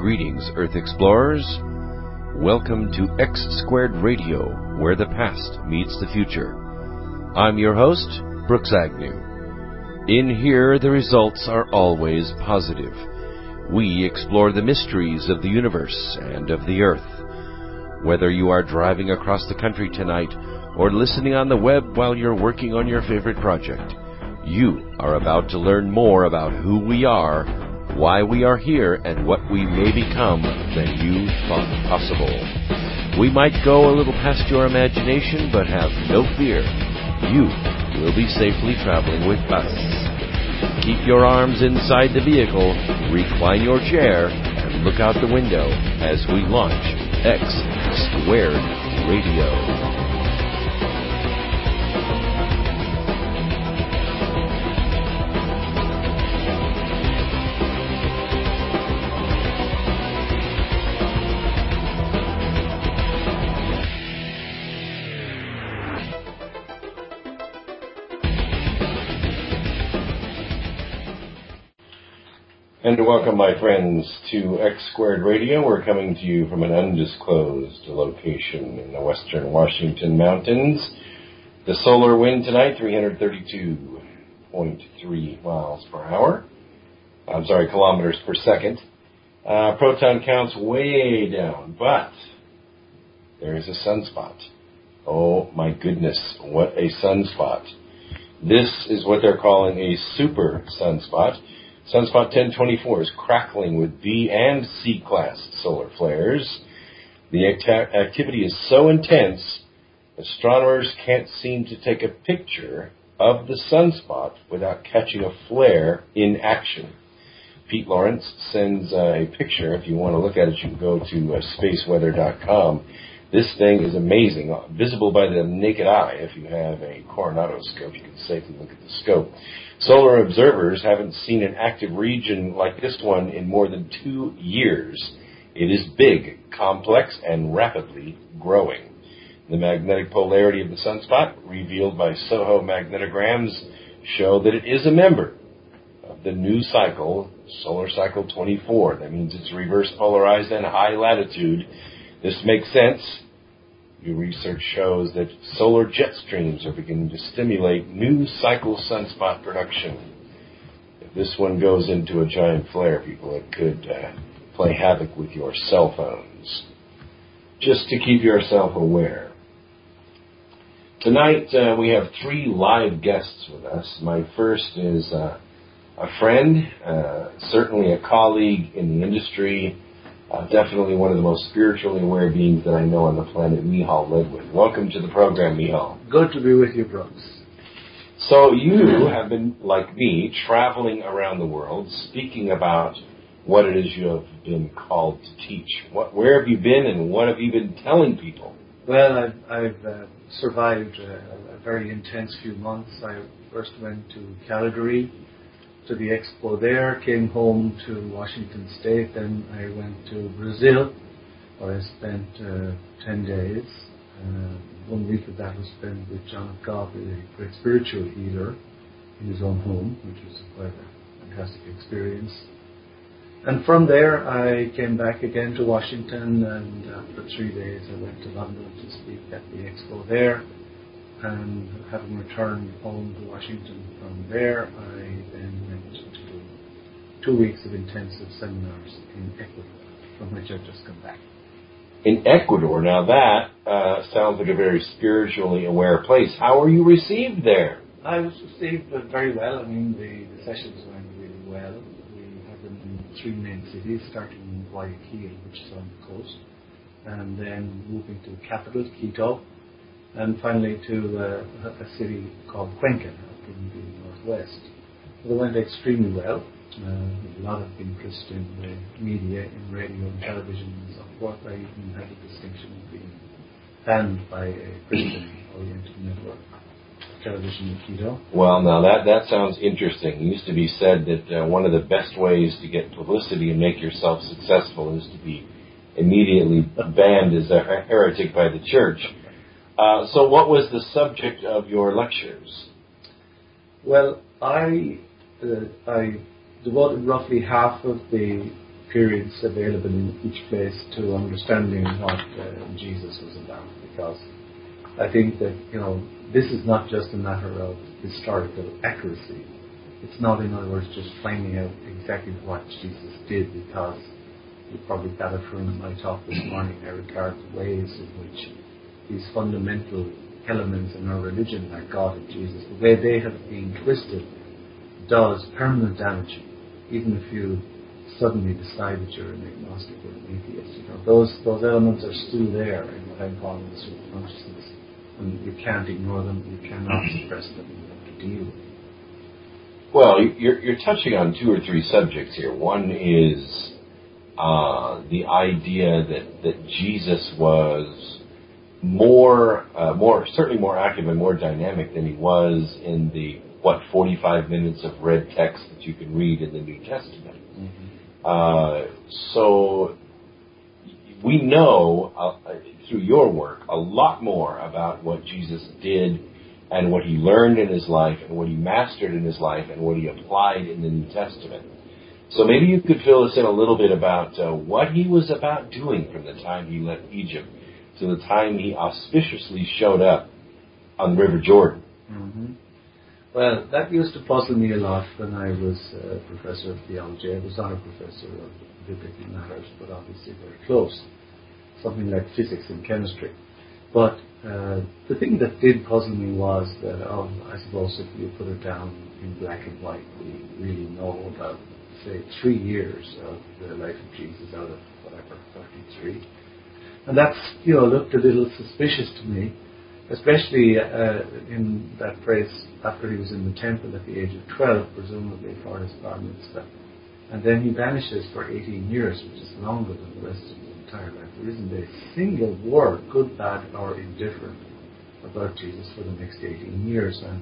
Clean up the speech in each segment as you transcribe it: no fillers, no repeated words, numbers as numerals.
Greetings, Earth Explorers. Welcome to X Squared Radio, where the past meets the future. I'm your host, Brooks Agnew. In here, the results are always positive. We explore the mysteries of the universe and of the Earth. Whether you are driving across the country tonight or listening on the web while you're working on your favorite project, you are about to learn more about who we are, why we are here, and what we may become than you thought possible. We might go a little past your imagination, but have no fear. You will be safely traveling with us. Keep your arms inside the vehicle, recline your chair, and look out the window as we launch X Squared Radio. And welcome, my friends, to X Squared Radio. We're coming to you from an undisclosed location in the western Washington mountains. The solar wind tonight, 332.3 miles per hour. Kilometers per second. Proton counts way down, but there is a sunspot. Oh my goodness, what a sunspot. This is what they're calling a super sunspot. Sunspot 1024 is crackling with B and C class solar flares. The activity is so intense, astronomers can't seem to take a picture of the sunspot without catching a flare in action. Pete Lawrence sends a picture. If you want to look at it, you can go to spaceweather.com. This thing is amazing, visible by the naked eye. If you have a Coronado scope, you can safely look at the scope. Solar observers haven't seen an active region like this one in more than 2 years. It is big, complex, and rapidly growing. The magnetic polarity of the sunspot, revealed by SOHO magnetograms, show that it is a member of the new cycle, solar cycle 24. That means it's reverse polarized and high latitude. This makes sense. New research shows that solar jet streams are beginning to stimulate new cycle sunspot production. If this one goes into a giant flare, people, it could play havoc with your cell phones. Just to keep yourself aware. Tonight, we have 3 live guests with us. My first is a friend, certainly a colleague in the industry, definitely one of the most spiritually aware beings that I know on the planet, Michal Ledwin. Welcome to the program, Michal. Good to be with you, Brooks. So you have been, like me, traveling around the world, speaking about what it is you have been called to teach. Where have you been, and what have you been telling people? Well, I've survived a very intense few months. I first went to Calgary, to the expo there, came home to Washington State, then I went to Brazil, where I spent 10 days. 1 week of that was spent with John of God, a great spiritual healer, in his own home, which was quite a fantastic experience. And from there, I came back again to Washington, and after 3 days, I went to London to speak at the expo there. And having returned home to Washington from there, I then went to do 2 weeks of intensive seminars in Ecuador, from which I've just come back. In Ecuador, now that sounds like a very spiritually aware place. How were you received there? I was received very well. I mean, the sessions went really well. We had them in 3 main cities, starting in Guayaquil, which is on the coast, and then moving to the capital, Quito, and finally to a city called Cuenca, up in the northwest. It went extremely well. A lot of interest in the media, in radio and television and so forth. I even had the distinction of being banned by a Christian-oriented network television in Quito. Well, now that sounds interesting. It used to be said that one of the best ways to get publicity and make yourself successful is to be immediately banned as a heretic by the church. So what was the subject of your lectures? Well, I devoted roughly half of the periods available in each place to understanding what Jesus was about, because I think that, this is not just a matter of historical accuracy. It's not, in other words, just finding out exactly what Jesus did, because you probably gathered from my talk this morning, I regard the ways in which these fundamental elements in our religion, like God and Jesus, the way they have been twisted, does permanent damage, even if you suddenly decide that you're an agnostic or an atheist. Those elements are still there in what I'm calling the superconsciousness, and you can't ignore them, you cannot suppress them, you have to deal with them. Well, you're touching on two or three subjects here. One is the idea that Jesus was certainly more active and more dynamic than he was in the 45 minutes of red text that you can read in the New Testament. Mm-hmm. So we know through your work a lot more about what Jesus did and what he learned in his life and what he mastered in his life and what he applied in the New Testament. So maybe you could fill us in a little bit about what he was about doing from the time he left Egypt to the time he auspiciously showed up on the River Jordan. Mm-hmm. Well, that used to puzzle me a lot when I was a professor of theology. I was not a professor of biblical matters, but obviously very close. Something like physics and chemistry. But the thing that did puzzle me was that, I suppose if you put it down in black and white, we really know about, say, 3 years of the life of Jesus out of, 33. And that's, looked a little suspicious to me, especially in that phrase after he was in the temple at the age of 12, presumably for his bar mitzvah. And then he vanishes for 18 years, which is longer than the rest of his entire life. There isn't a single word, good, bad, or indifferent, about Jesus for the next 18 years. And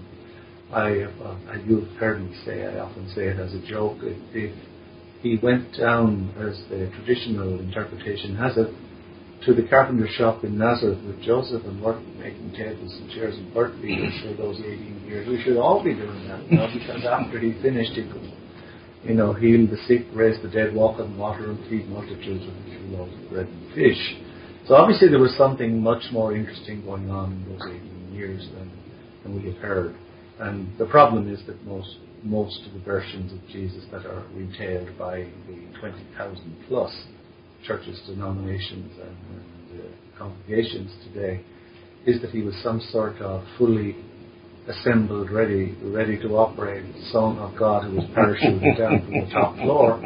you've heard me say, I often say it as a joke, if he went down, as the traditional interpretation has it, to the carpenter shop in Nazareth with Joseph and worked making tables and chairs and bird feeders for those 18 years. We should all be doing that, because after he finished, he could, heal the sick, raise the dead, walk on water, and feed multitudes with a few loaves of bread and fish. So obviously there was something much more interesting going on in those 18 years than we have heard. And the problem is that most of the versions of Jesus that are retailed by the 20,000 plus churches, denominations, and congregations today, is that he was some sort of fully assembled, ready to operate Son of God who was parachuted down from the top floor,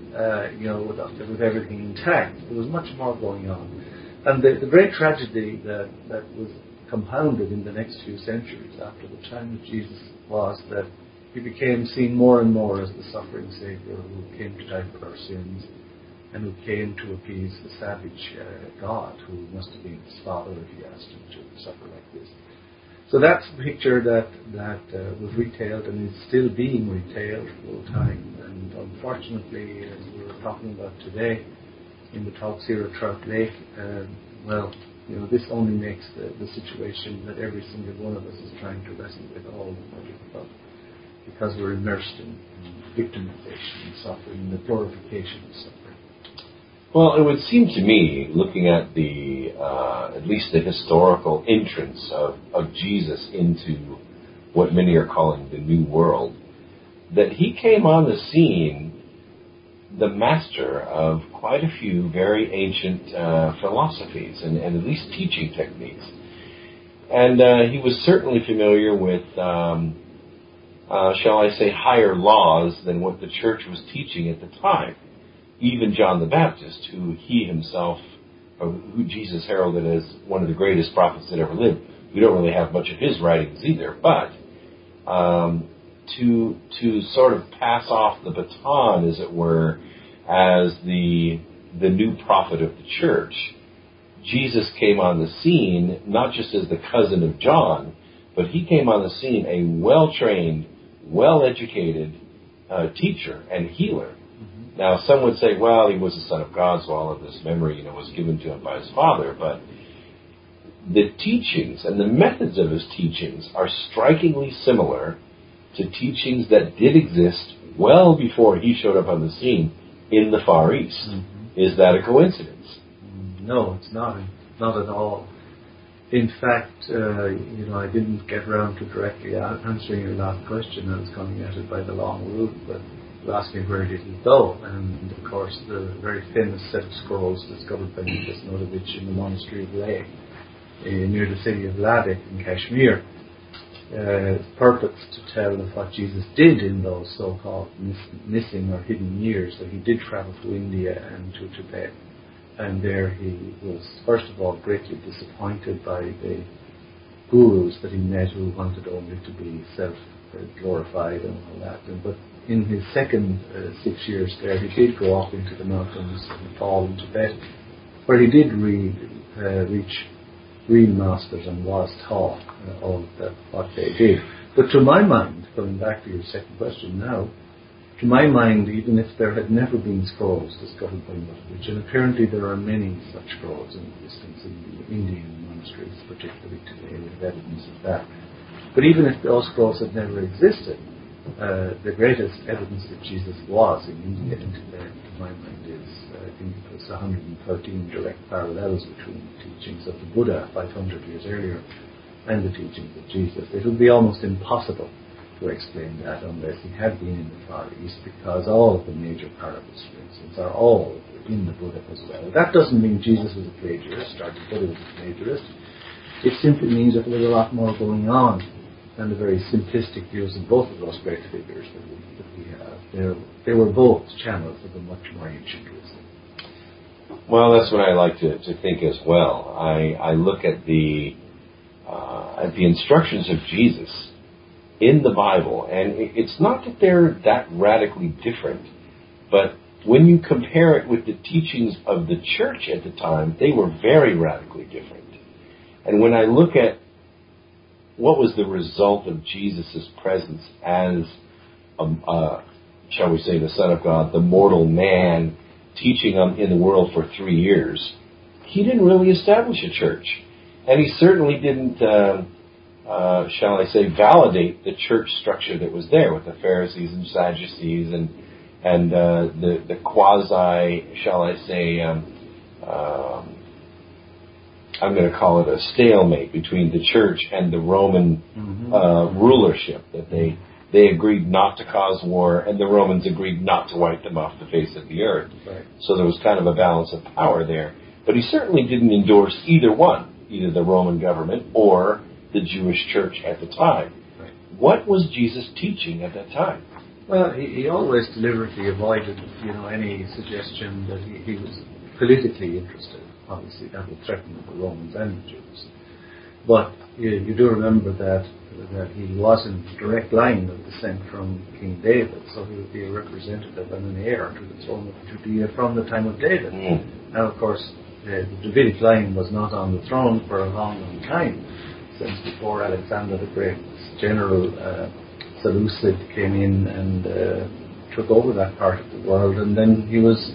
with everything intact. There was much more going on. And the great tragedy that was compounded in the next few centuries after the time of Jesus was that he became seen more and more as the suffering Savior who came to die for our sins, and who came to appease the savage God, who must have been his father if he asked him to suffer like this. So that's the picture that was retailed and is still being retailed full time. And unfortunately, as we were talking about today in the talks here at Trout Lake, this only makes the situation that every single one of us is trying to wrestle with all the more difficult, because we're immersed in victimization and suffering, the glorification of suffering. Well, it would seem to me, looking at at least the historical entrance of Jesus into what many are calling the New World, that he came on the scene the master of quite a few very ancient philosophies and at least teaching techniques. And he was certainly familiar with, shall I say, higher laws than what the church was teaching at the time. Even John the Baptist, who Jesus heralded as one of the greatest prophets that ever lived. We don't really have much of his writings either, but to sort of pass off the baton, as it were, as the new prophet of the church, Jesus came on the scene not just as the cousin of John, but he came on the scene a well-trained, well-educated teacher and healer. Now, some would say, well, he was the Son of God, so all of this memory, was given to him by his Father. But the teachings and the methods of his teachings are strikingly similar to teachings that did exist well before he showed up on the scene in the Far East. Is that a coincidence? No, it's not. Not at all. In fact, I didn't get around to directly answering your last question. I was coming at it by the long route, but you asked me where did he go, and of course the very famous set of scrolls discovered by Nikos Notovich in the monastery of Leh, near the city of Ladakh in Kashmir, purports to tell of what Jesus did in those so-called missing or hidden years, that he did travel to India and to Tibet. And there he was, first of all, greatly disappointed by the gurus that he met who wanted only to be self-glorified and all that. But in his second 6 years there, he did go off into the mountains and Nepal and Tibet, where he did reach real masters and was taught all that what they did. But to my mind, coming back to your second question now, to my mind, even if there had never been scrolls discovered by Notovich, and apparently there are many such scrolls in existence in the Indian monasteries, particularly today, we have evidence of that. But even if those scrolls had never existed, the greatest evidence that Jesus was in India and Tibet, to my mind, is, I think it was 113 direct parallels between the teachings of the Buddha 500 years earlier and the teachings of Jesus. It would be almost impossible to explain that unless he had been in the Far East, because all of the major parables, for instance, are all in the Buddha as well. That doesn't mean Jesus was a plagiarist or the Buddha was a plagiarist. It simply means that there was a lot more going on than the very simplistic views of both of those great figures that we have. They were both channels of a much more ancient wisdom. Well, that's what I like to think as well. I look at the instructions of Jesus in the Bible, and it's not that they're that radically different, but when you compare it with the teachings of the church at the time, they were very radically different. And when I look at what was the result of Jesus' presence as, shall we say, the Son of God, the mortal man, teaching in the world for 3 years, he didn't really establish a church. And he certainly didn't, shall I say, validate the church structure that was there with the Pharisees and Sadducees and the quasi, shall I say, I'm going to call it a stalemate between the church and the Roman rulership, that they agreed not to cause war and the Romans agreed not to wipe them off the face of the earth. Right. So there was kind of a balance of power there. But he certainly didn't endorse either one, either the Roman government or the Jewish church at the time. Right. What was Jesus teaching at that time? Well, he always deliberately avoided, any suggestion that he was politically interested. Obviously, that would threaten the Romans and the Jews. But you do remember that he was in direct line of descent from King David, so he would be a representative and an heir to the throne of Judea from the time of David. Now, of course, the Davidic line was not on the throne for a long, long time, since before Alexander the Great general Seleucid came in and took over that part of the world, and then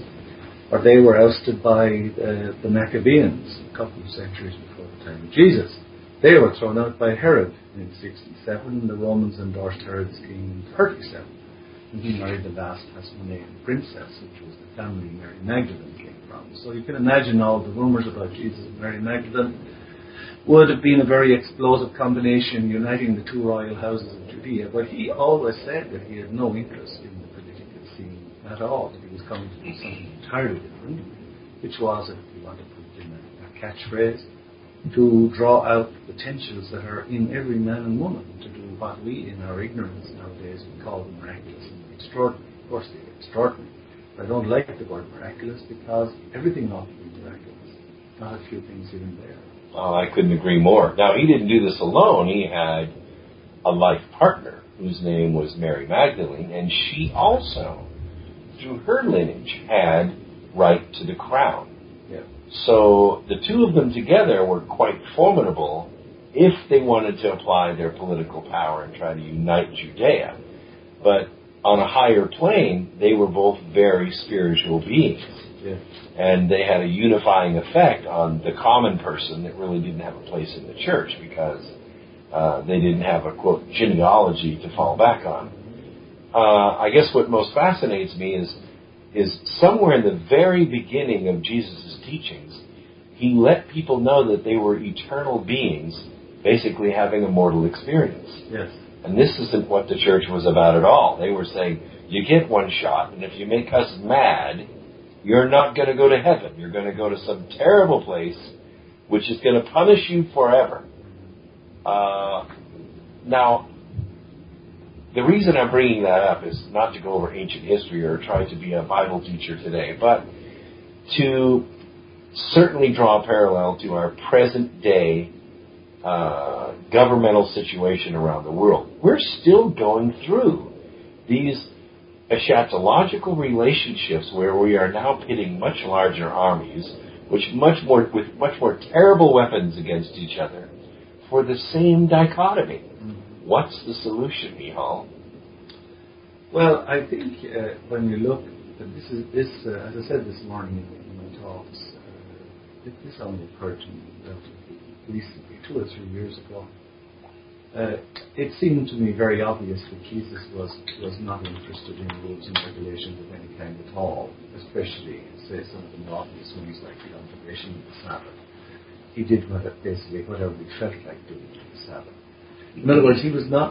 they were ousted by the Maccabees a couple of centuries before the time of Jesus. They were thrown out by Herod in 67. The Romans endorsed Herod's king in 37. And he married the last Hasmonean princess, which was the family Mary Magdalene came from. So you can imagine all the rumors about Jesus and Mary Magdalene would have been a very explosive combination uniting the two royal houses of Judea. But he always said that he had no interest in the political scene at all, that he was coming to do something entirely different, which was, if you want to put it in a catchphrase, to draw out the potentials that are in every man and woman to do what we, in our ignorance nowadays, would call the miraculous and the extraordinary. Of course, the extraordinary. But I don't like the word miraculous because everything ought to be miraculous, not a few things here and there. Well, I couldn't agree more. Now, he didn't do this alone. He had a life partner whose name was Mary Magdalene, and she also, through her lineage, had right to the crown. Yeah. So the two of them together were quite formidable if they wanted to apply their political power and try to unite Judea. But on a higher plane, they were both very spiritual beings. Yeah. And they had a unifying effect on the common person that really didn't have a place in the church because they didn't have a, quote, genealogy to fall back on. I guess what most fascinates me is is somewhere in the very beginning of Jesus' teachings, he let people know that they were eternal beings, basically having a mortal experience. Yes. And this isn't what the church was about at all. They were saying, you get one shot, and if you make us mad, you're not going to go to heaven. You're going to go to some terrible place, which is going to punish you forever. Now, the reason I'm bringing that up is not to go over ancient history or try to be a Bible teacher today, but to certainly draw a parallel to our present day governmental situation around the world. We're still going through these eschatological relationships where we are now pitting much larger armies with much more terrible weapons against each other for the same dichotomy. What's the solution, Michal? Well, I think when you look, this as I said this morning in my talks, this only occurred to me relatively recently, 2 or 3 years ago. It seemed to me very obvious that Jesus was not interested in rules and regulations of any kind at all, especially, say, some of the more obvious ones like the observation of the Sabbath. He did basically whatever he felt like doing to the Sabbath. In other words, he was not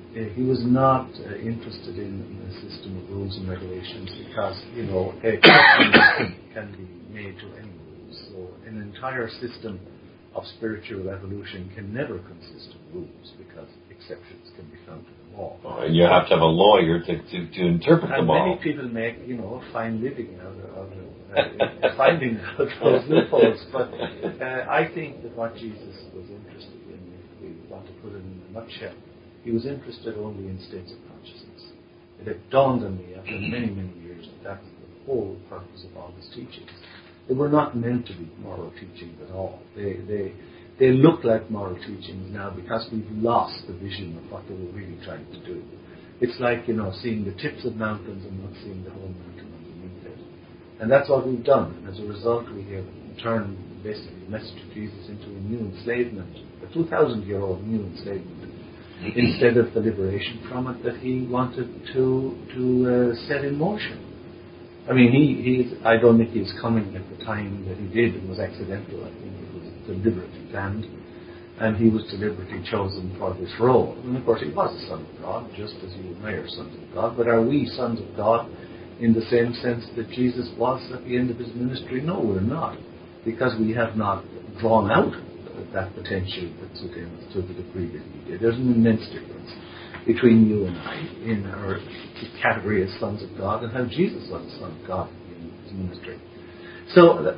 interested in a system of rules and regulations because, exceptions can be made to any rules. So an entire system of spiritual evolution can never consist of rules because exceptions can be found to them all. And you have to have a lawyer to interpret them all. And many people make, a fine living out of finding out those loopholes. But I think that what Jesus was interested in, if we want to put it in a nutshell, he was interested only in states of consciousness. It had dawned on me after many, many years that was the whole purpose of all his teachings. They were not meant to be moral teachings at all. They look like moral teachings now because we've lost the vision of what they were really trying to do. It's like, seeing the tips of mountains and not seeing the whole mountain underneath it. And that's what we've done. As a result, we have turned basically the message of Jesus into a new enslavement, a 2,000-year-old new enslavement, instead of the liberation from it that he wanted to set in motion. I mean, I don't think he's coming at the time that he did. It was accidental. I think it was deliberately planned. And he was deliberately chosen for this role. And of course, he was a son of God, just as you and I are sons of God. But are we sons of God in the same sense that Jesus was at the end of his ministry? No, we're not. Because we have not drawn out that potential that's within us to the degree that he did. There's an immense difference between you and I in our category as sons of God and how Jesus was a son of God in his ministry. So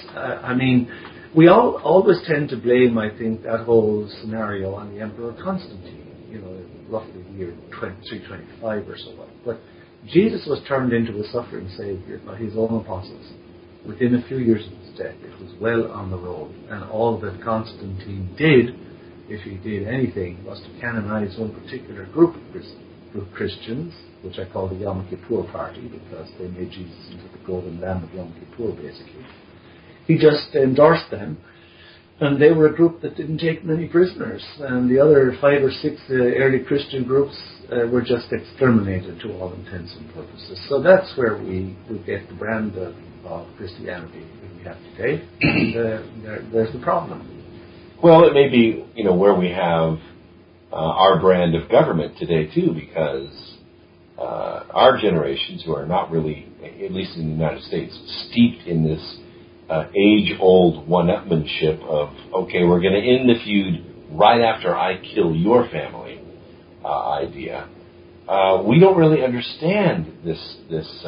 we always tend to blame, I think, that whole scenario on the Emperor Constantine, roughly the year 325 or so. But Jesus was turned into a suffering Savior by his own apostles. Within a few years of his death, it was well on the road. And all that Constantine did, if he did anything, was to canonize one particular group of Christians, which I call the Yom Kippur Party, because they made Jesus into the golden lamb of Yom Kippur, basically. He just endorsed them, and they were a group that didn't take many prisoners, and the other 5 or 6 early Christian groups were just exterminated to all intents and purposes. So that's where we get the brand of Christianity that we have today, and there's the problem. Well, it may be, where we have our brand of government today, too, because our generations, who are not really, at least in the United States, steeped in this age-old one-upmanship of, okay, we're going to end the feud right after I kill your family idea. We don't really understand this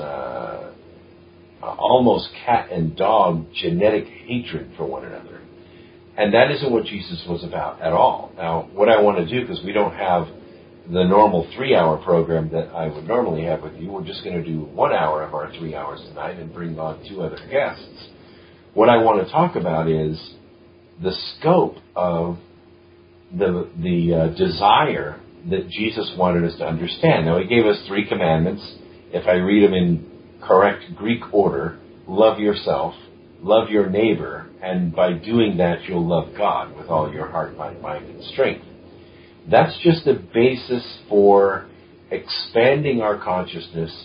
almost cat and dog genetic hatred for one another. And that isn't what Jesus was about at all. Now, what I want to do, because we don't have the normal 3-hour program that I would normally have with you, we're just going to do 1 hour of our 3 hours tonight and bring on 2 other guests. What I want to talk about is the scope of the desire that Jesus wanted us to understand. Now, he gave us 3 commandments. If I read them in correct Greek order, love yourself, love your neighbor, and by doing that, you'll love God with all your heart, mind, and strength. That's just the basis for expanding our consciousness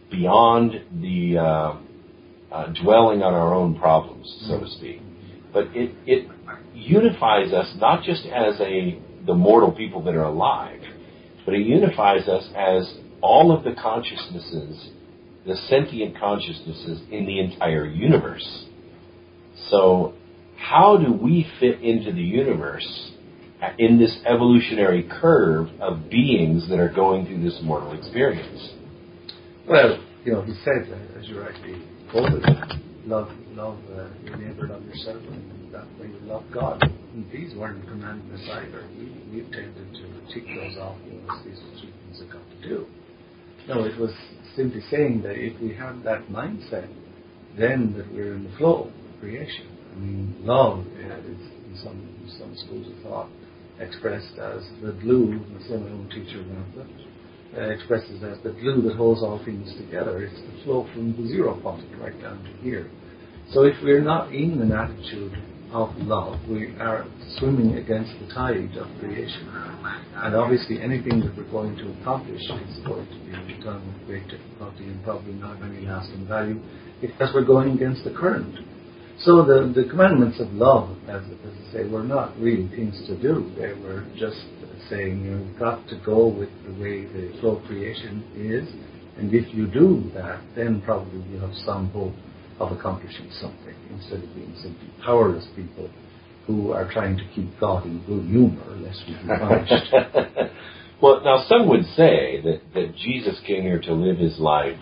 beyond the dwelling on our own problems, so to speak. But it unifies us not just as the mortal people that are alive, but it unifies us as all of the consciousnesses, the sentient consciousnesses in the entire universe. So how do we fit into the universe in this evolutionary curve of beings that are going through this mortal experience? Well, he said, as you rightly quoted, love your neighbor, love yourself, and that way you love God. And these weren't commandments either. We've tended to tick those off as these are three things I've got to do. No, it was simply saying that if we have that mindset, then that we're in the flow of creation. I mean, love is, in some schools of thought, expressed as the glue, I say my own teacher expresses as the glue that holds all things together. It's the flow from the 0 point right down to here. So if we're not in an attitude of love, we are swimming against the tide of creation. And obviously anything that we're going to accomplish is going to be done with great difficulty and probably not of any lasting value because we're going against the current. So the commandments of love, as I say, were not really things to do. They were just saying, you've got to go with the way the flow of creation is, and if you do that, then probably you have some hope of accomplishing something, instead of being simply powerless people who are trying to keep God in good humor, lest we be punished. Well, now some would say that Jesus came here to live his life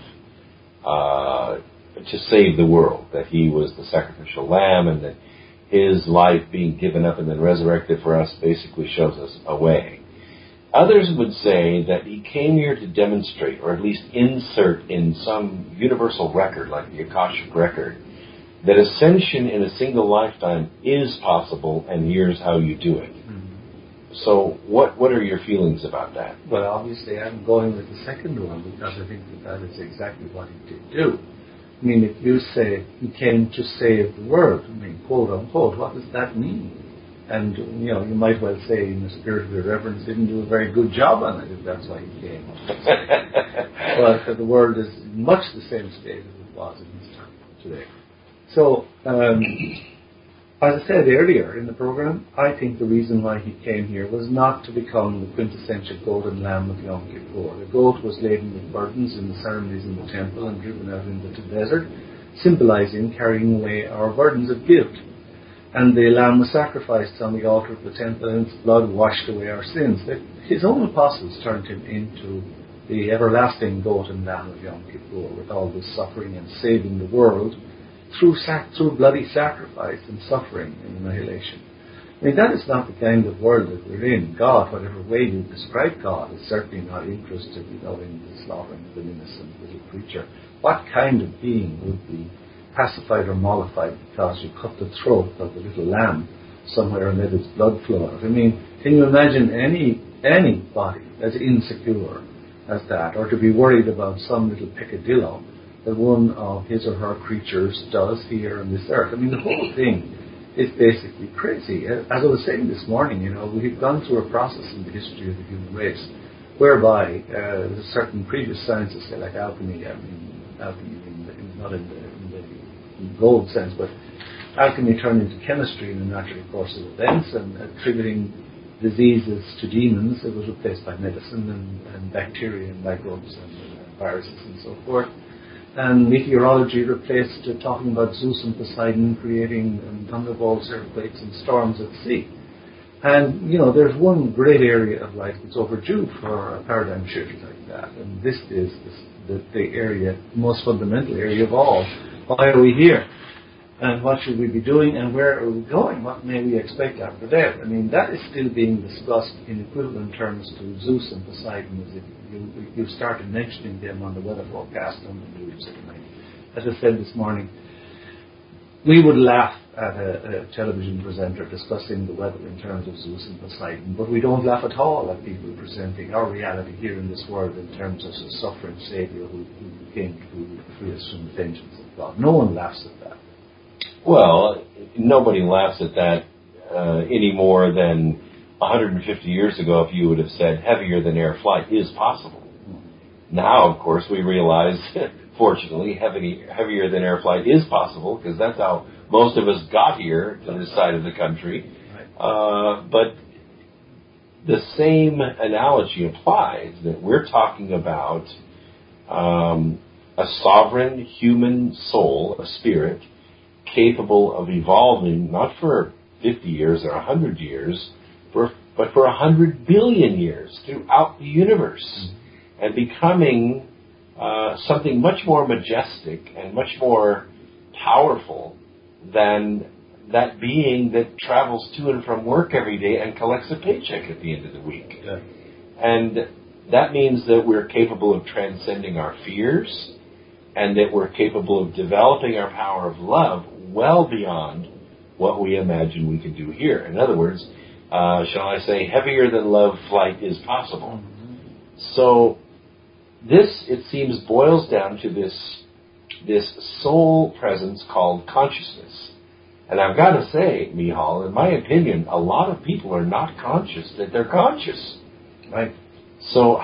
to save the world, that he was the sacrificial lamb, and that his life being given up and then resurrected for us basically shows us a way. Others would say that he came here to demonstrate, or at least insert in some universal record, like the Akashic record, that ascension in a single lifetime is possible, and here's how you do it. Mm-hmm. So what are your feelings about that? Well, obviously I'm going with the second one, because I think that is exactly what he did do. I mean, if you say he came to save the world, I mean, quote unquote, what does that mean? And, you might well say, in the spirit of irreverence, didn't do a very good job on it, if that's why he came. But the world is in much the same state as it was in his time today. So, as I said earlier in the program, I think the reason why he came here was not to become the quintessential golden lamb of Yom Kippur. The goat was laden with burdens in the ceremonies in the temple and driven out into the desert, symbolizing carrying away our burdens of guilt. And the lamb was sacrificed on the altar of the temple, and its blood washed away our sins. His own apostles turned him into the everlasting goat and lamb of Yom Kippur, with all this suffering and saving the world through bloody sacrifice and suffering and annihilation. I mean, that is not the kind of world that we're in. God, whatever way you describe God, is certainly not interested in the slaughtering of an innocent little creature. What kind of being would be pacified or mollified because you cut the throat of the little lamb somewhere and let its blood flow out? I mean, can you imagine anybody as insecure as that, or to be worried about some little peccadillo that one of his or her creatures does here on this earth? I mean, the whole thing is basically crazy. As I was saying this morning, we've gone through a process in the history of the human race whereby certain previous sciences, say like alchemy, not in the gold sense, but alchemy turned into chemistry in the natural course of events, and attributing diseases to demons, it was replaced by medicine and bacteria and microbes and viruses and so forth. And meteorology replaced talking about Zeus and Poseidon creating thunderbolts, earthquakes and storms at sea. And, there's one great area of life that's overdue for a paradigm shift like that, and this is the area, most fundamental area of all. Why are we here? And what should we be doing? And where are we going? What may we expect after death? I mean, that is still being discussed in equivalent terms to Zeus and Poseidon, as if you started mentioning them on the weather forecast on the news at night. As I said this morning, we would laugh at a television presenter discussing the weather in terms of Zeus and Poseidon, but we don't laugh at all at people presenting our reality here in this world in terms of a suffering Saviour who came to free us from the vengeance of God. No one laughs at that. Well, nobody laughs at that any more than 150 years ago if you would have said heavier than air flight is possible. Now, of course, we realize, fortunately, heavier than air flight is possible, because that's how most of us got here to this side of the country. But the same analogy applies, that we're talking about a sovereign human soul, a spirit, capable of evolving not for 50 years or 100 years, but for 100 billion years throughout the universe, and becoming something much more majestic and much more powerful than that being that travels to and from work every day and collects a paycheck at the end of the week. Yeah. And that means that we're capable of transcending our fears, and that we're capable of developing our power of love well beyond what we imagine we can do here. In other words, shall I say, heavier than love flight is possible. So this, it seems, boils down to this soul presence called consciousness. And I've got to say, Michal, in my opinion, a lot of people are not conscious that they're conscious. Right. So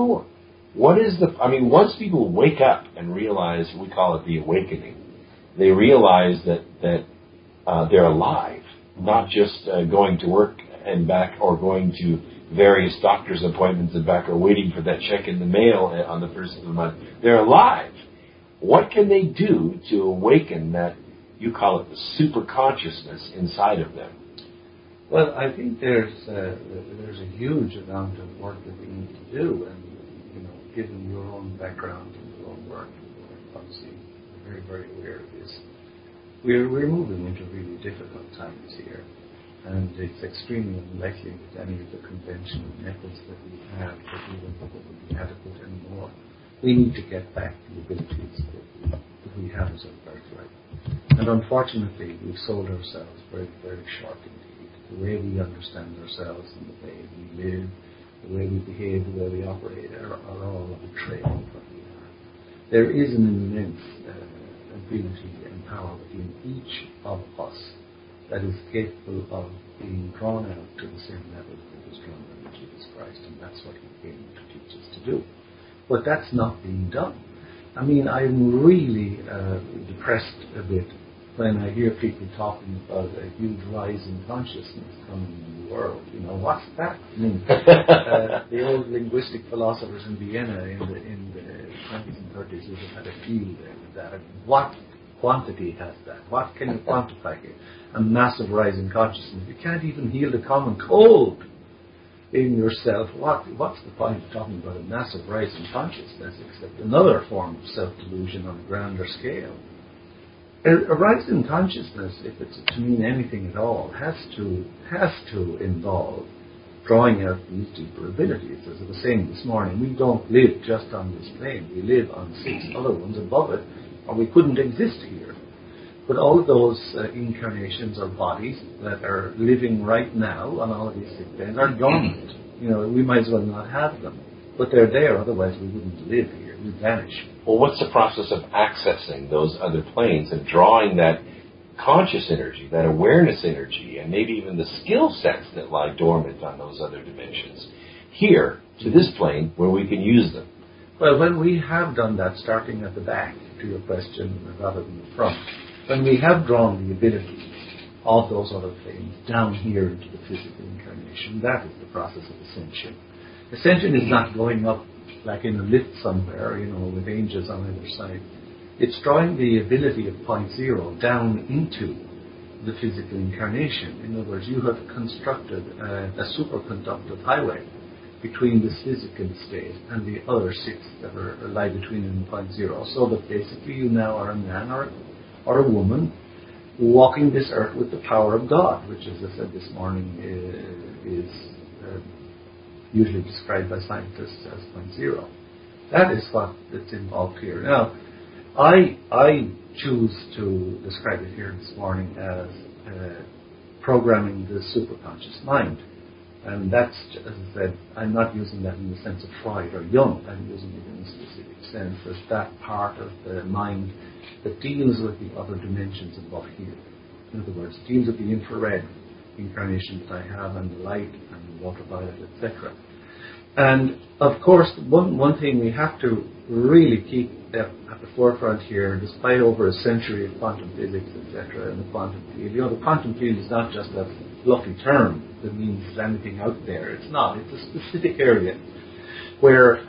once people wake up and realize, we call it the awakening, they realize that they're alive, not just going to work and back, or going to various doctor's appointments and back, or waiting for that check in the mail on the first of the month. They're alive. What can they do to awaken that, you call it the super consciousness inside of them? Well, I think there's a huge amount of work that we need to do, and given your own background and your own work, you're obviously very, very aware of this. We're moving into really difficult times here, and it's extremely unlikely that any of the conventional methods that we have will be adequate anymore. We need to get back the abilities that we have as our birthright. And unfortunately, we've sold ourselves very, very short indeed. The way we understand ourselves and the way we live, the way we behave, the way we operate are all betraying what we are. There is an immense ability and power within each of us that is capable of being drawn out to the same level that was drawn out of Jesus Christ, and that's what he came to teach us to do. But that's not being done. I mean, I'm really depressed a bit when I hear people talking about a huge rise in consciousness coming in the world. What's that? I mean, the old linguistic philosophers in Vienna in the 20s and 30s would have had a field day with that. What quantity has that? What can you quantify it? A massive rise in consciousness. You can't even heal the common cold in yourself. What's the point of talking about a massive rise in consciousness except another form of self-delusion on a grander scale? A rise in consciousness, if it's to mean anything at all, has to involve drawing out these deeper abilities. As I was saying this morning, we don't live just on this plane. We live on 6 other ones above it, or we couldn't exist here. But all of those incarnations or bodies that are living right now on all of these 6 planes are dormant. We might as well not have them. But they're there, otherwise we wouldn't live here. We'd vanish. Well, what's the process of accessing those other planes and drawing that conscious energy, that awareness energy, and maybe even the skill sets that lie dormant on those other dimensions here to this plane where we can use them? Well, when we have done that, starting at the back to your question rather than the front, when we have drawn the ability of those other planes down here into the physical incarnation, that is the process of ascension. Ascension is not going up like in a lift somewhere, with angels on either side. It's drawing the ability of point zero down into the physical incarnation. In other words, you have constructed a superconductive highway between this physical state and the other 6 that lie between it and point zero. So that basically you now are a man or a woman walking this earth with the power of God, which, as I said this morning, is usually described by scientists as point zero. That is what is involved here. Now, I choose to describe it here this morning as programming the superconscious mind. And that's, as I said, I'm not using that in the sense of Freud or Jung. I'm using it in a specific sense as that part of the mind that deals with the other dimensions above here. In other words, deals with the infrared incarnation that I have, and the light and the ultraviolet, etc. And of course, one thing we have to really keep at the forefront here, despite over a century of quantum physics, etc., and the quantum field. The quantum field is not just a fluffy term that means anything out there. It's not. It's a specific area where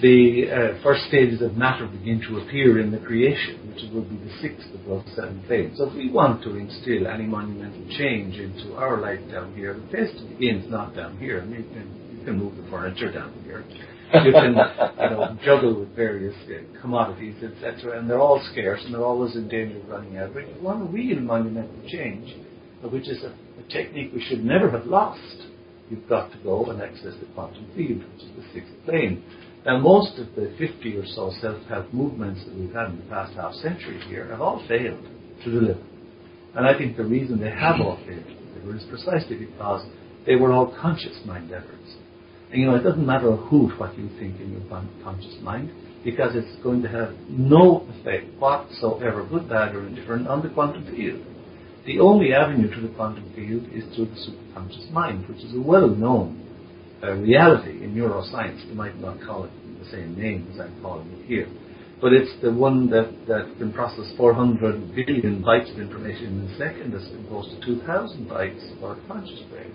the first stages of matter begin to appear in the creation, which will be the sixth of those seven planes. So if we want to instill any monumental change into our life down here, the place to begin is not down here. I mean, you can move the furniture down here. You can juggle with various commodities, etc., and they're all scarce and they're always in danger of running out. But if you want a real monumental change, which is a technique we should never have lost, you've got to go and access the quantum field, which is the sixth plane. Now, most of the 50 or so self-help movements that we've had in the past half century here have all failed to deliver. And I think the reason they have all failed to deliver is precisely because they were all conscious mind efforts. And it doesn't matter what you think in your conscious mind, because it's going to have no effect whatsoever, good, bad, or indifferent, on the quantum field. The only avenue to the quantum field is through the superconscious mind, which is a well-known reality in neuroscience. They might not call it the same name as I'm calling it here. But it's the one that can process 400 billion bytes of information in a second as opposed to 2,000 bytes for a conscious brain.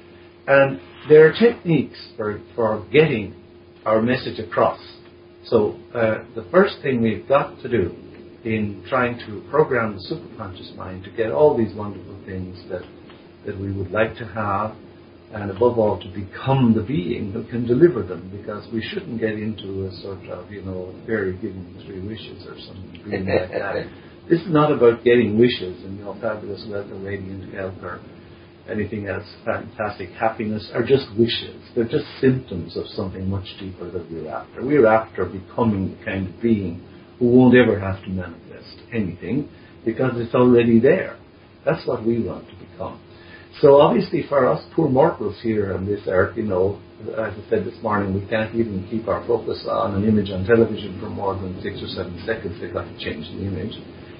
And there are techniques for getting our message across. So the first thing we've got to do in trying to program the superconscious mind to get all these wonderful things that we would like to have, and above all to become the being who can deliver them, because we shouldn't get into a sort of, fairy giving 3 wishes or something dream like that. This is not about getting wishes and, fabulous wealth or radiant health or anything else, fantastic happiness, are just wishes. They're just symptoms of something much deeper that we're after. We're after becoming the kind of being who won't ever have to manifest anything because it's already there. That's what we want to become. So obviously for us poor mortals here on this earth, as I said this morning, we can't even keep our focus on an image on television for more than 6 or 7 seconds. They've got to change the image.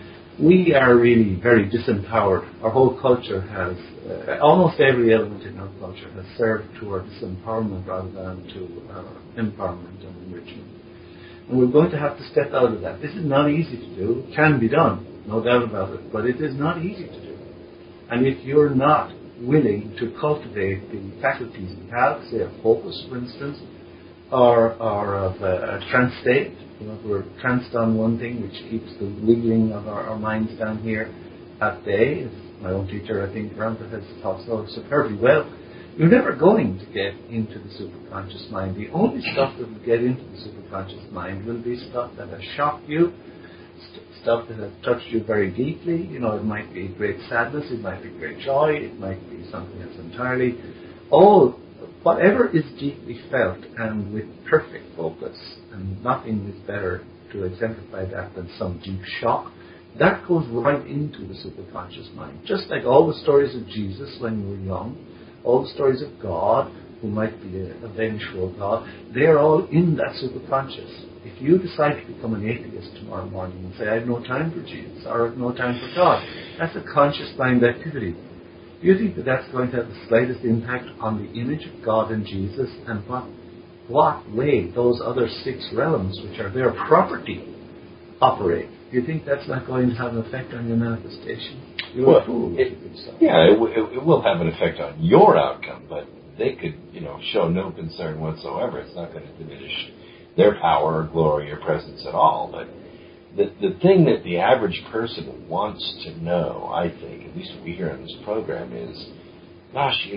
We are really very disempowered. Our whole culture has, almost every element in our culture has served to our disempowerment rather than to our empowerment and enrichment. And we're going to have to step out of that. This is not easy to do. It can be done, no doubt about it, but it is not easy to do. And if you're not willing to cultivate the faculties we have, say of focus, for instance, or of a trance state, we're tranced on one thing which keeps the wiggling of our minds down here at bay. As my own teacher, I think, Ramtha, has taught so superbly well. You're never going to get into the superconscious mind. The only stuff that will get into the superconscious mind will be stuff that has shocked you, stuff that has touched you very deeply. It might be great sadness, it might be great joy, it might be something that's entirely whatever is deeply felt and with perfect focus, and nothing is better to exemplify that than some deep shock. That goes right into the superconscious mind. Just like all the stories of Jesus when you were young, all the stories of God, who might be a vengeful God, they're all in that superconscious. If you decide to become an atheist tomorrow morning and say, I have no time for Jesus, or I have no time for God, that's a conscious mind activity. Do you think that that's going to have the slightest impact on the image of God and Jesus, and what way those other 6 realms, which are their property, operate? Do you think that's not going to have an effect on your manifestation? You're a fool if you think so. Yeah, it will have an effect on your outcome, but they could, show no concern whatsoever. It's not going to diminish their power or glory or presence at all. But the thing that the average person wants to know, I think, at least what we hear on this program, is, gosh,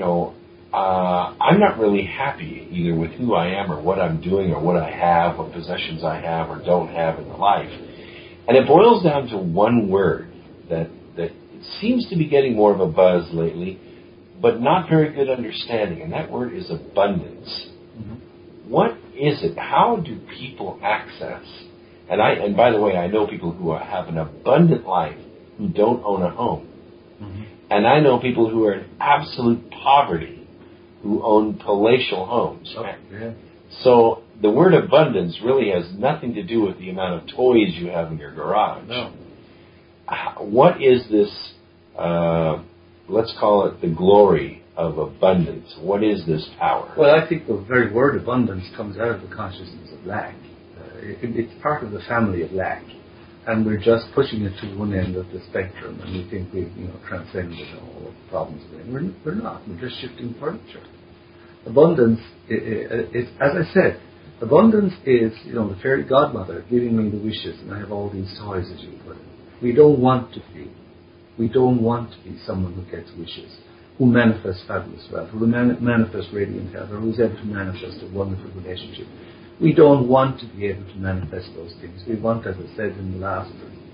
I'm not really happy either with who I am or what I'm doing or what I have, what possessions I have or don't have in life. And it boils down to one word that seems to be getting more of a buzz lately, but not very good understanding, and that word is abundance. Mm-hmm. What is it? How do people access? And by the way, I know people who have an abundant life who don't own a home. Mm-hmm. And I know people who are in absolute poverty who own palatial homes. Oh, yeah. So the word abundance really has nothing to do with the amount of toys you have in your garage. No. What is this, let's call it the glory of abundance? What is this power? Well, I think the very word abundance comes out of the consciousness of lack. It's part of the family of lack. And we're just pushing it to one end of the spectrum, and we think we've transcended all of the problems. We're not. We're just shifting furniture. Abundance is, as I said, abundance is the fairy godmother giving me the wishes, and I have all these toys, as you put it. We don't want to be. We don't want to be someone who gets wishes, who manifests fabulous wealth, who manifests radiant health, or who's able to manifest a wonderful relationship. We don't want to be able to manifest those things. We want, as I said in the last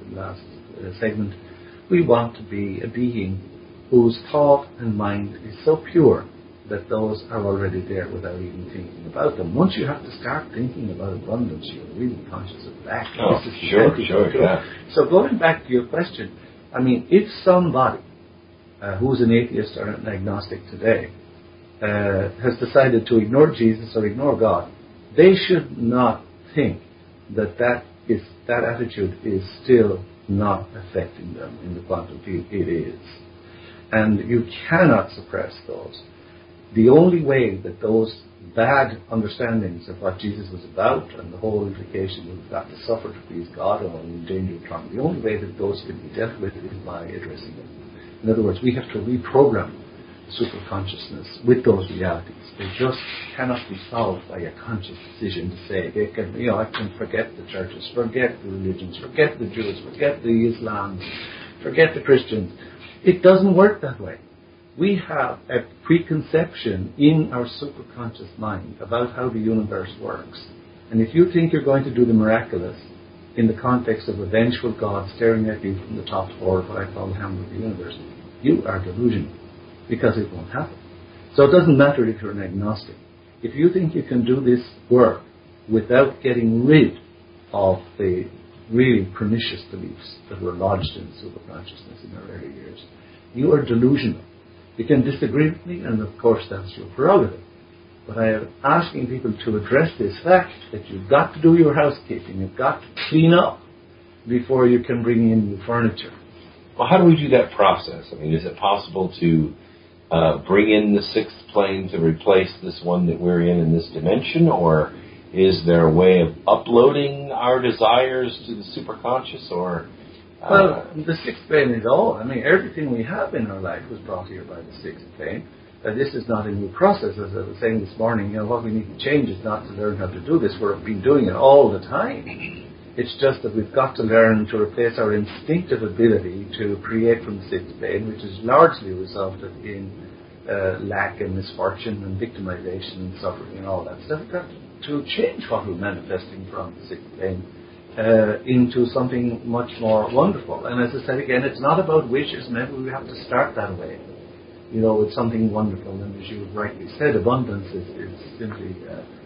segment, we want to be a being whose thought and mind is so pure that those are already there without even thinking about them. Once you have to start thinking about abundance, you're really conscious of that. Oh, sure, yeah. So going back to your question, if somebody who's an atheist or an agnostic today has decided to ignore Jesus or ignore God, they should not think that attitude is still not affecting them in the quantum field. It is. And you cannot suppress those. The only way that those bad understandings of what Jesus was about and the whole implication we've got to suffer to please God or in danger of trauma, the only way that those can be dealt with is by addressing them. In other words, we have to reprogram superconsciousness with those realities. They just cannot be solved by a conscious decision to say, I can forget the churches, forget the religions, forget the Jews, forget the Islams, forget the Christians. It doesn't work that way. We have a preconception in our superconscious mind about how the universe works. And if you think you're going to do the miraculous in the context of a vengeful God staring at you from the top floor of what I call the hammer of the universe, you are delusional, because it won't happen. So it doesn't matter if you're an agnostic. If you think you can do this work without getting rid of the really pernicious beliefs that were lodged in superconsciousness in our early years, you are delusional. You can disagree with me, and of course that's your prerogative. But I am asking people to address this fact that you've got to do your housekeeping. You've got to clean up before you can bring in new furniture. Well, how do we do that process? Is it possible to bring in the sixth plane to replace this one that we're in this dimension? Or is there a way of uploading our desires to the superconscious? Or well, the sixth plane is all. Everything we have in our life was brought here by the sixth plane. This is not a new process. As I was saying this morning, what we need to change is not to learn how to do this. We've been doing it all the time. It's just that we've got to learn to replace our instinctive ability to create from the sixth plane, which has largely resulted in lack and misfortune and victimization and suffering and all that stuff. We've got to change what we're manifesting from the sixth plane into something much more wonderful. And as I said again, it's not about wishes. Maybe we have to start that way, with something wonderful. And as you rightly said, abundance is simply,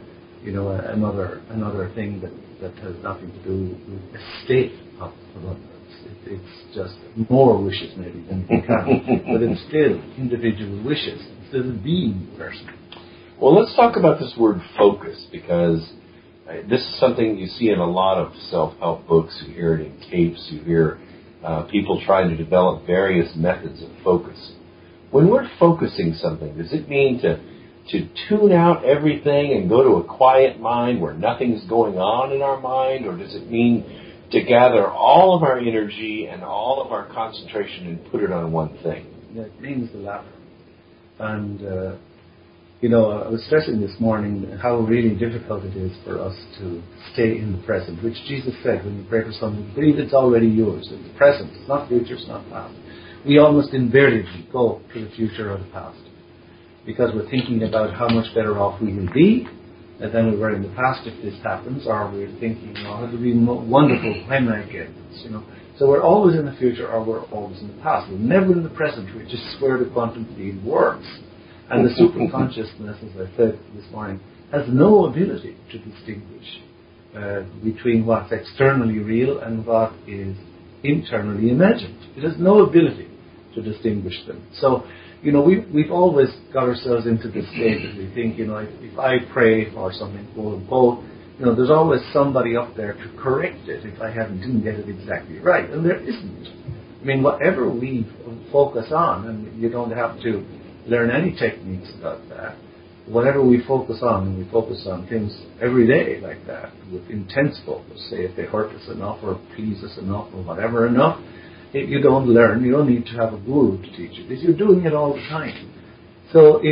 another thing that has nothing to do with a state of abundance. It's just more wishes maybe than you can, but it's still individual wishes instead of being the person. Well, let's talk about this word focus, because this is something you see in a lot of self-help books. You hear it in tapes. You hear people trying to develop various methods of focus. When we're focusing something, does it mean to tune out everything and go to a quiet mind where nothing's going on in our mind? Or does it mean to gather all of our energy and all of our concentration and put it on one thing? It means the latter. And I was stressing this morning how really difficult it is for us to stay in the present, which Jesus said when you pray for something, believe it's already yours. It's the present. It's not future. It's not past. We almost invariably go to the future or the past because we're thinking about how much better off we will be than we were in the past if this happens, or we're thinking, it'll be wonderful when I get this. So we're always in the future or we're always in the past. We're never in the present, which is where the quantum field works. And the superconsciousness, as I said this morning, has no ability to distinguish between what's externally real and what is internally imagined. It has no ability to distinguish them. So, we've always got ourselves into this state that we think, if I pray for something, quote unquote, there's always somebody up there to correct it if I didn't get it exactly right. And there isn't. Whatever we focus on, and you don't have to learn any techniques about that, whatever we focus on, and we focus on things every day like that, with intense focus, say if they hurt us enough or please us enough or whatever enough, if you don't learn, you don't need to have a guru to teach you, because you're doing it all the time. So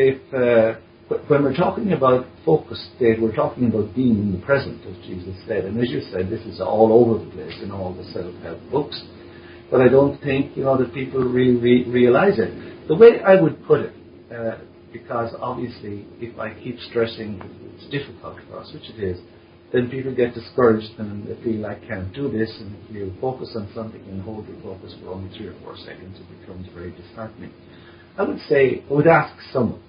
when we're talking about focused state, we're talking about being in the present, as Jesus said. And as you said, this is all over the place in all the self-help books. But I don't think, that people really realize it. The way I would put it, because obviously if I keep stressing it's difficult for us, which it is, then people get discouraged and they feel I can't do this, and if you focus on something and hold your focus for only 3 or 4 seconds, it becomes very disheartening. I would ask someone,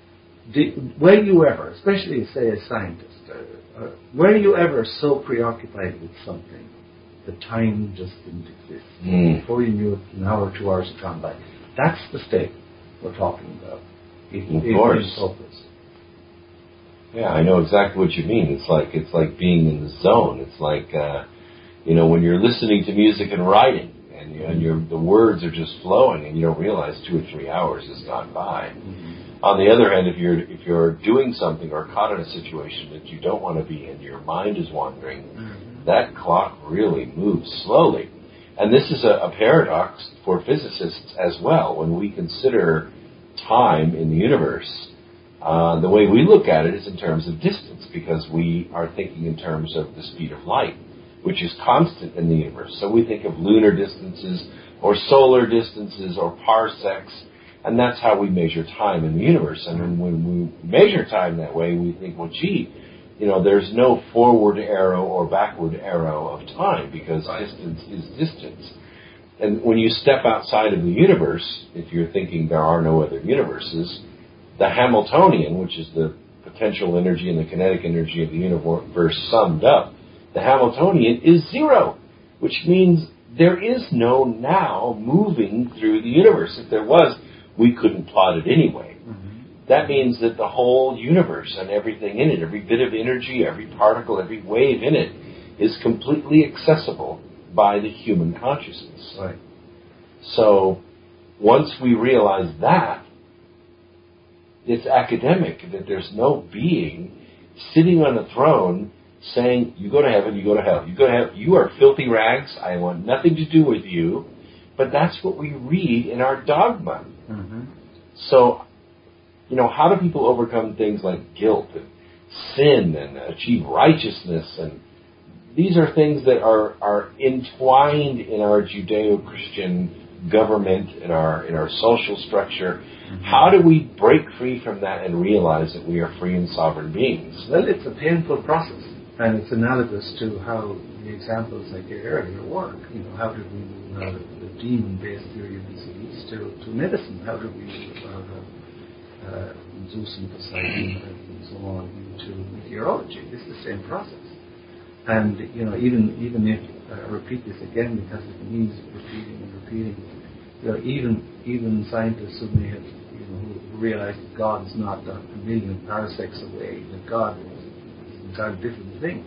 were you ever, especially say a scientist, were you ever so preoccupied with something that time just didn't exist? Before you knew it, an hour or 2 hours had gone by. That's the state we're talking about. Of course. Focus. Yeah, I know exactly what you mean. It's like being in the zone. It's like when you're listening to music and writing, and the words are just flowing, and you don't realize 2 or 3 hours has gone by. Mm-hmm. On the other hand, if you're doing something or caught in a situation that you don't want to be in, your mind is wandering. Mm-hmm. That clock really moves slowly, and this is a paradox for physicists as well. When we consider time in the universe, the way we look at it is in terms of distance, because we are thinking in terms of the speed of light, which is constant in the universe. So we think of lunar distances or solar distances or parsecs, and that's how we measure time in the universe. And when we measure time that way, we think, well, there's no forward arrow or backward arrow of time, because distance is distance. And when you step outside of the universe, if you're thinking there are no other universes, the Hamiltonian, which is the potential energy and the kinetic energy of the universe summed up, the Hamiltonian is 0, which means there is no now moving through the universe. If there was, we couldn't plot it anyway. Mm-hmm. That means that the whole universe and everything in it, every bit of energy, every particle, every wave in it, is completely accessible by the human consciousness. Right. So once we realize that, it's academic, that there's no being sitting on a throne saying, you go to heaven, you go to hell. You go to hell, you are filthy rags, I want nothing to do with you. But that's what we read in our dogma. Mm-hmm. So, how do people overcome things like guilt and sin and achieve righteousness? And these are things that are entwined in our Judeo-Christian government, in our social structure. Mm-hmm. How do we break free from that and realize that we are free and sovereign beings? Well, it's a painful process, and it's analogous to how the examples I gave earlier work. How did we move out of the demon-based theory of disease to medicine? How did we move out of Zeus and Poseidon and so on into meteorology? This is the same process. And even if I repeat this again because it needs repeating, even scientists who may have who realize that God is not a million parsecs away, that God is an entirely different thing,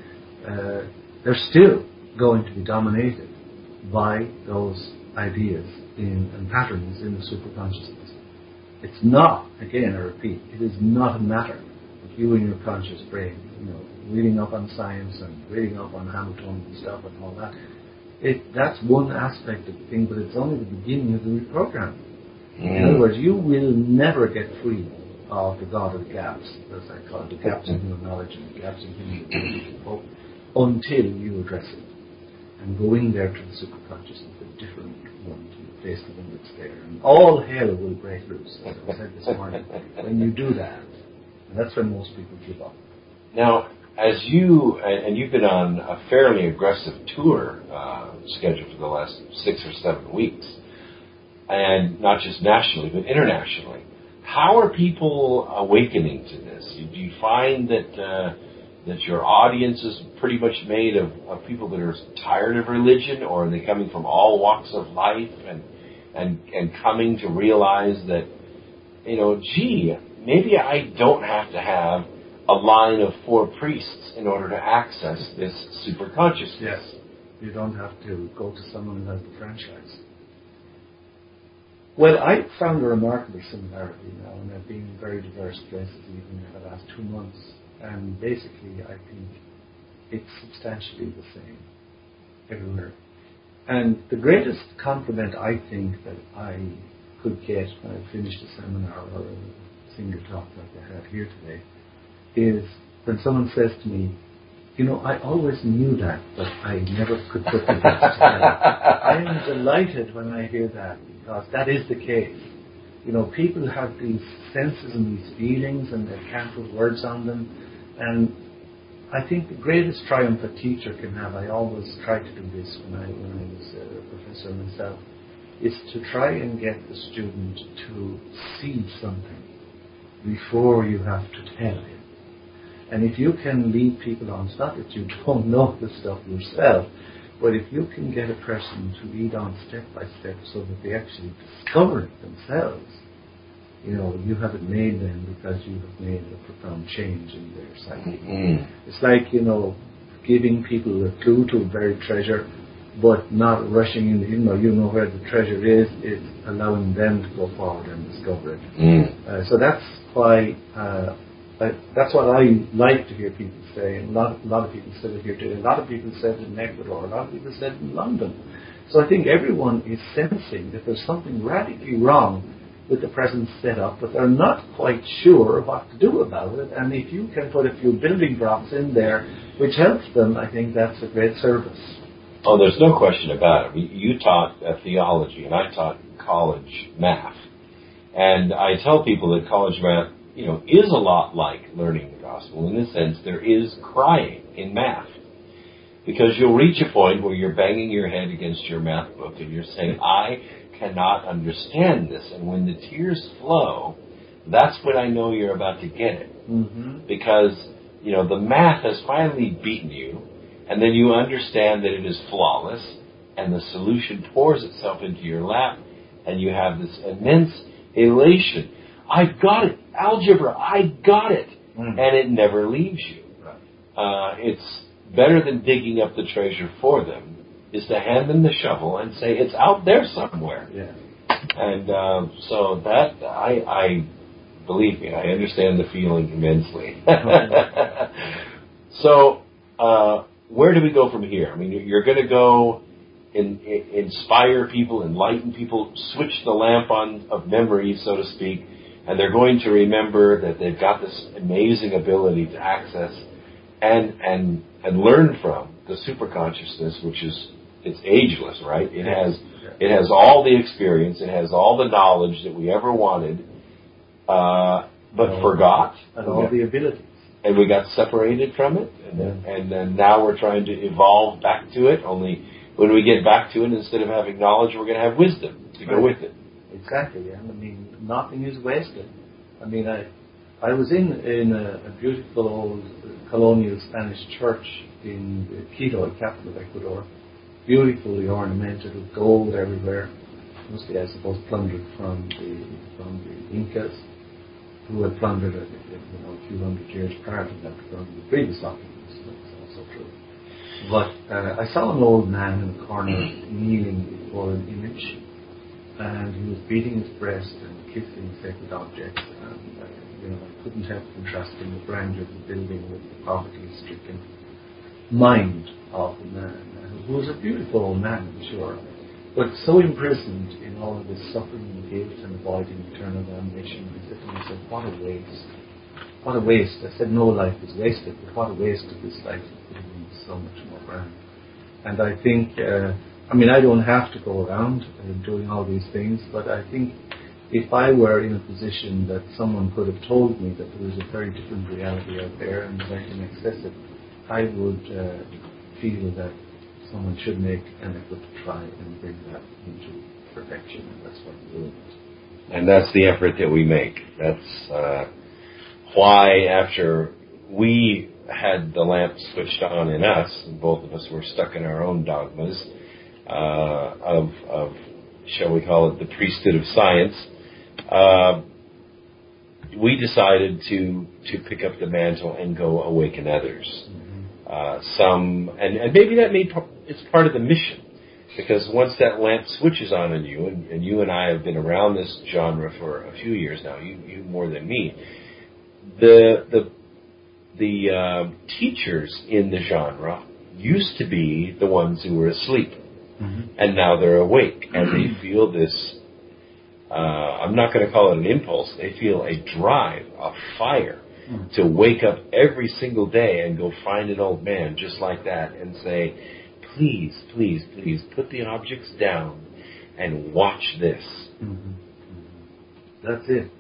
they're still going to be dominated by those ideas and patterns in the superconsciousness. It's not, again I repeat, it is not a matter of you and your conscious brain, reading up on science and reading up on Hamiltonian stuff and all that. That's one aspect of the thing, but it's only the beginning of the reprogramming. In other words, you will never get free of the God of the gaps, as I call it, the gaps in human knowledge and the gaps in human ability to cope, until you address it and go in there to the superconsciousness, a different one, to replace the one that's there. And all hell will break loose, as I said this morning, when you do that. And that's when most people give up. Now, as you've been on a fairly aggressive tour schedule for the last 6 or 7 weeks, and not just nationally, but internationally, how are people awakening to this? Do you find that your audience is pretty much made of people that are tired of religion, or are they coming from all walks of life and coming to realize that, maybe I don't have to have a line of 4 priests in order to access this super consciousness? Yes. You don't have to go to someone who has the franchise. Well, I found a remarkable similarity now, and I've been in very diverse places even in the last 2 months, and basically I think it's substantially the same everywhere. And the greatest compliment I think that I could get when I finished a seminar or a single talk like I had here today is when someone says to me, you know, I always knew that, but I never could put the bits together. I am delighted when I hear that, because that is the case. You know, people have these senses and these feelings, and they can't put words on them. And I think the greatest triumph a teacher can have, I always tried to do this when I was a professor myself, is to try and get the student to see something before you have to tell him. And if you can lead people on, it's not that you don't know the stuff yourself, but if you can get a person to lead on step by step so that they actually discover it themselves, you know, you haven't made them because you have made a profound change in their psyche. Mm-hmm. It's like, you know, giving people a clue to a buried treasure, but not rushing in, even though you know where the treasure is, it's allowing them to go forward and discover it. Mm. So that's why, that's what I like to hear people say, and a lot of people said it here today. A lot of people said it in Ecuador. A lot of people said it in London. So I think everyone is sensing that there's something radically wrong with the present setup, but they're not quite sure what to do about it. And if you can put a few building blocks in there, which helps them, I think that's a great service. Oh, there's no question about it. You taught theology, and I taught college math. And I tell people that college math, you know, is a lot like learning the gospel. In the sense, there is crying in math. Because you'll reach a point where you're banging your head against your math book and you're saying, I cannot understand this. And when the tears flow, that's when I know you're about to get it. Mm-hmm. Because, you know, the math has finally beaten you, and then you understand that it is flawless, and the solution pours itself into your lap, and you have this immense elation. I got it. Algebra, I got it. Mm-hmm. And it never leaves you. Right. It's better than digging up the treasure for them, is to hand them the shovel and say, it's out there somewhere. Yeah. And so that, I believe me, I understand the feeling immensely. So, where do we go from here? I mean, you're going to go inspire people, enlighten people, switch the lamp on of memory, so to speak, and they're going to remember that they've got this amazing ability to access and learn from the superconsciousness, which is, it's ageless, right? It has all the experience, it has all the knowledge that we ever wanted, but forgot. And all the abilities. And we got separated from it, and then now we're trying to evolve back to it, only when we get back to it, instead of having knowledge, we're going to have wisdom to go with it. Exactly, and I mean, nothing is wasted. I mean, I was in a beautiful old colonial Spanish church in Quito, the capital of Ecuador, beautifully ornamented with gold everywhere, mostly, I suppose, plundered from the Incas, who had plundered it, a few hundred years prior to that from the previous occupants. That's also true. But I saw an old man in the corner kneeling before an image, and he was beating his breast and kissing sacred objects. And I couldn't help contrasting the grandeur of the building with the poverty-stricken mind of the man, who was a beautiful old man, I'm sure, but so imprisoned in all of this suffering and guilt and avoiding eternal damnation. I said to myself, what a waste. What a waste. I said no life is wasted, but what a waste of this life that could have been so much more grand. And I think, I don't have to go around doing all these things, but I think if I were in a position that someone could have told me that there was a very different reality out there and that I can access it, I would feel that someone should make an effort to try and bring that into perfection, and that's what we're doing. And that's the effort that we make. That's why after we had the lamp switched on in us, and both of us were stuck in our own dogmas of shall we call it, the priesthood of science, we decided to pick up the mantle and go awaken others. Mm-hmm. And maybe it's part of the mission, Because once that lamp switches on in you, and you and I have been around this genre for a few years now, you more than me, the teachers in the genre used to be the ones who were asleep, and now they're awake, and they feel this, I'm not going to call it an impulse, they feel a drive, a fire, to wake up every single day and go find an old man just like that and say, please, please, please, put the objects down and watch this. That's it.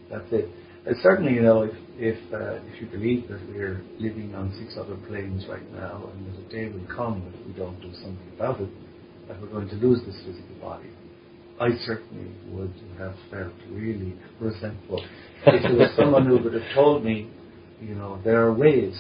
And certainly, you know, if you believe that we're living on 6 other planes right now, and that a day will come if we don't do something about it, that we're going to lose this physical body, I certainly would have felt really resentful if there was someone who would have told me, you know, there are ways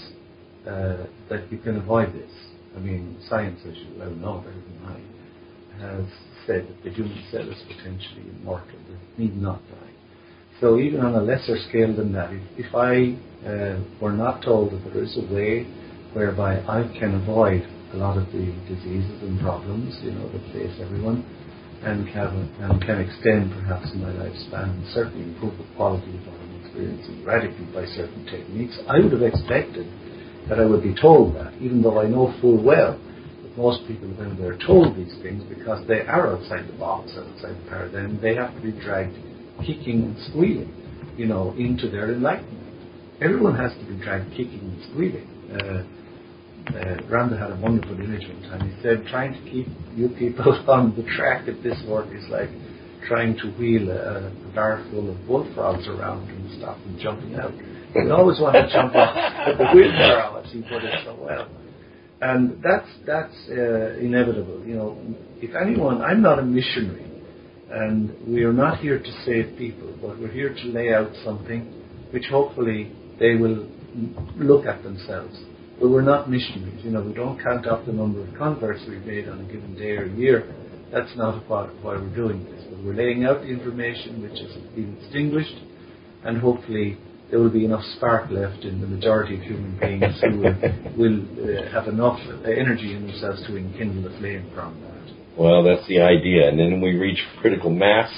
that you can avoid this. I mean, science, as you well know better than I, has said that the human cell is potentially immortal. It need not die. So even on a lesser scale than that, if I were not told that there is a way whereby I can avoid a lot of the diseases and problems, you know, that face everyone, and can extend perhaps my lifespan and certainly improve the quality of what I'm experiencing radically by certain techniques, I would have expected that I would be told that, even though I know full well that most people, when they're told these things, because they are outside the box, outside the paradigm, they have to be dragged kicking and squealing, you know, into their enlightenment. Everyone has to be dragged kicking and squealing. Randa had a wonderful image one time. He said, trying to keep you people on the track at this work is like trying to wheel a bar full of bullfrogs around and stop them jumping out. You always want to jump off with the wheelbarrow out, as he put it so well. And that's inevitable. You know, if anyone, I'm not a missionary, and we are not here to save people, but we're here to lay out something which hopefully they will look at themselves. But we're not missionaries. You know, we don't count up the number of converts we've made on a given day or year. That's not why we're doing this. But we're laying out the information which has been distinguished, and hopefully there will be enough spark left in the majority of human beings who will have enough energy in themselves to enkindle the flame from that. Well, that's the idea. And then we reach critical mass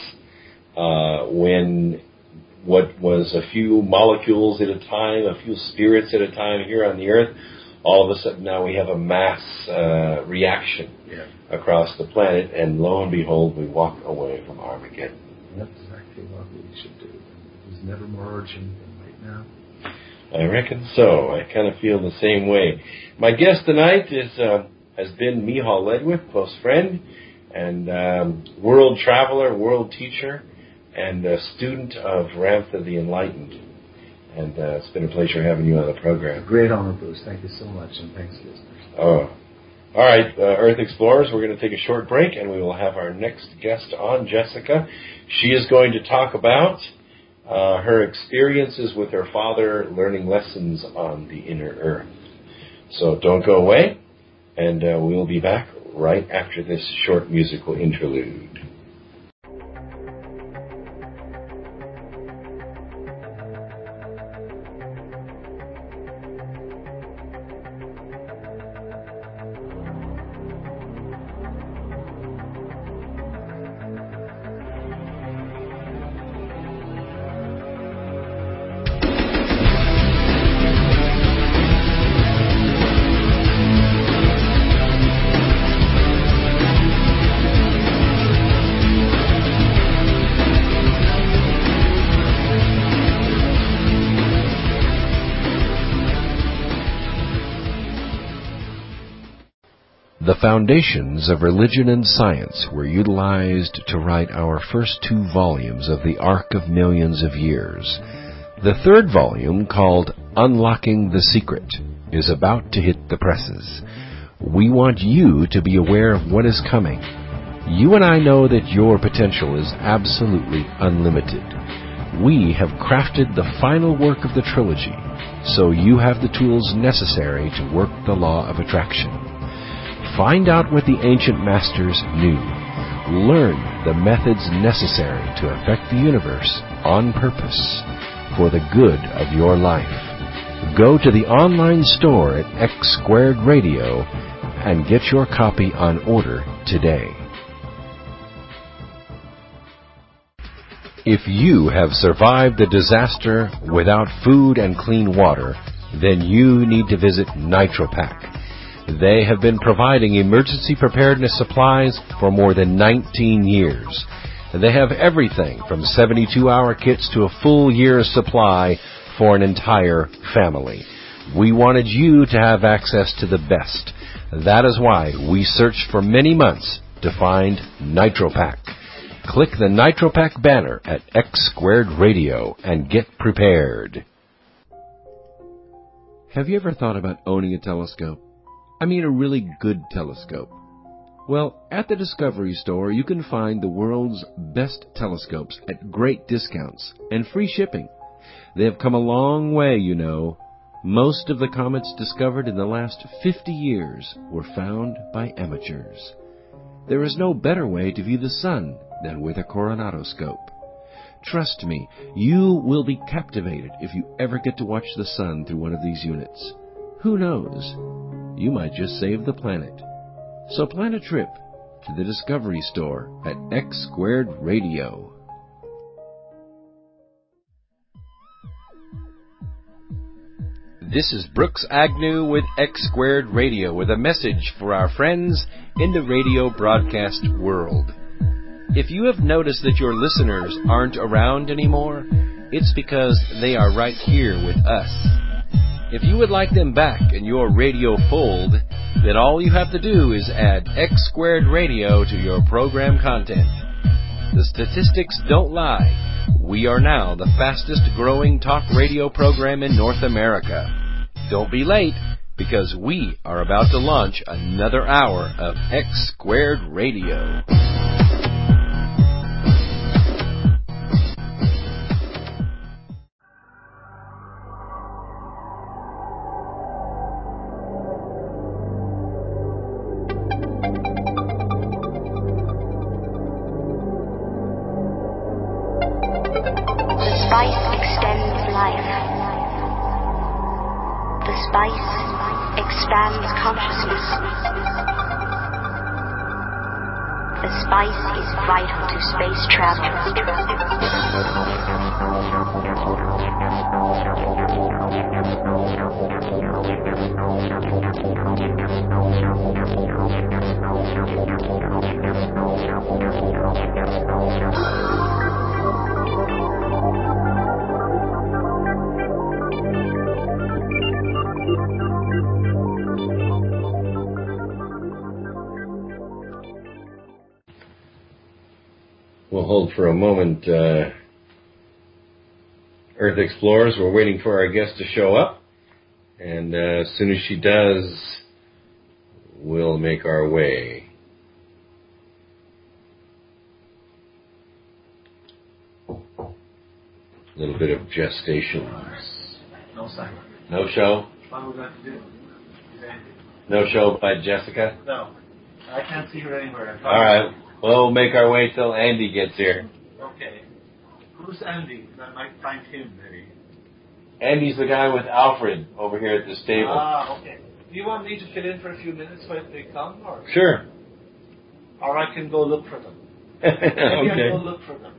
when what was a few molecules at a time, a few spirits at a time here on the earth, all of a sudden now we have a mass reaction across the planet, and lo and behold, we walk away from Armageddon. That's exactly what we should do. It was never more urgent than right now. I reckon so. I kind of feel the same way. My guest tonight has been Micheál Ledwith, close friend, and world traveler, world teacher, and a student of Ramtha the Enlightened. And it's been a pleasure having you on the program. Great honor, Bruce. Thank you so much, and thanks, listeners. Oh. All right, Earth Explorers, we're going to take a short break, and we will have our next guest on, Jessica. She is going to talk about her experiences with her father, learning lessons on the inner earth. So don't go away, and we'll be back right after this short musical interlude. The foundations of religion and science were utilized to write our first 2 volumes of the Arc of Millions of Years. The 3rd volume, called Unlocking the Secret, is about to hit the presses. We want you to be aware of what is coming. You and I know that your potential is absolutely unlimited. We have crafted the final work of the trilogy, so you have the tools necessary to work the law of attraction. Find out what the ancient masters knew. Learn the methods necessary to affect the universe on purpose for the good of your life. Go to the online store at X Squared Radio and get your copy on order today. If you have survived the disaster without food and clean water, then you need to visit NitroPack. They have been providing emergency preparedness supplies for more than 19 years. They have everything from 72-hour kits to a full year's supply for an entire family. We wanted you to have access to the best. That is why we searched for many months to find NitroPack. Click the NitroPack banner at X Squared Radio and get prepared. Have you ever thought about owning a telescope? I mean a really good telescope. Well, at the Discovery Store, you can find the world's best telescopes at great discounts and free shipping. They have come a long way, you know. Most of the comets discovered in the last 50 years were found by amateurs. There is no better way to view the sun than with a Coronadoscope. Trust me, you will be captivated if you ever get to watch the sun through one of these units. Who knows? You might just save the planet. So plan a trip to the Discovery Store at X Squared Radio. This is Brooks Agnew with X Squared Radio with a message for our friends in the radio broadcast world. If you have noticed that your listeners aren't around anymore, it's because they are right here with us. If you would like them back in your radio fold, then all you have to do is add X Squared Radio to your program content. The statistics don't lie. We are now the fastest growing talk radio program in North America. Don't be late, because we are about to launch another hour of X Squared Radio. Space travel. We'll hold for a moment. Earth Explorers, we're waiting for our guest to show up. And as soon as she does, we'll make our way. A little bit of gestation. No sign. No show? What are we going to do? No show by Jessica? No. I can't see her anywhere. All right. We'll make our way till Andy gets here. Okay. Who's Andy? I might find him, maybe. Andy's the guy with Alfred over here at the stable. Ah, okay. Do you want me to fill in for a few minutes when they come? Or? Sure. Or I can go look for them. Okay. Maybe I'll go look for them.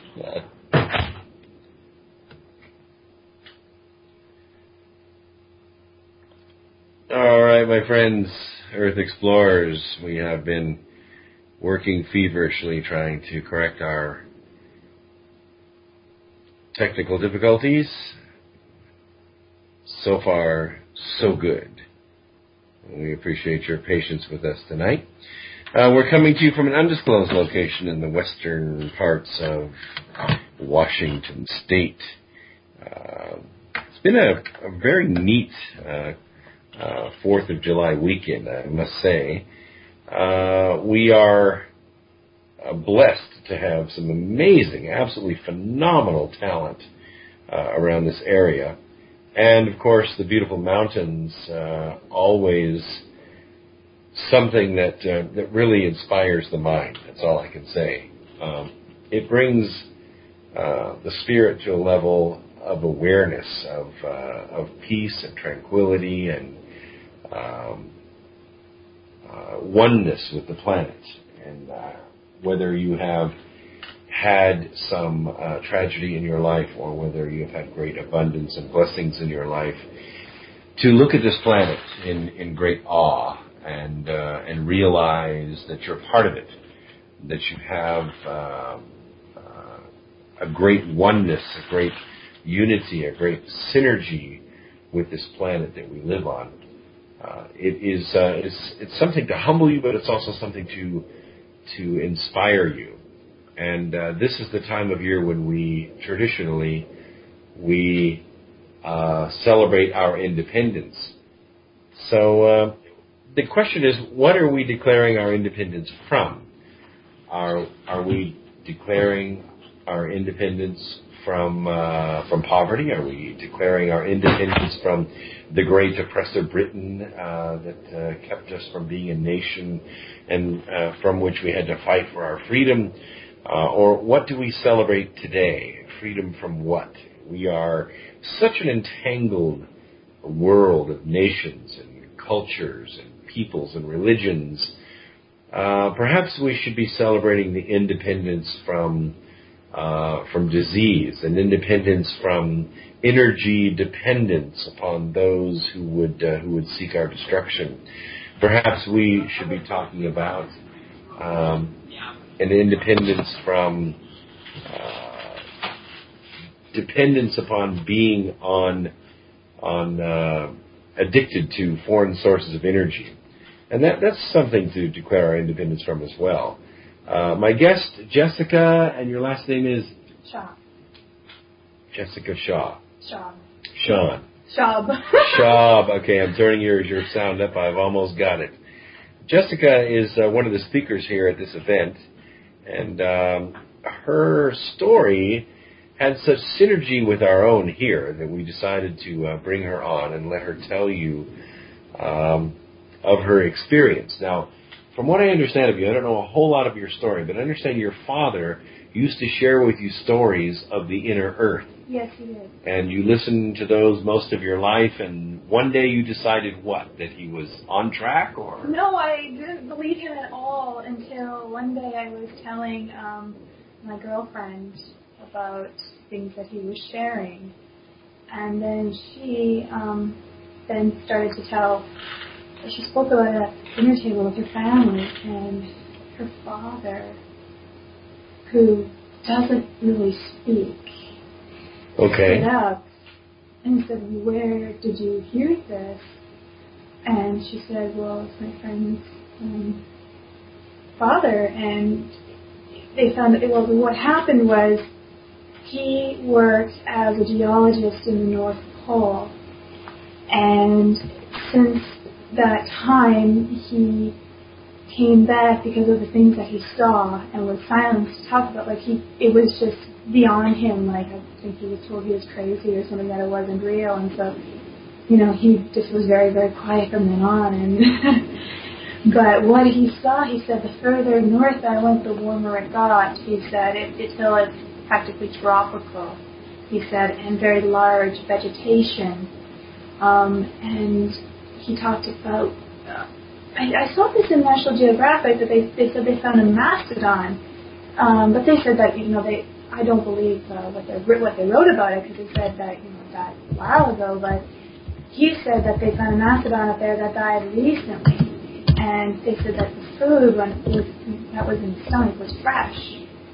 All right, my friends, Earth Explorers, we have been working feverishly trying to correct our technical difficulties. So far, so good. We appreciate your patience with us tonight. We're coming to you from an undisclosed location in the western parts of Washington State. It's been a very neat 4th of July weekend, I must say. We are blessed to have some amazing, absolutely phenomenal talent around this area. And, of course, the beautiful mountains, always something that really inspires the mind. That's all I can say. It brings the spirit to a level of awareness, of peace and tranquility and oneness with the planet. And whether you have had some tragedy in your life or whether you have had great abundance and blessings in your life, to look at this planet in great awe and realize that you're part of it, that you have a great oneness, a great unity, a great synergy with this planet that we live on. It's something to humble you, but it's also something to inspire you. And this is the time of year when we traditionally celebrate our independence. So the question is, what are we declaring our independence from? Are we declaring our independence from poverty? Are we declaring our independence from the great oppressor Britain that kept us from being a nation and from which we had to fight for our freedom? Or what do we celebrate today? Freedom from what? We are such an entangled world of nations and cultures and peoples and religions. Perhaps we should be celebrating the independence from disease and independence from energy dependence upon those who would seek our destruction. Perhaps we should be talking about an independence from dependence upon being addicted to foreign sources of energy. And that's something to declare our independence from as well. My guest, Jessica, and your last name is? Shaw. Jessica Shaw. Shaw. Sean. Shab. Shab. Okay, I'm turning your sound up. I've almost got it. Jessica is one of the speakers here at this event, and her story had such synergy with our own here that we decided to bring her on and let her tell you of her experience. Now, from what I understand of you, I don't know a whole lot of your story, but I understand your father used to share with you stories of the inner earth. Yes, he did. And you listened to those most of your life, and one day you decided what? That he was on track, or? No, I didn't believe him at all until one day I was telling my girlfriend about things that he was sharing. And then she then started to tell, she spoke about it at the dinner table with her family, and her father, who doesn't really speak, okay, stood up and said, "Where did you hear this?" And she said, "Well, it's my friend's father." And they found that, well, what happened was he worked as a geologist in the North Pole, and since that time he came back because of the things that he saw and was silenced to talk about. Like, it was just beyond him. Like, I think he was told he was crazy or something, that it wasn't real, and so, he just was very, very quiet from then on. And but what he saw, he said, the further north I went, the warmer it got. He said till it's practically tropical. He said, and very large vegetation. And he talked about, I saw this in National Geographic, that they said they found a mastodon, but they said that, I don't believe what they wrote about it, because they said that, that a while ago, but he said that they found a mastodon up there that died recently, and they said that the food that was in the stomach was fresh.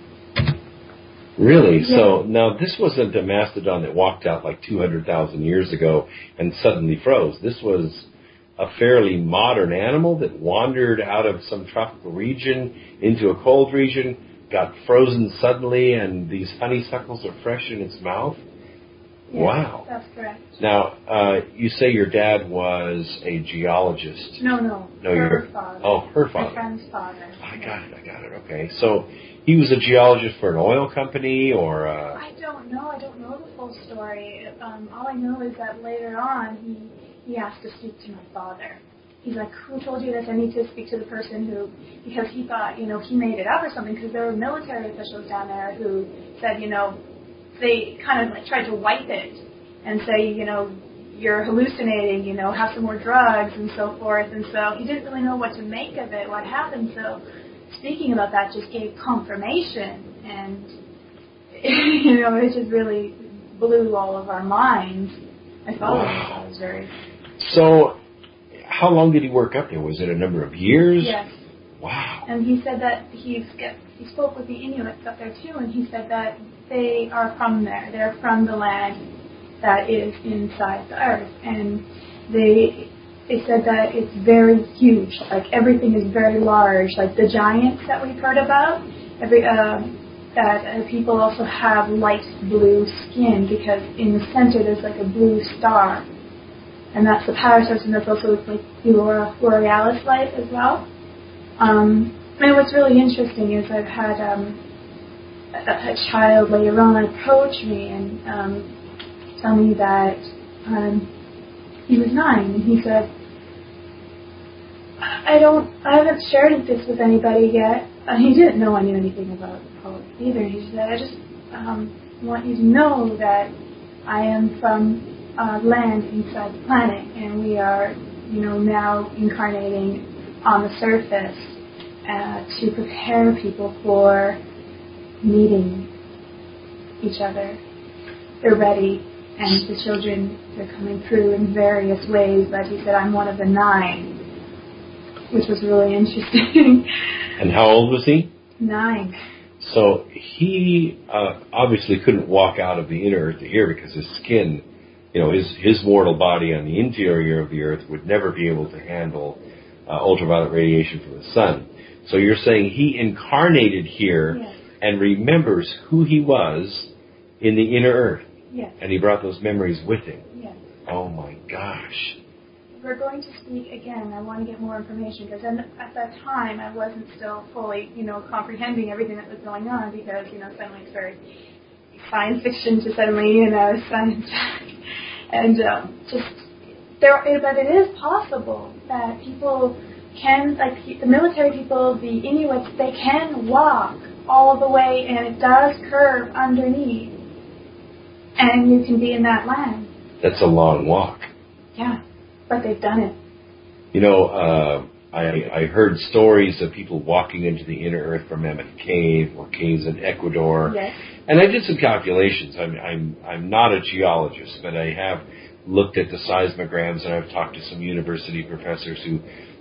Really? Yeah. So now this wasn't a mastodon that walked out like 200,000 years ago and suddenly froze. This was a fairly modern animal that wandered out of some tropical region into a cold region, got frozen suddenly, and these honeysuckles are fresh in its mouth? Yes, wow. That's correct. Now, you say your dad was a geologist. No, her father. Oh, her father. My friend's father. I got it. Okay. So he was a geologist for an oil company, or? I don't know. I don't know the full story. All I know is that later on he asked to speak to my father. He's like, "Who told you this? I need to speak to the person who," because he thought, he made it up or something, because there were military officials down there who said, they kind of like tried to wipe it and say, you're hallucinating, have some more drugs and so forth. And so he didn't really know what to make of it, what happened. So speaking about that just gave confirmation. And, it just really blew all of our minds. I thought it was very... So how long did he work up there? Was it a number of years? Yes. Wow. And he said that he spoke with the Inuits up there too, and he said that they are from there. They're from the land that is inside the earth. And they said that it's very huge. Like everything is very large. Like the giants that we've heard about, that people also have light blue skin because in the center there's like a blue star. And that's the power source, and that's also like the Aurora Borealis light as well. And what's really interesting is I've had a child later on approach me and tell me that he was 9, and he said, I haven't shared this with anybody yet. He didn't know I knew anything about politics either. He said, I just want you to know that I am from land inside the planet, and we are, now incarnating on the surface to prepare people for meeting each other. They're ready, and the children are coming through in various ways, but he said, I'm one of the 9, which was really interesting. And how old was he? 9. So he obviously couldn't walk out of the inner earth to here because his skin, his mortal body on the interior of the earth would never be able to handle ultraviolet radiation from the sun. So you're saying he incarnated here Yes. and remembers who he was in the inner earth. Yes. And he brought those memories with him. Yes. Oh my gosh. We're going to speak again. I want to get more information because at that time I wasn't still fully, comprehending everything that was going on because, suddenly it's very science fiction to suddenly, science. And but it is possible that people can, like the military people, the Inuits, they can walk all the way, and it does curve underneath, and you can be in that land. That's a long walk. Yeah, but they've done it. I heard stories of people walking into the inner earth from Mammoth Cave or caves in Ecuador. Yes. And I did some calculations. I'm not a geologist, but I have looked at the seismograms, and I've talked to some university professors who,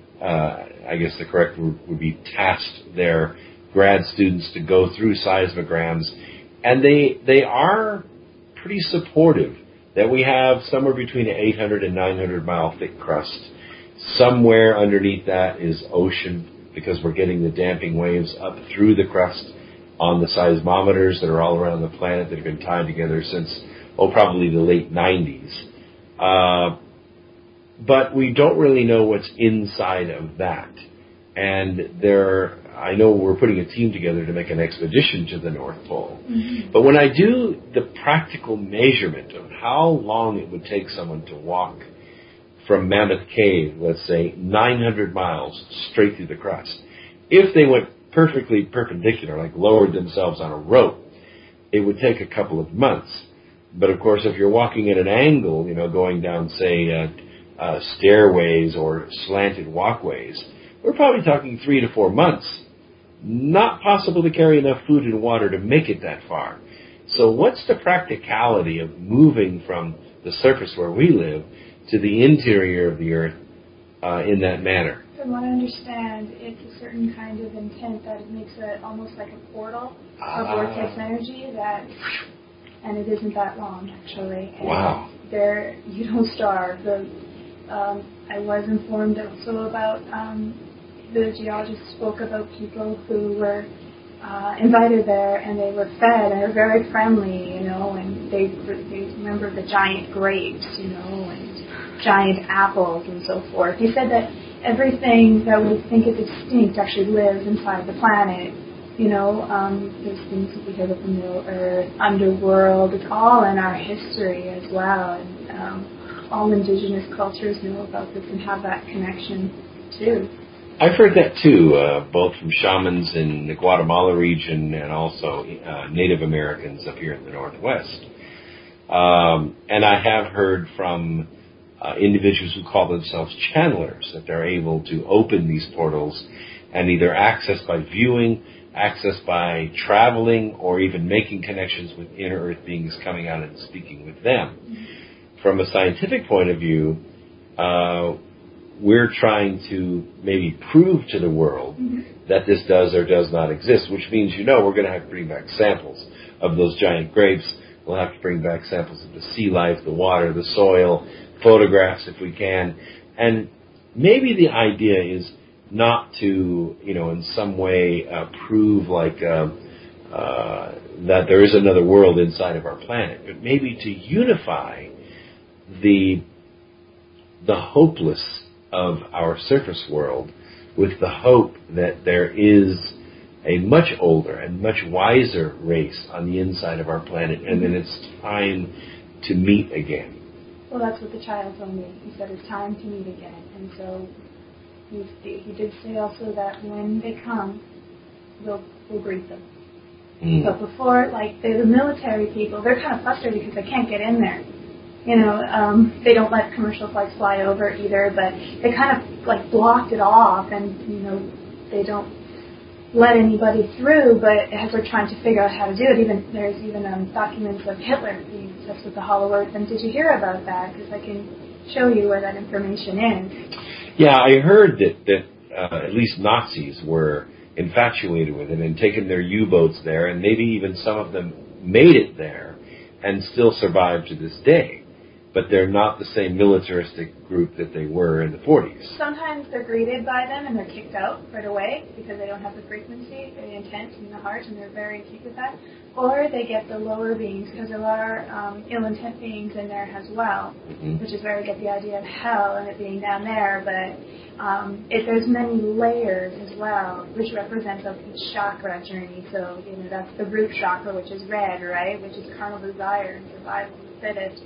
I guess the correct word would be tasked their grad students to go through seismograms, and they are pretty supportive that we have somewhere between an 800 and 900 mile thick crust. Somewhere underneath that is ocean because we're getting the damping waves up through the crust on the seismometers that are all around the planet that have been tied together since, probably the late 90s. But we don't really know what's inside of that. And I know we're putting a team together to make an expedition to the North Pole. Mm-hmm. But when I do the practical measurement of how long it would take someone to walk from Mammoth Cave, let's say, 900 miles straight through the crust, if they went perfectly perpendicular, like lowered themselves on a rope, it would take a couple of months. But of course, if you're walking at an angle, going down, say, stairways or slanted walkways, we're probably talking 3 to 4 months. Not possible to carry enough food and water to make it that far. So what's the practicality of moving from the surface where we live to the interior of the earth in that manner? From what I understand, it's a certain kind of intent that it makes it almost like a portal of vortex energy and it isn't that long, actually. And wow. You don't starve. I was informed also about the geologist spoke about people who were invited there, and they were fed, and they're very friendly, and they remember the giant grapes, and giant apples and so forth. He said that everything that we think is extinct actually lives inside the planet. There's things that we hear about the Middle Earth, underworld. It's all in our history as well, and all indigenous cultures know about this and have that connection too. I've heard that too, both from shamans in the Guatemala region and also Native Americans up here in the Northwest. And I have heard from individuals who call themselves channelers, that they're able to open these portals and either access by viewing, access by traveling, or even making connections with inner earth beings coming out and speaking with them. From a scientific point of view, we're trying to maybe prove to the world that this does or does not exist, which means, we're going to have to bring back samples of those giant grapes. We'll have to bring back samples of the sea life, the water, the soil, photographs if we can. And maybe the idea is not to, in some way prove like that there is another world inside of our planet, but maybe to unify the hopeless of our surface world with the hope that there is a much older and much wiser race on the inside of our planet, and then it's time to meet again. Well, that's what the child told me. He said it's time to meet again. And so he did say also that when they come, we'll greet them. But before, like the military people, they're kind of frustrated because they can't get in there. They don't let commercial flights fly over either, but they kind of like blocked it off, and they don't let anybody through. But as they're trying to figure out how to do it, there's even documents of Hitler being obsessed with the Hollow Earth. And did you hear about that? Because I can show you where that information is. Yeah, I heard that at least Nazis were infatuated with it and taken their U-boats there, and maybe even some of them made it there and still survive to this day. But they're not the same militaristic group that they were in the 40s. Sometimes they're greeted by them and they're kicked out right away because they don't have the frequency, the intent in the heart, and they're very acute with that. Or they get the lower beings, because there are ill intent beings in there as well, which is where we get the idea of hell and it being down there. But there's many layers as well, which represent each chakra journey. So, that's the root chakra, which is red, right, which is carnal desire and survival of the fittest.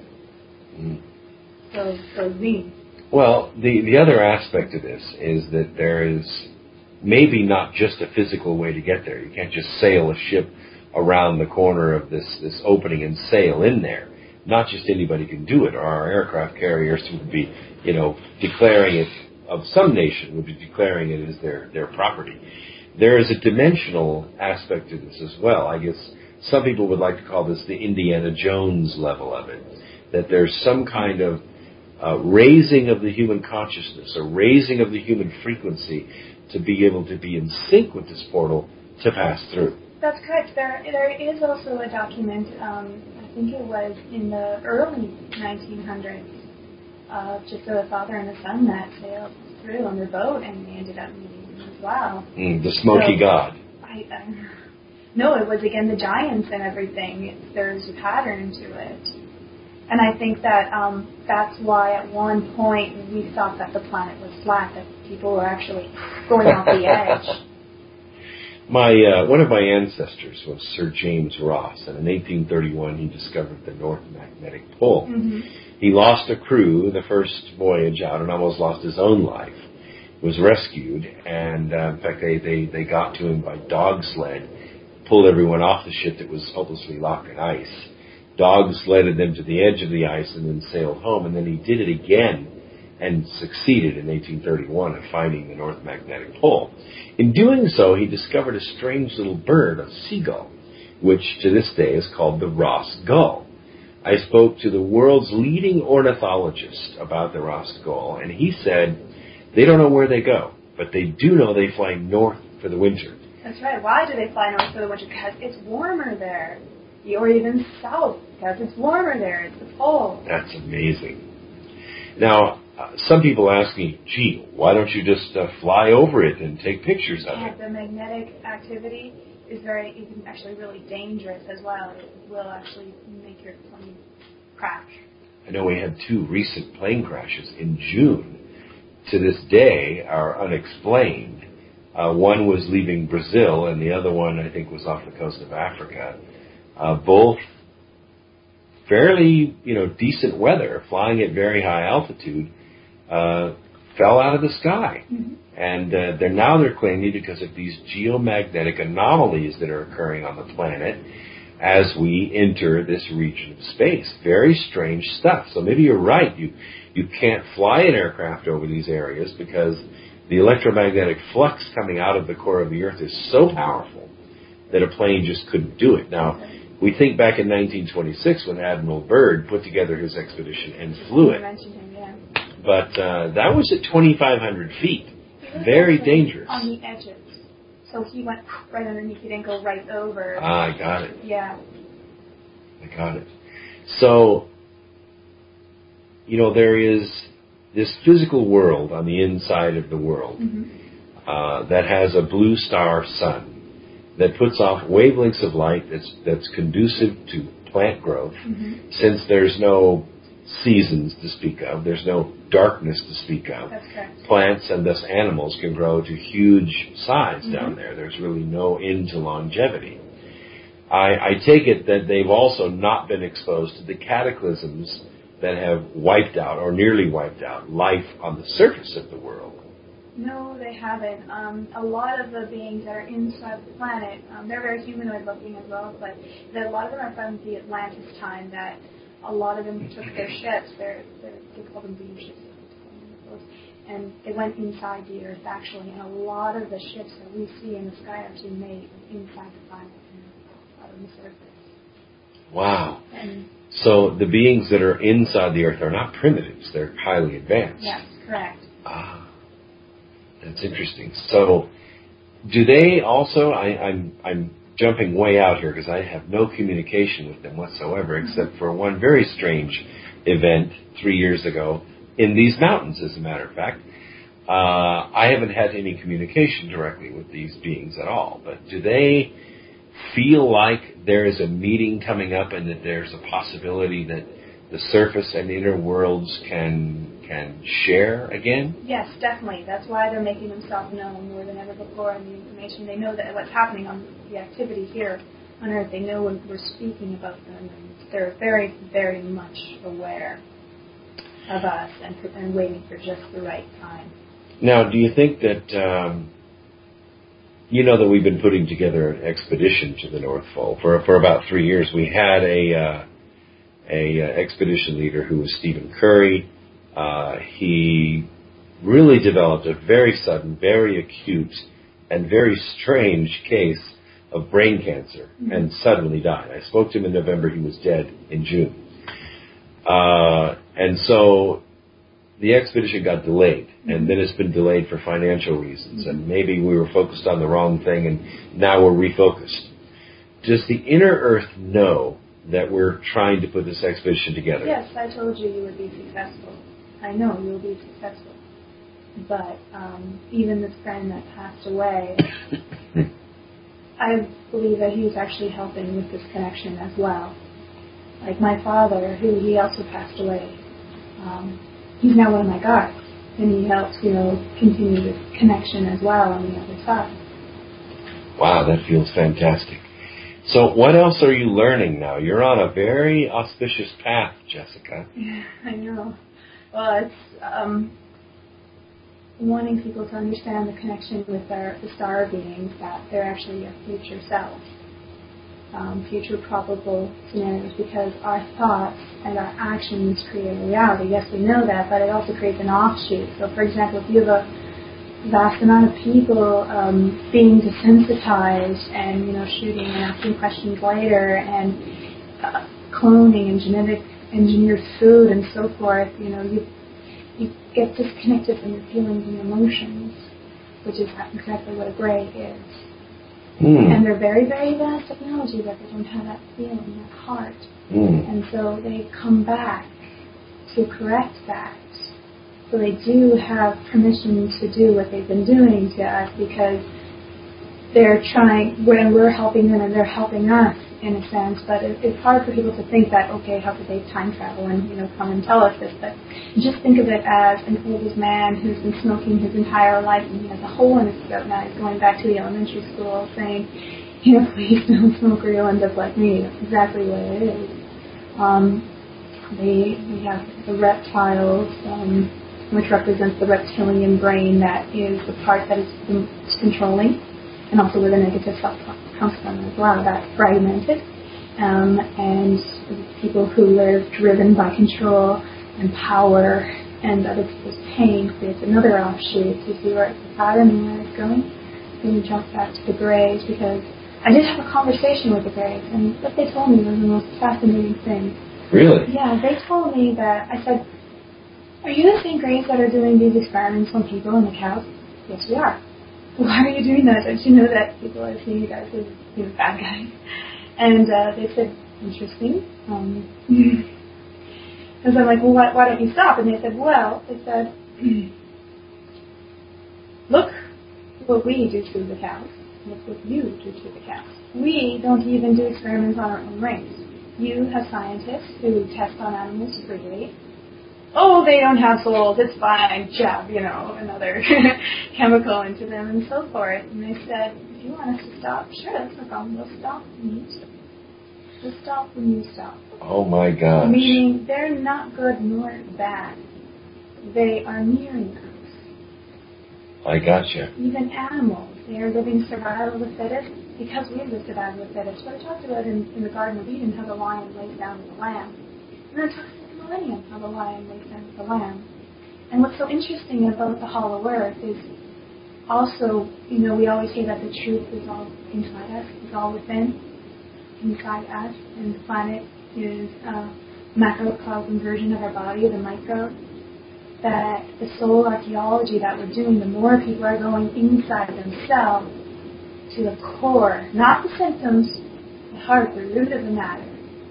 So me. Well, the other aspect of this is that there is maybe not just a physical way to get there. You can't just sail a ship around the corner of this opening and sail in there. Not just anybody can do it, or our aircraft carriers would be, declaring it, of some nation would be declaring it as their property. There is a dimensional aspect to this as well. I guess some people would like to call this the Indiana Jones level of it. That there's some kind of raising of the human consciousness, a raising of the human frequency to be able to be in sync with this portal to pass through. That's correct. There is also a document, I think it was in the early 1900s, just a father and a son that sailed through on their boat, and they ended up meeting as well. The Smoky God. No, it was again the giants and everything. There's a pattern to it. And I think that that's why at one point we thought that the planet was flat, that people were actually going off the edge. One of my ancestors was Sir James Ross, and in 1831 he discovered the North Magnetic Pole. He lost a crew the first voyage out and almost lost his own life. Was rescued, and in fact they got to him by dog sled, pulled everyone off the ship that was hopelessly locked in ice. Dogs sledded them to the edge of the ice and then sailed home. And then he did it again and succeeded in 1831 at finding the North Magnetic Pole. In doing so, he discovered a strange little bird, a seagull, which to this day is called the Ross gull. I spoke to the world's leading ornithologist about the Ross gull, and he said they don't know where they go, but they do know they fly north for the winter. That's right. Why do they fly north for the winter? Because it's warmer there. Or even south, because it's warmer there. It's the pole. That's amazing. Now, some people ask me, gee, why don't you just fly over it and take pictures of it? The magnetic activity is actually really dangerous as well. It will actually make your plane crash. I know we had 2 recent plane crashes in June. To this day are unexplained. One was leaving Brazil, and the other one, I think, was off the coast of Africa. Both fairly, decent weather, flying at very high altitude, fell out of the sky. And they're claiming because of these geomagnetic anomalies that are occurring on the planet, as we enter this region of space. Very strange stuff. So maybe you're right. You can't fly an aircraft over these areas because the electromagnetic flux coming out of the core of the Earth is so powerful that a plane just couldn't do it. Now, we think back in 1926 when Admiral Byrd put together his expedition and flew it. But that was at 2,500 feet. Very dangerous. On the edges. So he went right underneath. He didn't go right over. I got it. Yeah. I got it. So, there is this physical world on the inside of the world that has a blue star sun that puts off wavelengths of light that's conducive to plant growth. Since there's no seasons to speak of, there's no darkness to speak of. That's correct. Plants and thus animals can grow to huge size down there. There's really no end to longevity. I take it that they've also not been exposed to the cataclysms that have wiped out or nearly wiped out life on the surface of the world. No, they haven't. A lot of the beings that are inside the planet, they're very humanoid looking as well, but a lot of them are from the Atlantis time, that a lot of them took their ships, they call them beam ships, and they went inside the Earth actually, and a lot of the ships that we see in the sky are actually made inside the planet, out on the surface. Wow. And so the beings that are inside the Earth are not primitives, they're highly advanced. yes, correct. That's interesting. So, do they also? I'm jumping way out here because I have no communication with them whatsoever, except for one very strange event 3 years ago in these mountains. As a matter of fact, I haven't had any communication directly with these beings at all. But do they feel like there is a meeting coming up, and that there's a possibility that the surface and inner worlds can share again? Yes, definitely. That's why they're making themselves known more than ever before, and the information. They know that what's happening on the activity here on Earth. They know when we're speaking about them, and they're very, very much aware of us and waiting for just the right time. Now, do you think that that we've been putting together an expedition to the North Pole for about 3 years? We had a expedition leader who was Stephen Curry. He really developed a very sudden, very acute, and very strange case of brain cancer and suddenly died. I spoke to him in November. He was dead in June. And so the expedition got delayed, and then it's been delayed for financial reasons, and maybe we were focused on the wrong thing, and now we're refocused. Does the Inner Earth know that we're trying to put this expedition together? Yes, I told you would be successful. I know you will be successful. But even this friend that passed away, I believe that he's actually helping with this connection as well. Like my father, he also passed away. He's now one of my guards, and he helps, continue this connection as well on the other side. Wow, that feels fantastic. So what else are you learning now? You're on a very auspicious path, Jessica. Yeah, I know. Well, it's wanting people to understand the connection with the star beings, that they're actually your future selves, future probable scenarios, because our thoughts and our actions create a reality. Yes, we know that, but it also creates an offshoot. So, for example, if you have a vast amount of people being desensitized and, shooting and asking questions later, and cloning and genetic engineered food and so forth, you get disconnected from your feelings and emotions, which is exactly what a gray is. And they're very, very advanced technology, but they don't have that feeling, that heart. And so they come back to correct that. So they do have permission to do what they've been doing to us, because they're trying, when we're helping them and they're helping us in a sense. But it's hard for people to think that, okay, how could they time travel and, come and tell us this? But just think of it as an old man who's been smoking his entire life, and he has a hole in his throat now. He's going back to the elementary school saying, please don't smoke or you'll end up like me. That's exactly what it is. We have the reptiles, which represents the reptilian brain, that is the part that is the most controlling, and also where the negative self comes from as well, that's fragmented. and people who live driven by control and power and other people's pain creates another offshoot to see where the pattern and where it's going. Then we jump back to the Greys, because I did have a conversation with the Greys, and what they told me was the most fascinating thing. Really? Yeah, they told me that, I said, are you the same Greys that are doing these experiments on people and the cows? Yes, we are. Why are you doing that? Don't you know that people are seeing you guys as bad guys? And they said, interesting. Because I'm like, well, why don't you stop? And they said, look what we do to the cows. Look what you do to the cows. We don't even do experiments on our own race. You have scientists who test on animals freely. Oh, they don't have souls, it's fine, jab, another chemical into them and so forth. And they said, if you want us to stop, sure, that's no problem, we'll stop when you stop. We'll stop when you stop. Oh my gosh. Meaning, they're not good nor bad. They are mirroring us. I gotcha. Even animals, they are living survival of the fittest because we live survival of the fittest. What I talked about in the Garden of Eden, how the lion lays down with the lamb. And then I talked about the millennium, how the lion lays down with the lamb. And what's so interesting about the hollow earth is also, we always say that the truth is all inside us, is all within, inside us, and the planet is a macrocosm version of our body, the micro. That the soul archaeology that we're doing, the more people are going inside themselves to the core, not the symptoms, the heart, the root of the matter,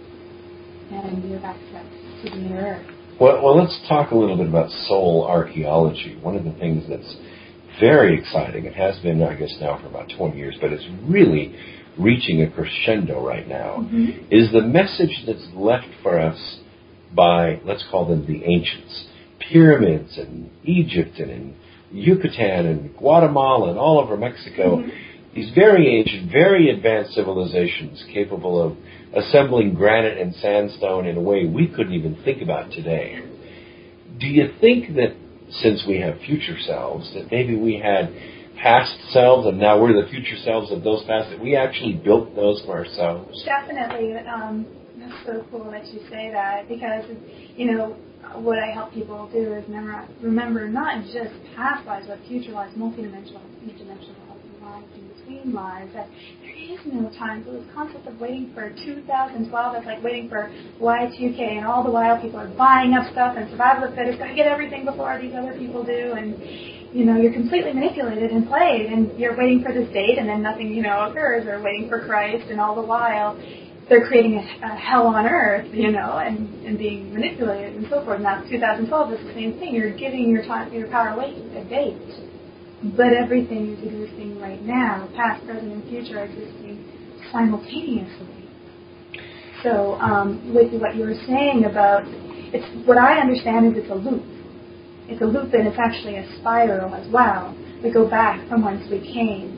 and you have access to the mirror. Well, let's talk a little bit about soul archaeology. One of the things that's very exciting, it has been, I guess, now for about 20 years, but it's really reaching a crescendo right now, is the message that's left for us by, let's call them the ancients. Pyramids in Egypt and in Yucatan and Guatemala and all over Mexico, these very ancient, very advanced civilizations capable of assembling granite and sandstone in a way we couldn't even think about today. Do you think that since we have future selves, that maybe we had past selves and now we're the future selves of those past, that we actually built those for ourselves? Definitely. That's so cool that you say that, because, what I help people do is remember not just past lives, but future lives, multidimensional, interdimensional lives, in between lives. That there is no time. So this concept of waiting for 2012, that's like waiting for Y2K, and all the while people are buying up stuff and survival of the fittest, got to get everything before these other people do, and you're completely manipulated and played, and you're waiting for this date, and then nothing, occurs, or waiting for Christ, and all the while they're creating a hell on earth, and being manipulated and so forth. Now, 2012 is the same thing. You're giving your time, your power away a date. But everything is existing right now. Past, present, and future are existing simultaneously. So, with what you were saying about, what I understand is it's a loop. It's a loop, and it's actually a spiral as well. We go back from whence we came.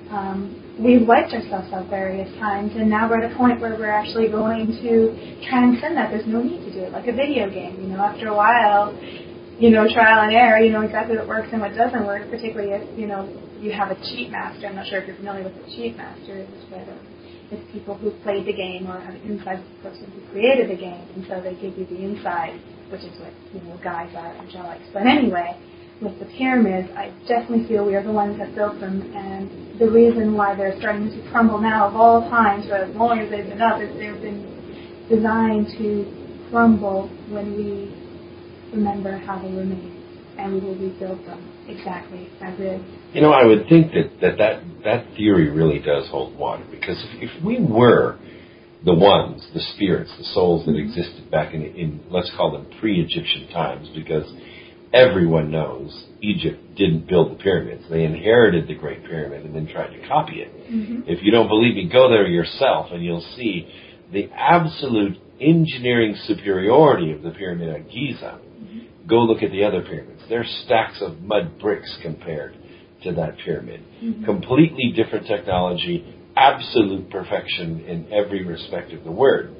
We've wiped ourselves out various times, and now we're at a point where we're actually going to transcend that. There's no need to do it like a video game. After a while, trial and error, exactly what works and what doesn't work, particularly if, you have a cheat master. I'm not sure if you're familiar with what cheat master is, but it's people who played the game or have inside the person who created the game, and so they give you the inside, which is what, guides are angelics. But anyway, with the pyramids, I definitely feel we are the ones that built them, and the reason why they're starting to crumble now of all times, for as long as they've been up, is they've been designed to crumble when we remember how they were made, and we will rebuild them exactly as is. I would think that theory really does hold water, because if we were the ones, the spirits, the souls that existed back in let's call them pre-Egyptian times, because everyone knows Egypt didn't build the pyramids. They inherited the Great Pyramid and then tried to copy it. If you don't believe me, go there yourself and you'll see the absolute engineering superiority of the Pyramid at Giza. Go look at the other pyramids. They're stacks of mud bricks compared to that pyramid. Completely different technology, absolute perfection in every respect of the word.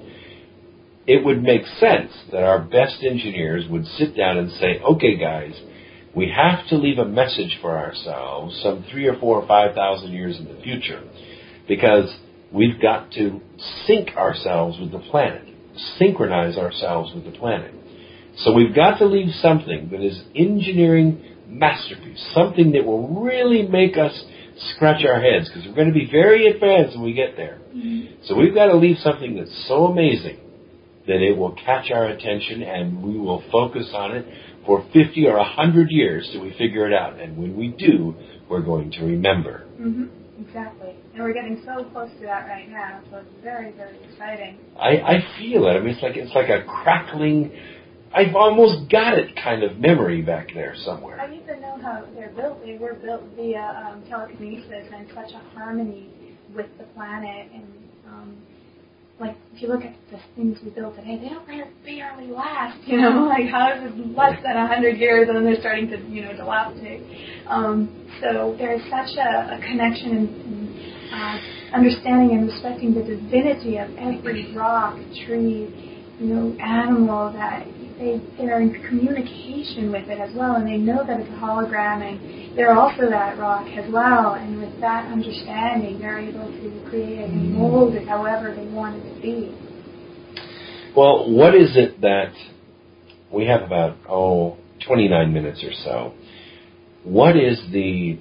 It would make sense that our best engineers would sit down and say, okay, guys, we have to leave a message for ourselves some 3,000 or 4,000 or 5,000 years in the future, because we've got to sync ourselves with the planet, synchronize ourselves with the planet. So we've got to leave something that is engineering masterpiece, something that will really make us scratch our heads, because we're going to be very advanced when we get there. Mm-hmm. So we've got to leave something that's so amazing that it will catch our attention, and we will focus on it for 50 or 100 years till we figure it out. And when we do, we're going to remember. Mm-hmm. Exactly. And we're getting so close to that right now, so it's very, very exciting. I feel it. I mean, it's like a crackling, I've almost got it kind of memory back there somewhere. I even know how they're built. They were built via telekinesis and such a harmony with the planet. And like, if you look at the things we built today, they don't barely last. You know, like houses less than 100 years, and then they're starting to, dilapidate. So there's such a connection and understanding and respecting the divinity of every rock, tree, animal, that they're in communication with it as well, and they know that it's a hologram, and they're also that rock as well, and with that understanding, they're able to create it and mold it however they want it to be. Well, what is it that we have about, 29 minutes or so? What is the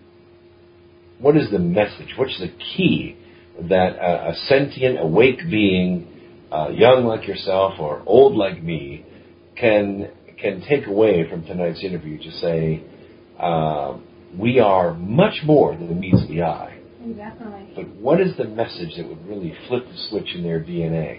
message? What's the key that a sentient, awake being, young like yourself or old like me, can take away from tonight's interview to say, we are much more than meets the eye? Definitely. But what is the message that would really flip the switch in their DNA?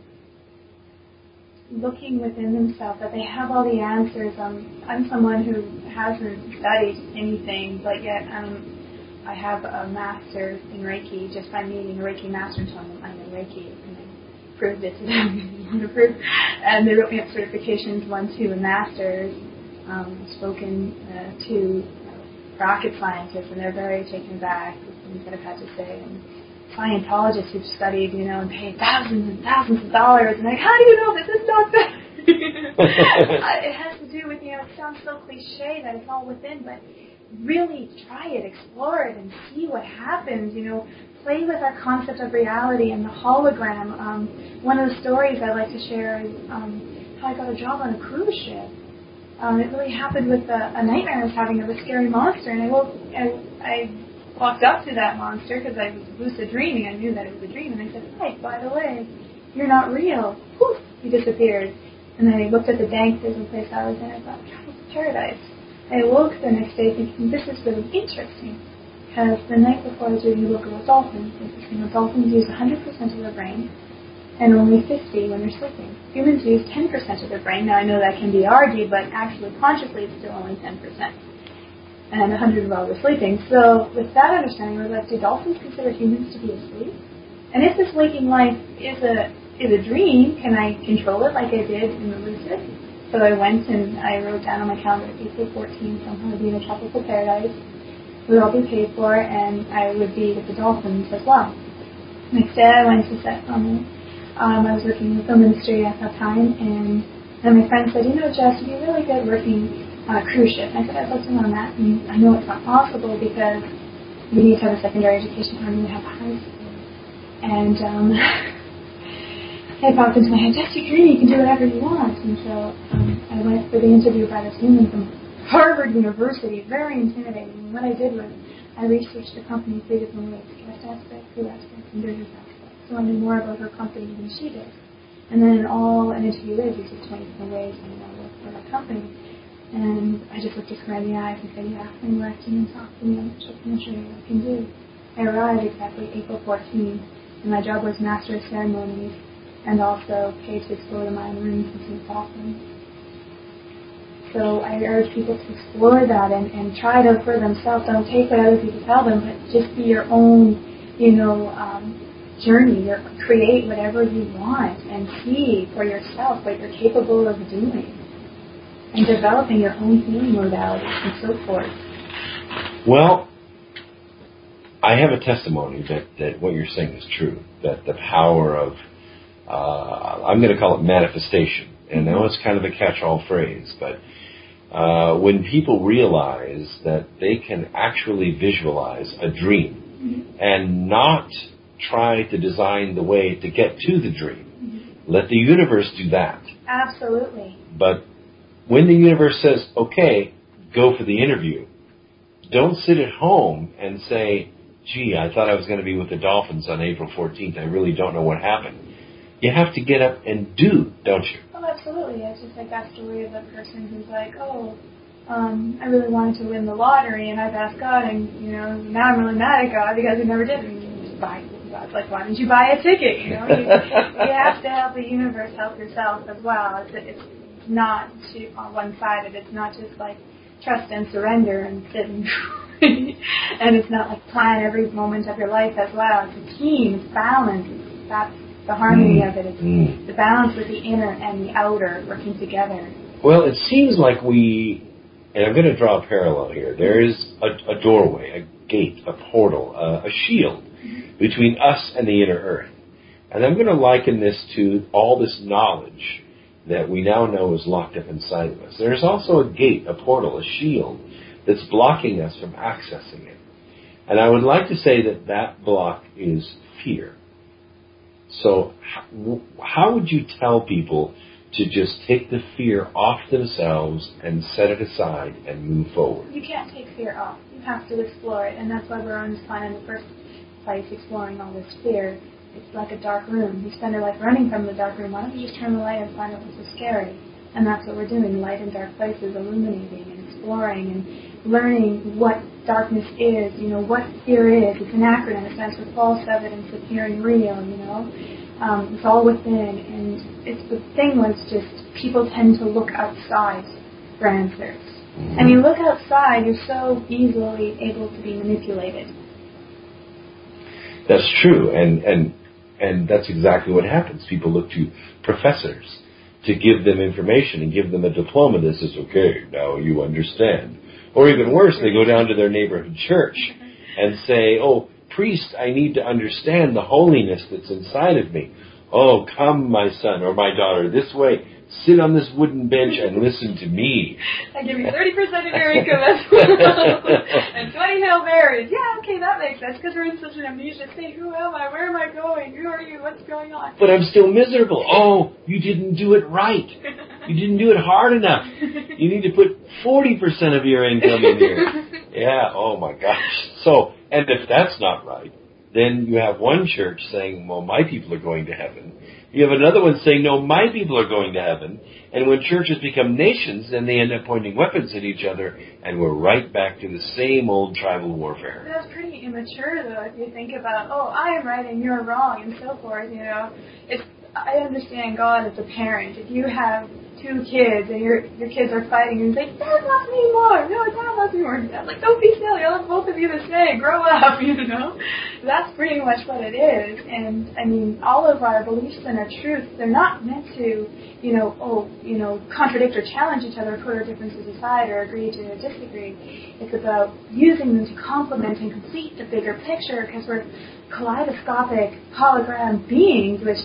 Looking within themselves, that they have all the answers. I'm someone who hasn't studied anything, but yet I have a master's in Reiki just by meeting a Reiki master and telling them I'm in Reiki, and I proved it to them. And they wrote me up certifications, 1, 2, and masters. Spoken to rocket scientists, and they're very taken back with things that I've had to say. And Scientologists who've studied, and paid thousands and thousands of dollars, and how do you know this is not that? It has to do with, it sounds so cliche that it's all within, but really try it, explore it, and see what happens, play with our concept of reality and the hologram. One of the stories I like to share is how I got a job on a cruise ship. It really happened with a nightmare I was having of a scary monster, and I walked up to that monster because I was lucid dreaming. I knew that it was a dream, and I said, "Hi, by the way, you're not real." Poof, he disappeared. And then I looked at the dank prison place I was in. I thought, "God, this is paradise." I awoke the next day thinking, this is really interesting, because the night before I was reading a book about dolphins. Dolphins use 100% of their brain, and only 50 when they're sleeping. Humans use 10% of their brain. Now I know that can be argued, but actually consciously it's still only 10%. And 100 while we're sleeping. So with that understanding, we're like, do dolphins consider humans to be asleep? And if this waking life is a dream, can I control it like I did in the lucid? So I went and I wrote down on my calendar, April 14th, I'm going to be in a tropical paradise. It would all be paid for, and I would be with the dolphins as well. Next day I went to set filming. I was working in the film industry at that time, and my friend said, Jess, you'd be really good working on a cruise ship. And I said, I'd love to learn that. And I know it's not possible because you need to have a secondary education or you have high school. And it popped into my head, Jess, you're green, you can do whatever you want. And so I went for the interview by this woman from Harvard University, very intimidating. And what I did was I researched the company 3 different ways, guest aspect, crew aspect, and business aspect. So I knew more about her company than she did. And then all an interview is 20 different ways I work for my company. And I just looked at her in the eyes and said, yeah, I'm electing and talk to me. I'm going to show you what I can do. I arrived exactly April 14th, and my job was Master of Ceremonies and also paid to explore the mind rooms and see dolphins. So I urge people to explore that and try it out for themselves. Don't take what other people tell them, but just be your own, journey. Create whatever you want and see for yourself what you're capable of doing. And developing your own healing modalities and so forth. Well, I have a testimony that what you're saying is true. That the power of, I'm going to call it manifestation. And I know it's kind of a catch-all phrase, but when people realize that they can actually visualize a dream and not try to design the way to get to the dream. Let the universe do that. Absolutely. But when the universe says, okay, go for the interview, don't sit at home and say, gee, I thought I was going to be with the Dolphins on April 14th. I really don't know what happened. You have to get up and do, don't you? Oh, absolutely. It's just like that story of the person who's like, I really wanted to win the lottery, and I've asked God, and, now I'm really mad at God because he never did. And you just buy it. God's like, why didn't you buy a ticket? You have to help the universe help yourself as well. It's not one-sided. It's not just like trust and surrender and sit and and it's not like plan every moment of your life as well. It's a team. It's balance. That's the harmony of it. It's the balance with the inner and the outer working together. Well, it seems like and I'm going to draw a parallel here. There is a doorway, a gate, a portal, a shield between us and the inner earth. And I'm going to liken this to all this knowledge that we now know is locked up inside of us. There's also a gate, a portal, a shield that's blocking us from accessing it. And I would like to say that block is fear. So how would you tell people to just take the fear off themselves and set it aside and move forward? You can't take fear off. You have to explore it. And that's why we're on this planet in the first place, exploring all this fear. It's like a dark room. You spend your life running from the dark room. Why don't you just turn the light and find out what's so scary? And that's what we're doing, light in dark places, illuminating and exploring and learning what darkness is, what fear is. It's an acronym. It stands for false evidence appearing real, It's all within. And the thing was just people tend to look outside for answers. I mean, look outside. You're so easily able to be manipulated. That's true. And that's exactly what happens. People look to professors to give them information and give them a diploma that says, okay, now you understand. Or even worse, they go down to their neighborhood church and say, oh, priest, I need to understand the holiness that's inside of me. Oh, come, my son or my daughter, this way. Sit on this wooden bench and listen to me. I give you 30% of your income as well. And 20 Hail Marys. Yeah, okay, that makes sense because we're in such an amnesia state. Who am I? Where am I going? Who are you? What's going on? But I'm still miserable. Oh, you didn't do it right. You didn't do it hard enough. You need to put 40% of your income in here. Yeah, oh my gosh. So, and if that's not right, then you have one church saying, well, my people are going to heaven. You have another one saying, no, my people are going to heaven. And when churches become nations, then they end up pointing weapons at each other, and we're right back to the same old tribal warfare. That's pretty immature, though, if you think about, I am right and you're wrong, and so forth, I understand God as a parent. If you have 2 kids and your kids are fighting and you say, Dad loves me more. No, Dad loves me more. Dad's like, don't be silly. I love both of you the same. Grow up, That's pretty much what it is. And, I mean, all of our beliefs and our truths, they're not meant to, contradict or challenge each other, put our differences aside or agree to disagree. It's about using them to complement and complete the bigger picture because we're kaleidoscopic hologram beings, which,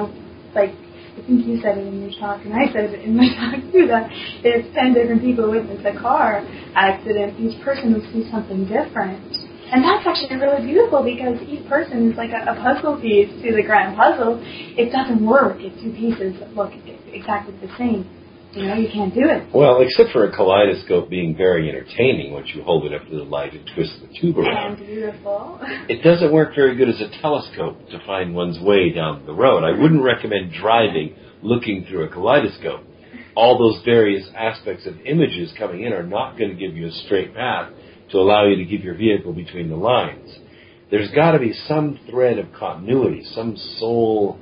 I think you said it in your talk, and I said it in my talk too, that if 10 different people witness a car accident, each person will see something different. And that's actually really beautiful because each person is like a puzzle piece to the grand puzzle. It doesn't work if 2 pieces look exactly the same. You can't do it. Well, except for a kaleidoscope being very entertaining once you hold it up to the light and twist the tube around. And beautiful. It doesn't work very good as a telescope to find one's way down the road. I wouldn't recommend driving looking through a kaleidoscope. All those various aspects of images coming in are not going to give you a straight path to allow you to keep your vehicle between the lines. There's got to be some thread of continuity, some soul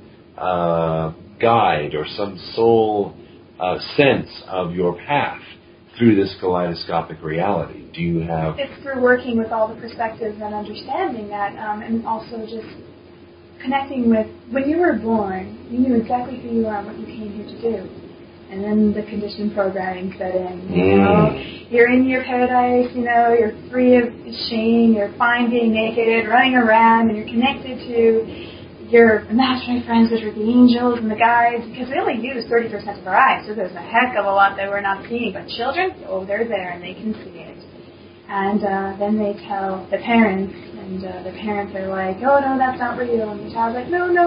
guide or some soul sense of your path through this kaleidoscopic reality. Do you have... It's through working with all the perspectives and understanding that, and also just connecting with, when you were born, you knew exactly who you are and what you came here to do. And then the conditioned programming set in. You're in your paradise, you're free of shame, you're fine being naked, running around, and you're connected to your imaginary friends, which are the angels and the guides, because we only use 30% of our eyes, so there's a heck of a lot that we're not seeing. But children, they're there and they can see it. And then they tell the parents, And the parents are like, oh, no, that's not real. And the child's like, no,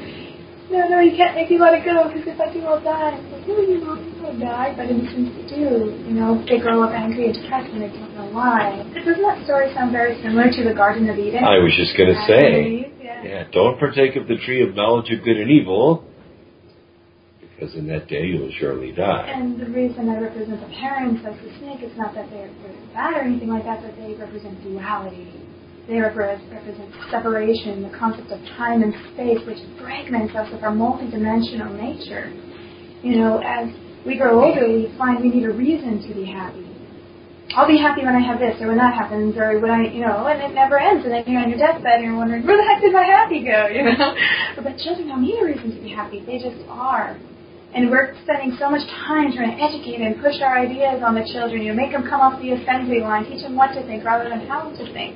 you can't make me let it go, because if I do, I'll die. It's like, no, you won't die, but in a sense you do. They grow up angry and depressed and they don't know why. Doesn't that story sound very similar to the Garden of Eden? I was just going to say, yeah, don't partake of the tree of knowledge of good and evil, because in that day you'll surely die. And the reason I represent the parents as the snake is not that they're bad or anything like that, but they represent duality. They represent separation, the concept of time and space, which fragments us of our multidimensional nature. As we grow older, we find we need a reason to be happy. I'll be happy when I have this, or when that happens, or when and it never ends. And then you're on your deathbed and you're wondering, where the heck did my happy go? But children don't need a reason to be happy. They just are. And we're spending so much time trying to educate and push our ideas on the children. Make them come off the assembly line, teach them what to think rather than how to think.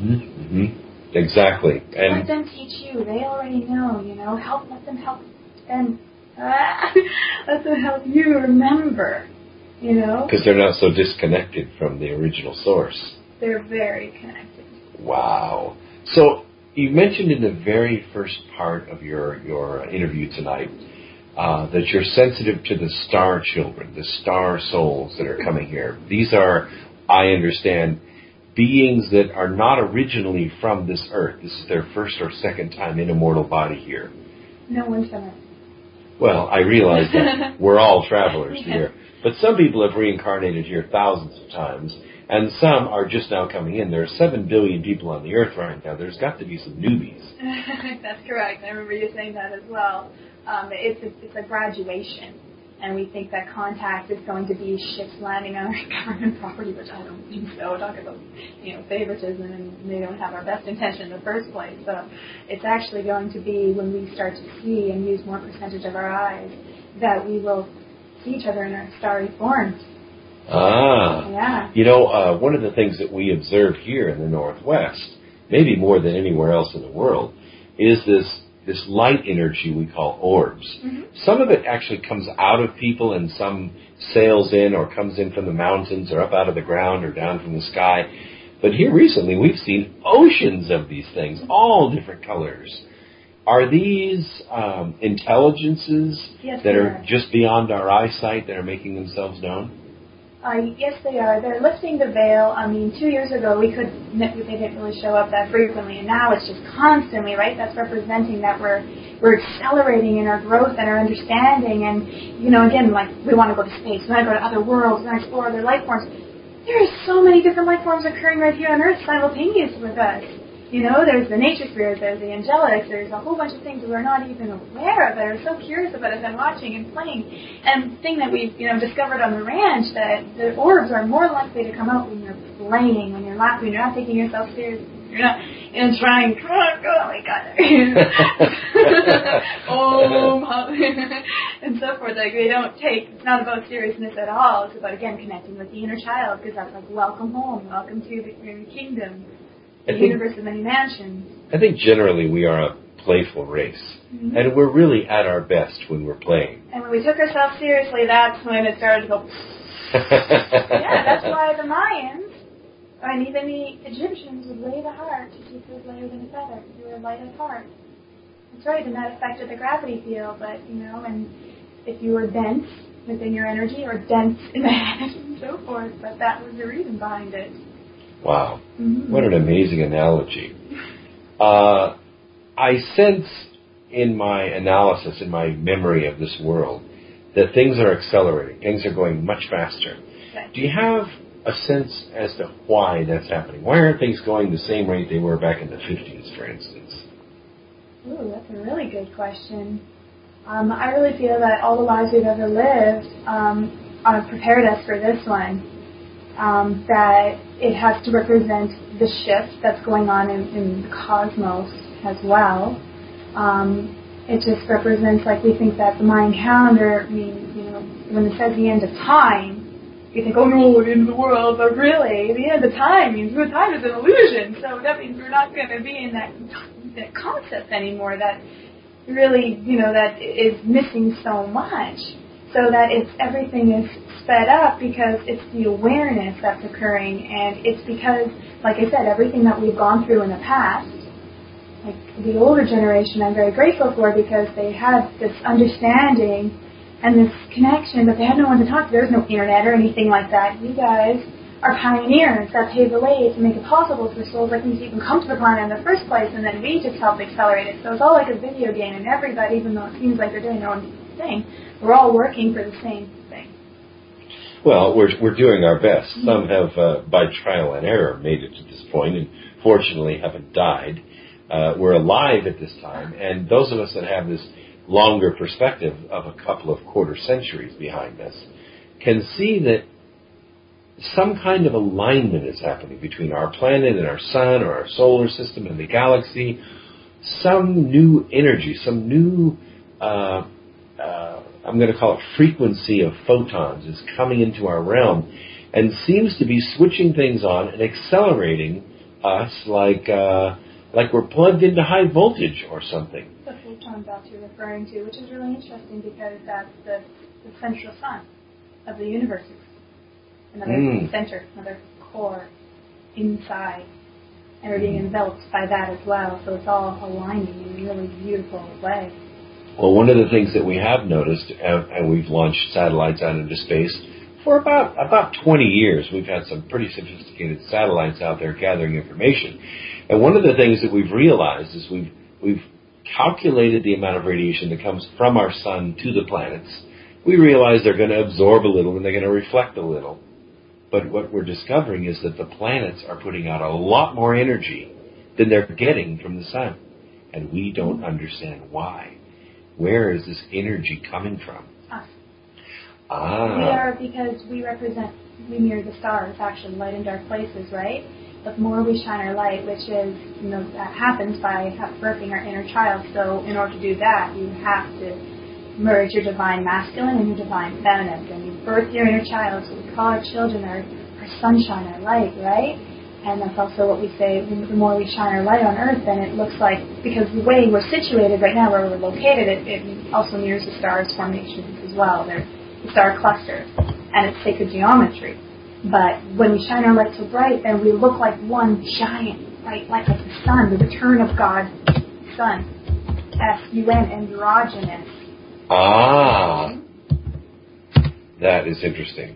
Exactly. And let them teach you. They already know. Let them help them. Let them help you remember. Because they're not so disconnected from the original source. They're very connected. Wow. So you mentioned in the very first part of your interview tonight that you're sensitive to the star children, the star souls that are coming here. These are, I understand, beings that are not originally from this earth. This is their first or second time in a mortal body here. No one's from it. Well, I realize that we're all travelers here. But some people have reincarnated here thousands of times, and some are just now coming in. There are 7 billion people on the earth right now. There's got to be some newbies. That's correct. I remember you saying that as well. It's a graduation, and we think that contact is going to be ships landing on our government property, which I don't think so. Talk about favoritism, and they don't have our best intention in the first place. So it's actually going to be when we start to see and use more percentage of our eyes that we will see each other in our starry forms. Yeah. One of the things that we observe here in the Northwest, maybe more than anywhere else in the world, is this light energy we call orbs. Some of it actually comes out of people and some sails in or comes in from the mountains or up out of the ground or down from the sky. But here recently we've seen oceans of these things, all different colors. Are these intelligences that are just beyond our eyesight that are making themselves known? Yes, they are. They're lifting the veil. 2 years ago they didn't really show up that frequently, and now it's just constantly, right? That's representing that we're accelerating in our growth and our understanding, and again, like we want to go to space, we want to go to other worlds, we want to explore other life forms. There are so many different life forms occurring right here on Earth simultaneous with us. There's the nature spirits, there's the angelics, there's a whole bunch of things that we're not even aware of that are so curious about us and watching and playing. And the thing that we've, discovered on the ranch, that the orbs are more likely to come out when you're playing, when you're laughing, when you're not taking yourself seriously, you're not, trying, come on, we got it. And so forth. Like, it's not about seriousness at all. It's about, again, connecting with the inner child, because that's like, welcome home, welcome to the kingdom. The universe of many mansions. I think generally we are a playful race. And we're really at our best when we're playing. And when we took ourselves seriously, that's when it started to go... Yeah, that's why the Mayans, and even the Egyptians, would lay the heart to keep it lighter than a feather. You were light of heart. That's right, and that affected the gravity field. But, and if you were dense within your energy, or dense in the head, and so forth. But that was the reason behind it. Wow. What an amazing analogy. I sense in my analysis, in my memory of this world, that things are accelerating. Things are going much faster. Okay. Do you have a sense as to why that's happening? Why aren't things going the same rate they were back in the 50s, for instance? Ooh, that's a really good question. I really feel that all the lives we've ever lived prepared us for this one. That it has to represent the shift that's going on in the cosmos as well. It just represents, like, we think that the Mayan calendar means, when it says the end of time, you think, oh no, the end of the world, but really, the end of time means time is an illusion. So that means we're not going to be in that concept anymore that really, that is missing so much. so that everything is sped up because it's the awareness that's occurring, and it's because, like I said, everything that we've gone through in the past, like the older generation, I'm very grateful for because they had this understanding and this connection, but they had no one to talk to. There was no internet or anything like that. You guys are pioneers that paved the way to make it possible for souls like me to even come to the planet in the first place, and then we just helped accelerate it. So it's all like a video game, and everybody, even though it seems like they're doing their own thing, we're all working for the same thing. Well, we're doing our best. Some have, by trial and error, made it to this point, and fortunately haven't died. We're alive at this time, and those of us that have this longer perspective of a couple of quarter centuries behind us can see that some kind of alignment is happening between our planet and our sun or our solar system and the galaxy. Some new energy, some new, I'm going to call it frequency of photons is coming into our realm and seems to be switching things on and accelerating us like we're plugged into high voltage or something. The photon belt you're referring to, which is really interesting because that's the central sun of the universe. Another center, another core inside. And we're being enveloped by that as well. So it's all aligning in a really beautiful way. Well, one of the things that we have noticed, and we've launched satellites out into space for about 20 years. We've had some pretty sophisticated satellites out there gathering information. And one of the things that we've realized is we've calculated the amount of radiation that comes from our sun to the planets. We realize they're going to absorb a little and they're going to reflect a little. But what we're discovering is that the planets are putting out a lot more energy than they're getting from the sun. And we don't understand why. Where is this energy coming from? Us. We are, because we mirror the stars, actually, light and dark places, right? But the more we shine our light, which is, that happens by birthing our inner child. So in order to do that, you have to merge your divine masculine and your divine feminine. When you birth your inner child, so we call our children our sunshine, our light, right? And that's also what we say, the more we shine our light on Earth, then it looks like, because the way we're situated right now, where we're located, it also mirrors the stars' formations as well. They're star clusters, and it's sacred geometry. But when we shine our light so bright, then we look like one giant, right? Like the sun, the return of God's sun. S-U-N, androgynous. That is interesting.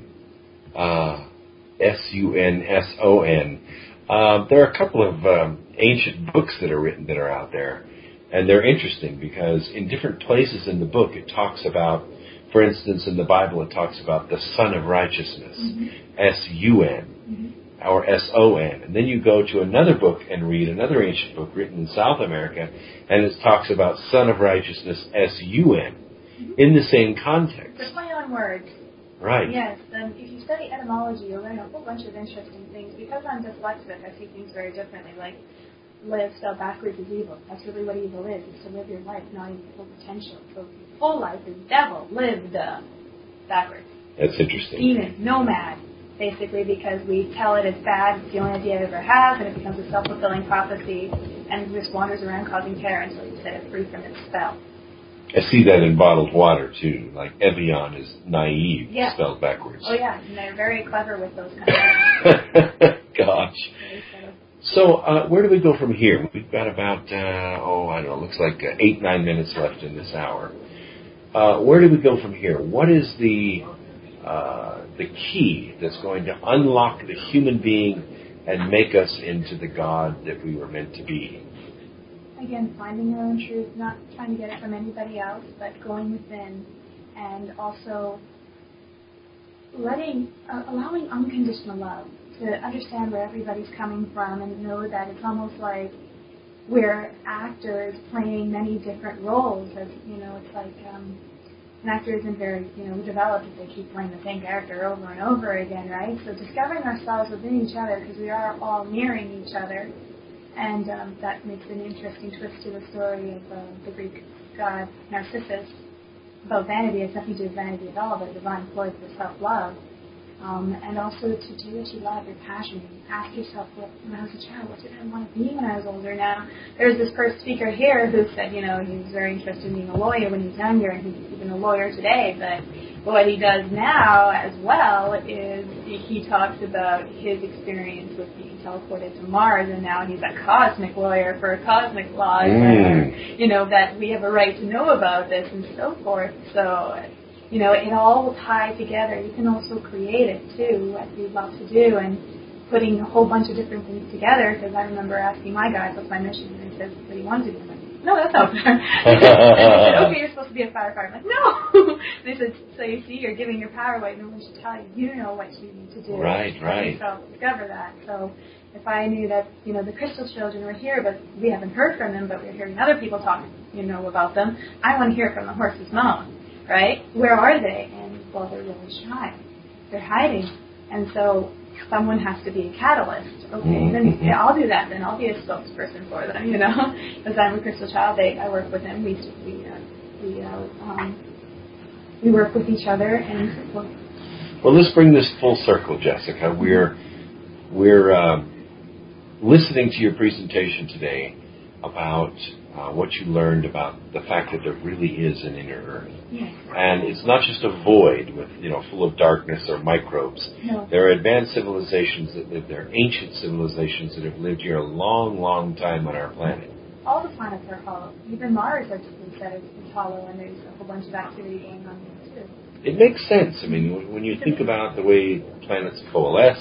S-U-N-S-O-N. There are a couple of ancient books that are written that are out there, and they're interesting because in different places in the book it talks about, for instance, in the Bible it talks about the Son of Righteousness, S-U-N, or S-O-N. And then you go to another book and read another ancient book written in South America, and it talks about Son of Righteousness, S-U-N, in the same context. The play on words. Right. Yes, if you study etymology, you'll learn a whole bunch of interesting things. Because I'm dyslexic, I see things very differently. Like, live spelled backwards is evil. That's really what evil is to live your life not in your full potential. So full life is devil, lived backwards. That's interesting. Demon, nomad, basically, because we tell it it's bad, it's the only idea it ever has, and it becomes a self-fulfilling prophecy, and just wanders around causing terror until you set it free from its spell. I see that in bottled water, too. Like Evian is naive, spelled backwards. Oh, yeah, and they're very clever with those kind of things. Gosh. So, where do we go from here? We've got about, looks like 8-9 minutes left in this hour. Where do we go from here? What is the key that's going to unlock the human being and make us into the God that we were meant to be? Again, finding your own truth, not trying to get it from anybody else, but going within, and also allowing unconditional love, to understand where everybody's coming from and know that it's almost like we're actors playing many different roles. As it's like an actor isn't very developed if they keep playing the same character over and over again, right? So discovering ourselves within each other, because we are all mirroring each other. And that makes an interesting twist to the story of the Greek god Narcissus. About vanity, it's nothing to do with vanity at all, but divine ploy for self-love. And also to do what you love, your passion. Ask yourself, when I was a child, what did I want to be when I was older? Now, there's this first speaker here who said, he was very interested in being a lawyer when he was younger, and he's even a lawyer today. But what he does now as well is he talks about his experience with being teleported to Mars, and now he's a cosmic lawyer for cosmic laws that we have a right to know about this and so forth. So, it all will tie together. You can also create it too, what we love to do, and putting a whole bunch of different things together, because I remember asking my guys what's my mission, and he says, what do you want to do? I'm like, no, that's not fair. And they said, okay, you're supposed to be a firefighter. I'm like, no. They said, so you see, you're giving your power away. No one should tell you. You know what you need to do. Right. So discover that. So if I knew that, the Crystal Children were here, but we haven't heard from them, but we're hearing other people talk, about them, I want to hear from the horse's mouth, right? Where are they? And, well, they're really shy. They're hiding. And so someone has to be a catalyst. Okay, then I'll do that. Then I'll be a spokesperson for them. Because I'm a Crystal Child. I work with them. We work with each other, and well, let's bring this full circle, Jessica. We're listening to your presentation today about what you learned about the fact that there really is an inner Earth. Yes. And it's not just a void with, full of darkness or microbes. No. There are advanced civilizations that live there, ancient civilizations that have lived here a long, long time on our planet. All the planets are hollow. Even Mars, like we said, is hollow, and there's a whole bunch of activity going on there, too. It makes sense. I mean, when you think about the way planets coalesce,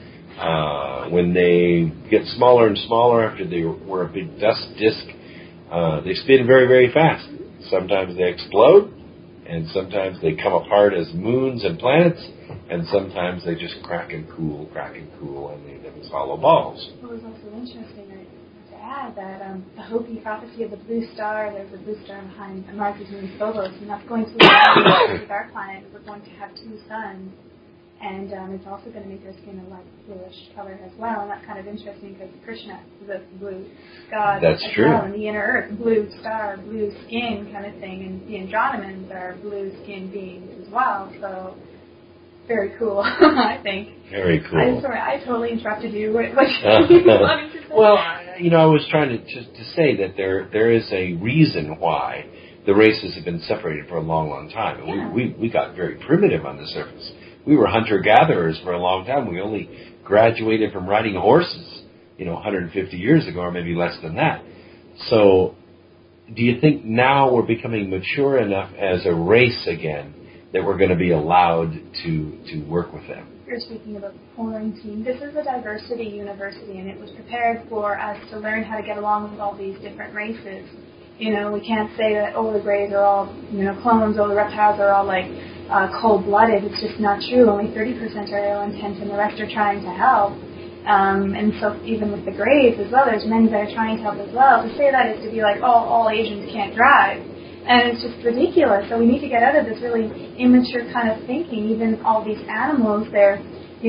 when they get smaller and smaller after they were a big dust disk, they spin very, very fast. Sometimes they explode, and sometimes they come apart as moons and planets, and sometimes they just crack and cool, and they live as hollow balls. Well, it was also interesting to add that the Hopi prophecy of the blue star, there's a blue star behind Mars' moon Phobos, and that's going to align with our planet. We're going to have two suns. And it's also going to make our skin a light bluish color as well. And that's kind of interesting because Krishna is a blue god that's as true. well. And the inner earth, blue star, blue skin kind of thing. And the Andromedans are blue skin beings as well. So very cool, I think. Very cool. I'm sorry, I totally interrupted you. What you wanted to say? Well, I was trying to say that there is a reason why the races have been separated for a long, long time. Yeah. We got very primitive on the surface. We were hunter-gatherers for a long time. We only graduated from riding horses, 150 years ago, or maybe less than that. So do you think now we're becoming mature enough as a race again that we're going to be allowed to work with them? You're speaking about quarantine. This is a diversity university, and it was prepared for us to learn how to get along with all these different races. We can't say that, the Greys are all, clones, the reptiles are all cold-blooded. It's just not true. Only 30% are ill intent, and the rest are trying to help. And so even with the Greys as well, there's many that are trying to help as well. To say that is to be like, all Asians can't drive. And it's just ridiculous. So we need to get out of this really immature kind of thinking. Even all these animals, they're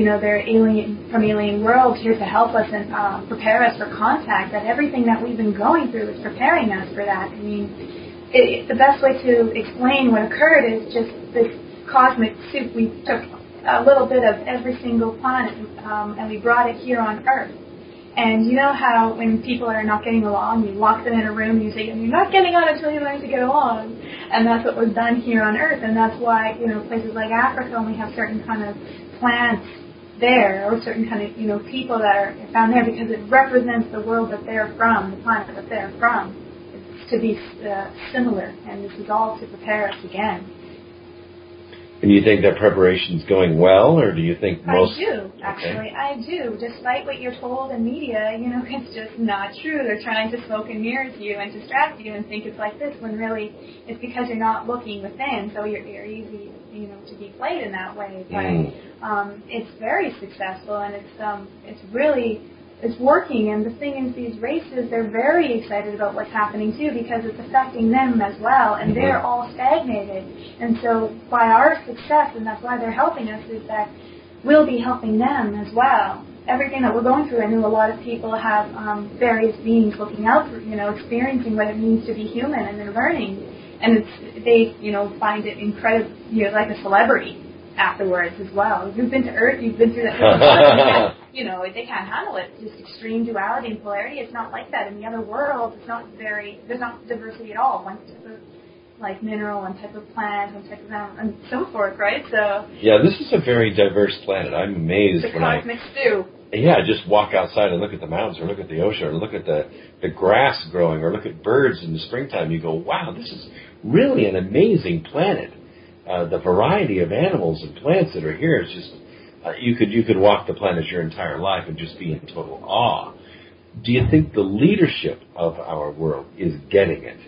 alien worlds here to help us and prepare us for contact. That everything that we've been going through is preparing us for that. I mean, the best way to explain what occurred is just this cosmic soup. We took a little bit of every single planet and we brought it here on Earth. And you know how when people are not getting along, you lock them in a room and you say, you're not getting on until you learn to get along. And that's what was done here on Earth. And that's why, places like Africa only have certain kind of plants there, or certain kind of, people that are found there, because it represents the world that they're from, the planet that they're from. It's to be similar. And this is all to prepare us again. And you think that preparation's going well, or do you think most... I do, actually. Okay. I do. Despite what you're told in media, it's just not true. They're trying to smoke and mirror to you and distract you and think it's like this, when really it's because you're not looking within, so you're easy, to be played in that way. But it's very successful, and it's really... It's working, and the thing is, these races, they're very excited about what's happening too, because it's affecting them as well, and they're all stagnated. And so by our success, and that's why they're helping us, is that we'll be helping them as well. Everything that we're going through, I know a lot of people have various beings looking out for, experiencing what it means to be human, and they're learning. And they find it incredible, like a celebrity afterwards as well. You've been to Earth, you've been through that. They can't handle it. Just extreme duality and polarity. It's not like that in the other world. There's not diversity at all. like mineral, one type of plant, one type of animal, and so forth, right? So Yeah, this is a very diverse planet. I'm amazed the when I cosmic stew. just walk outside and look at the mountains or look at the ocean or look at the grass growing or look at birds in the springtime. You go, wow, this is really an amazing planet. The variety of animals and plants that are here is just, you could walk the planet your entire life and just be in total awe. Do you think the leadership of our world is getting it?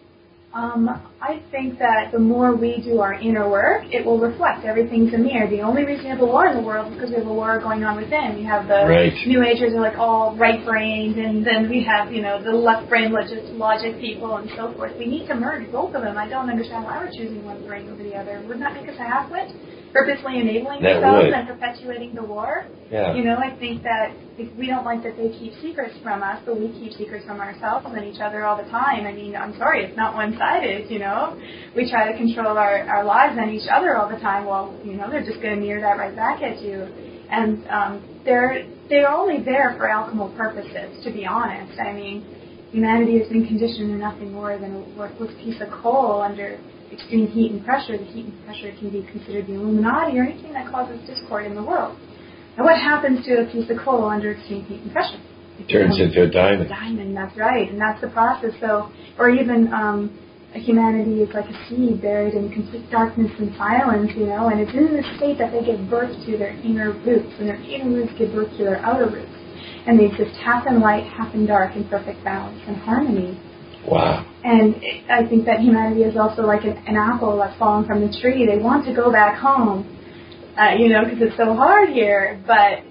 I think that the more we do our inner work, it will reflect. Everything's a mirror. The only reason we have a war in the world is because we have a war going on within. We have the New Agers are like all right-brained, and then we have, the left-brain logic people and so forth. We need to merge both of them. I don't understand why we're choosing one brain over the other. Wouldn't that make us a half-wit? Purposely enabling themselves and perpetuating the war? Yeah. I think that we don't like that they keep secrets from us, but we keep secrets from ourselves and each other all the time. I mean, I'm sorry, it's not one-sided, We try to control our lives and each other all the time. Well, they're just going to mirror that right back at you. And they're only there for alchemical purposes, to be honest. I mean, humanity has been conditioned to nothing more than a worthless piece of coal under extreme heat and pressure. The heat and pressure can be considered the Illuminati or anything that causes discord in the world. And what happens to a piece of coal under extreme heat and pressure? It turns into a diamond. Diamond, that's right, and that's the process. So, or even humanity is like a seed buried in complete darkness and silence, and it's in this state that they give birth to their inner roots, and their inner roots give birth to their outer roots. And they exist half in light, half in dark, in perfect balance and harmony. Wow. And I think that humanity is also like an apple that's fallen from the tree. They want to go back home, because it's so hard here. But,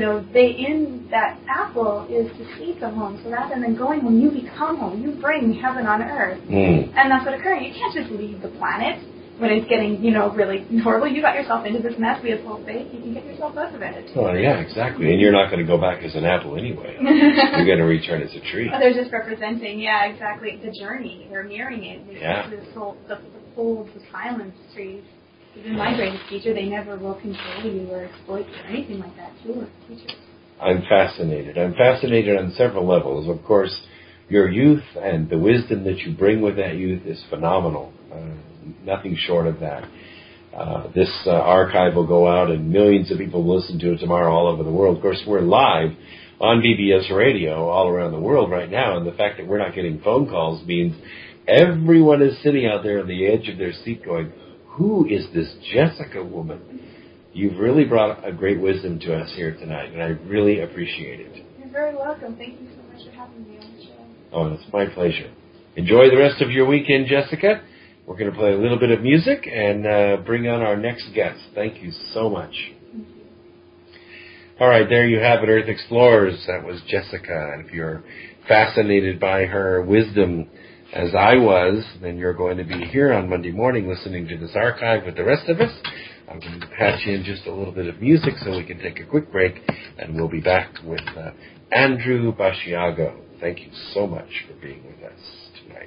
in that apple is the seeds of home. So rather than going home, you become home. You bring heaven on earth. And that's what occurs. You can't just leave the planet when it's getting, really horrible. You got yourself into this mess. We have full faith. You can get yourself out of it. Oh, yeah, exactly. And you're not going to go back as an apple anyway. You're going to return as a tree. Oh, they're just representing, exactly, the journey. They're mirroring it. The folds, the silence trees. Even my greatest teacher, they never will control you or exploit you or anything like that. Your teachers. I'm fascinated. I'm fascinated on several levels. Of course, your youth and the wisdom that you bring with that youth is phenomenal. Nothing short of that. This archive will go out and millions of people will listen to it tomorrow all over the world. Of course, we're live on BBS Radio all around the world right now, and the fact that we're not getting phone calls means everyone is sitting out there on the edge of their seat going, who is this Jessica woman? You've really brought a great wisdom to us here tonight, and I really appreciate it. You're very welcome. Thank you so much for having me on the show. Oh, it's my pleasure. Enjoy the rest of your weekend, Jessica. We're going to play a little bit of music and bring on our next guest. Thank you so much. Thank you. All right, there you have it, Earth Explorers. That was Jessica. And if you're fascinated by her wisdom, as I was, then you're going to be here on Monday morning listening to this archive with the rest of us. I'm going to patch in just a little bit of music so we can take a quick break, and we'll be back with Andrew Basiago. Thank you so much for being with us tonight.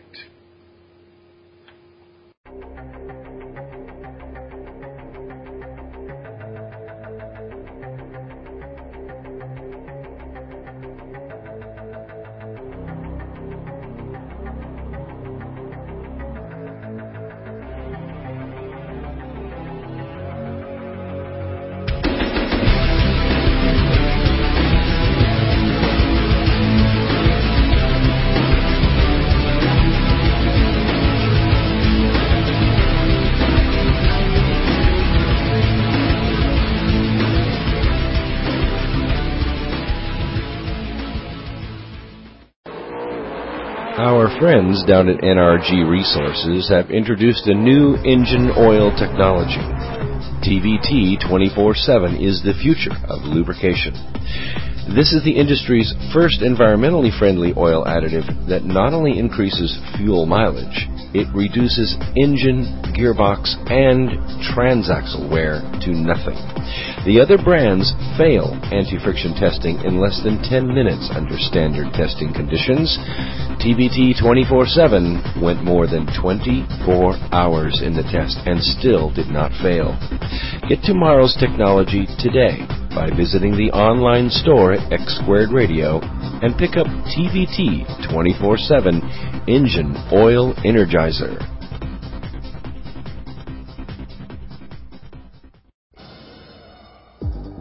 Our friends down at NRG Resources have introduced a new engine oil technology. TVT 24/7 is the future of lubrication. This is the industry's first environmentally friendly oil additive that not only increases fuel mileage, it reduces engine, gearbox, and transaxle wear to nothing. The other brands fail anti-friction testing in less than 10 minutes under standard testing conditions. TVT 24/7 went more than 24 hours in the test and still did not fail. Get tomorrow's technology today by visiting the online store at X Squared Radio and pick up TVT 24/7 Engine Oil Energizer.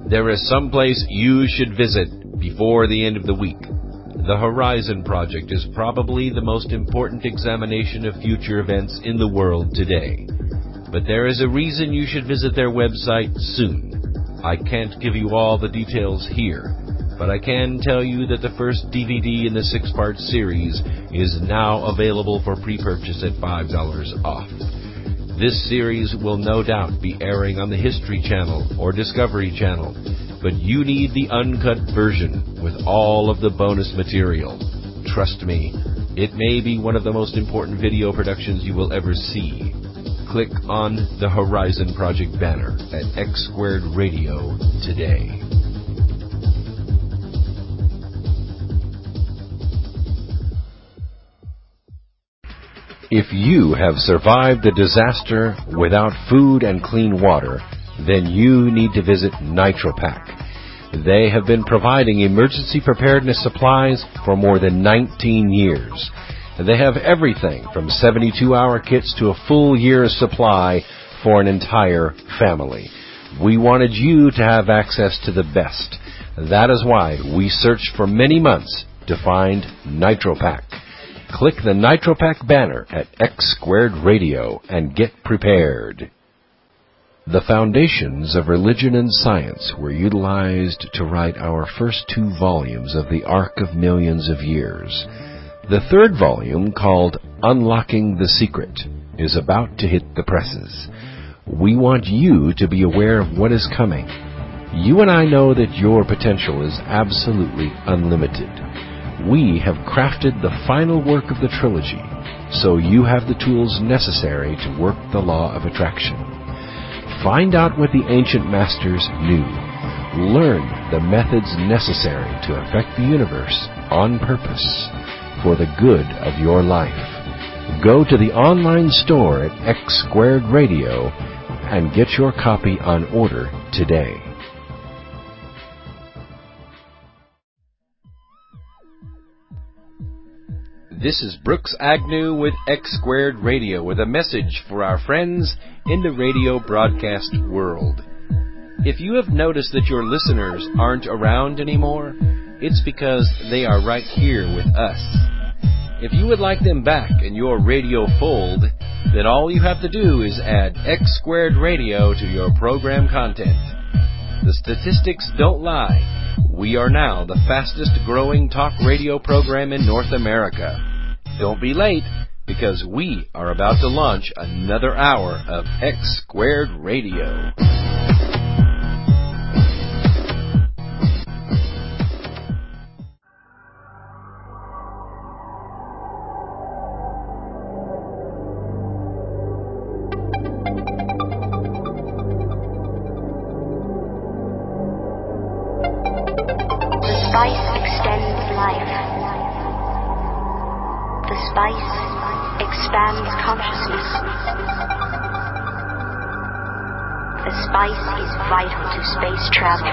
There is some place you should visit before the end of the week. The Horizon Project is probably the most important examination of future events in the world today. But there is a reason you should visit their website soon. I can't give you all the details here, but I can tell you that the first DVD in the 6-part series is now available for pre-purchase at $5 off. This series will no doubt be airing on the History Channel or Discovery Channel, but you need the uncut version with all of the bonus material. Trust me, it may be one of the most important video productions you will ever see. Click on the Horizon Project banner at X Squared Radio today. If you have survived the disaster without food and clean water, then you need to visit NitroPack. They have been providing emergency preparedness supplies for more than 19 years. They have everything from 72-hour kits to a full year's supply for an entire family. We wanted you to have access to the best. That is why we searched for many months to find NitroPack. Click the NitroPack banner at X Squared Radio and get prepared. The foundations of religion and science were utilized to write our first 2 volumes of the Ark of Millions of Years. The 3rd volume, called Unlocking the Secret, is about to hit the presses. We want you to be aware of what is coming. You and I know that your potential is absolutely unlimited. We have crafted the final work of the trilogy, so you have the tools necessary to work the law of attraction. Find out what the ancient masters knew. Learn the methods necessary to affect the universe on purpose for the good of your life. Go to the online store at X Squared Radio and get your copy on order today. This is Brooks Agnew with X Squared Radio with a message for our friends in the radio broadcast world. If you have noticed that your listeners aren't around anymore, it's because they are right here with us. If you would like them back in your radio fold, then all you have to do is add X Squared Radio to your program content. The statistics don't lie. We are now the fastest growing talk radio program in North America. Don't be late, because we are about to launch another hour of X Squared Radio. Space travel.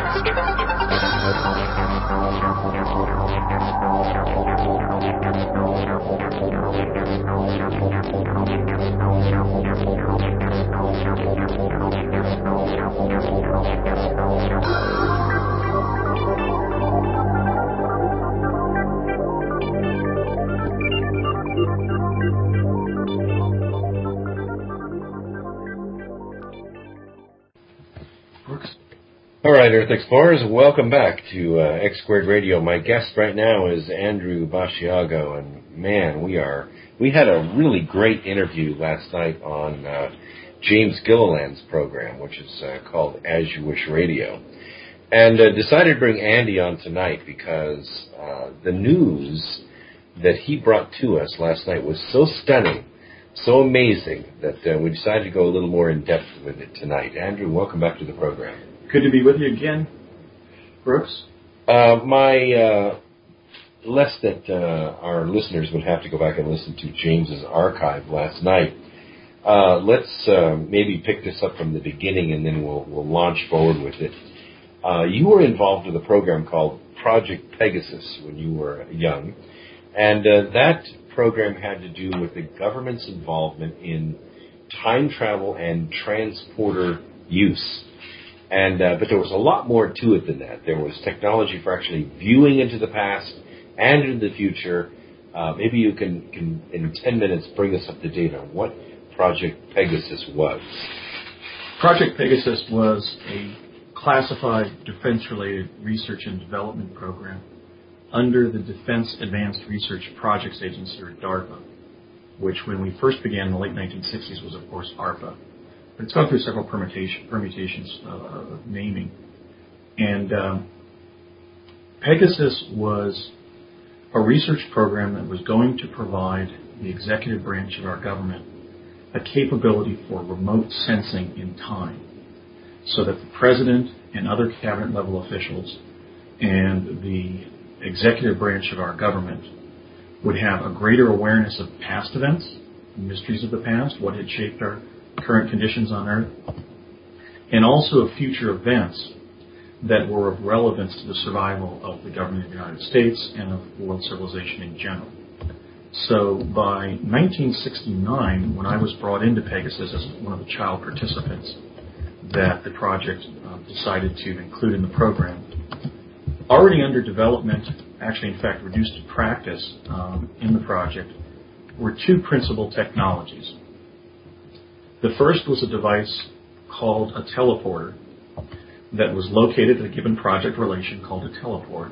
All right, Earth Explorers, welcome back to X Squared Radio. My guest right now is Andrew Basiago, and man, we had a really great interview last night on James Gilliland's program, which is called As You Wish Radio, and decided to bring Andy on tonight because the news that he brought to us last night was so stunning, so amazing, that we decided to go a little more in depth with it tonight. Andrew, welcome back to the program. Good to be with you again, Brooks. Less that our listeners would have to go back and listen to James's archive last night. Let's maybe pick this up from the beginning, and then we'll launch forward with it. You were involved with a program called Project Pegasus when you were young, and that program had to do with the government's involvement in time travel and transporter use. But there was a lot more to it than that. There was technology for actually viewing into the past and into the future. Maybe you can, in 10 minutes, bring us up to date on what Project Pegasus was. Project Pegasus was a classified defense-related research and development program under the Defense Advanced Research Projects Agency, or DARPA, which when we first began in the late 1960s was, of course, ARPA. But it's gone through several permutations of naming. And Pegasus was a research program that was going to provide the executive branch of our government a capability for remote sensing in time, so that the president and other cabinet-level officials and the executive branch of our government would have a greater awareness of past events, mysteries of the past, what had shaped our current conditions on Earth, and also of future events that were of relevance to the survival of the government of the United States and of world civilization in general. So by 1969, when I was brought into Pegasus as one of the child participants that the project decided to include in the program, already under development, actually in fact reduced to practice in the project, were two principal technologies. The first was a device called a teleporter that was located at a given project relation called a teleport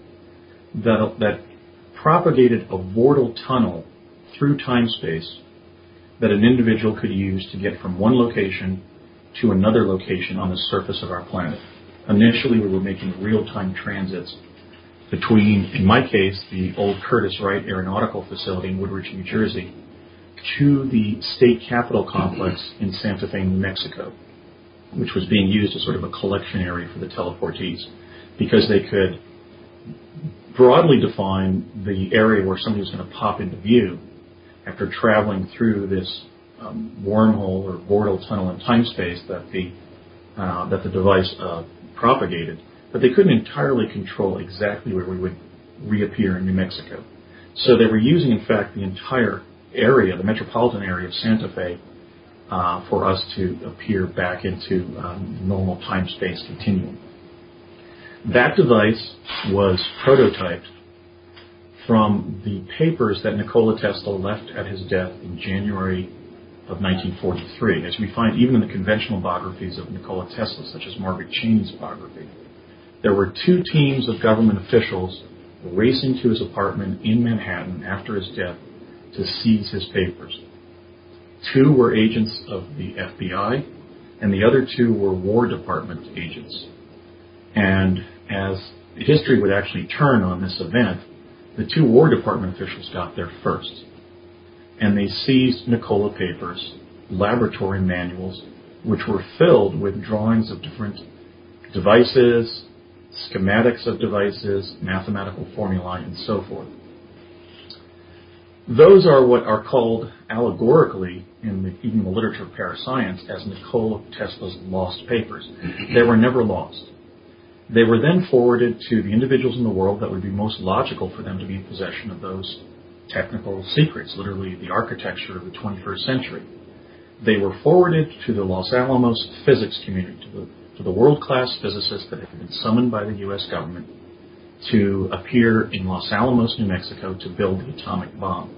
that propagated a vortal tunnel through time-space that an individual could use to get from one location to another location on the surface of our planet. Initially, we were making real-time transits between, in my case, the old Curtiss Wright Aeronautical Facility in Woodridge, New Jersey, to the state capitol complex in Santa Fe, New Mexico, which was being used as sort of a collection area for the teleportees, because they could broadly define the area where somebody was going to pop into view after traveling through this wormhole or vortal tunnel in time-space that the device propagated, but they couldn't entirely control exactly where we would reappear in New Mexico. So they were using, in fact, the entire area, the metropolitan area of Santa Fe, for us to appear back into normal time-space continuum. That device was prototyped from the papers that Nikola Tesla left at his death in January of 1943, as we find even in the conventional biographies of Nikola Tesla, such as Margaret Cheney's biography. There were two teams of government officials racing to his apartment in Manhattan after his death to seize his papers. Two were agents of the FBI, and the other two were War Department agents. And as history would actually turn on this event, the two War Department officials got there first. And they seized Nikola papers, laboratory manuals, which were filled with drawings of different devices, schematics of devices, mathematical formulae, and so forth. Those are what are called allegorically in even the literature of parascience as Nikola Tesla's lost papers. They were never lost. They were then forwarded to the individuals in the world that would be most logical for them to be in possession of those technical secrets, literally the architecture of the 21st century. They were forwarded to the Los Alamos physics community, to the world-class physicists that had been summoned by the U.S. government to appear in Los Alamos, New Mexico, to build the atomic bomb.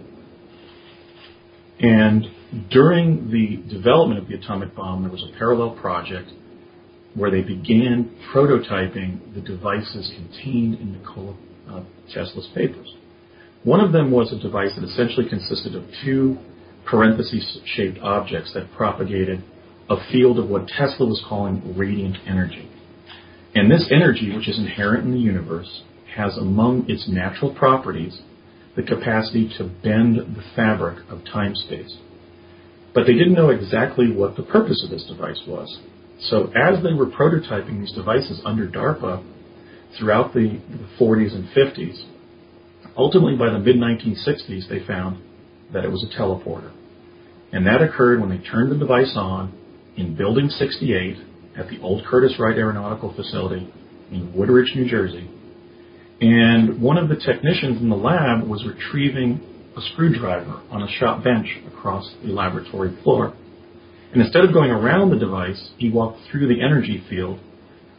And during the development of the atomic bomb, there was a parallel project where they began prototyping the devices contained in Nikola Tesla's papers. One of them was a device that essentially consisted of two parenthesis-shaped objects that propagated a field of what Tesla was calling radiant energy. And this energy, which is inherent in the universe, has among its natural properties the capacity to bend the fabric of time-space. But they didn't know exactly what the purpose of this device was. So as they were prototyping these devices under DARPA throughout the 40s and 50s, ultimately by the mid-1960s they found that it was a teleporter. And that occurred when they turned the device on in Building 68 at the old Curtiss Wright Aeronautical Facility in Woodridge, New Jersey. And one of the technicians in the lab was retrieving a screwdriver on a shop bench across the laboratory floor. And instead of going around the device, he walked through the energy field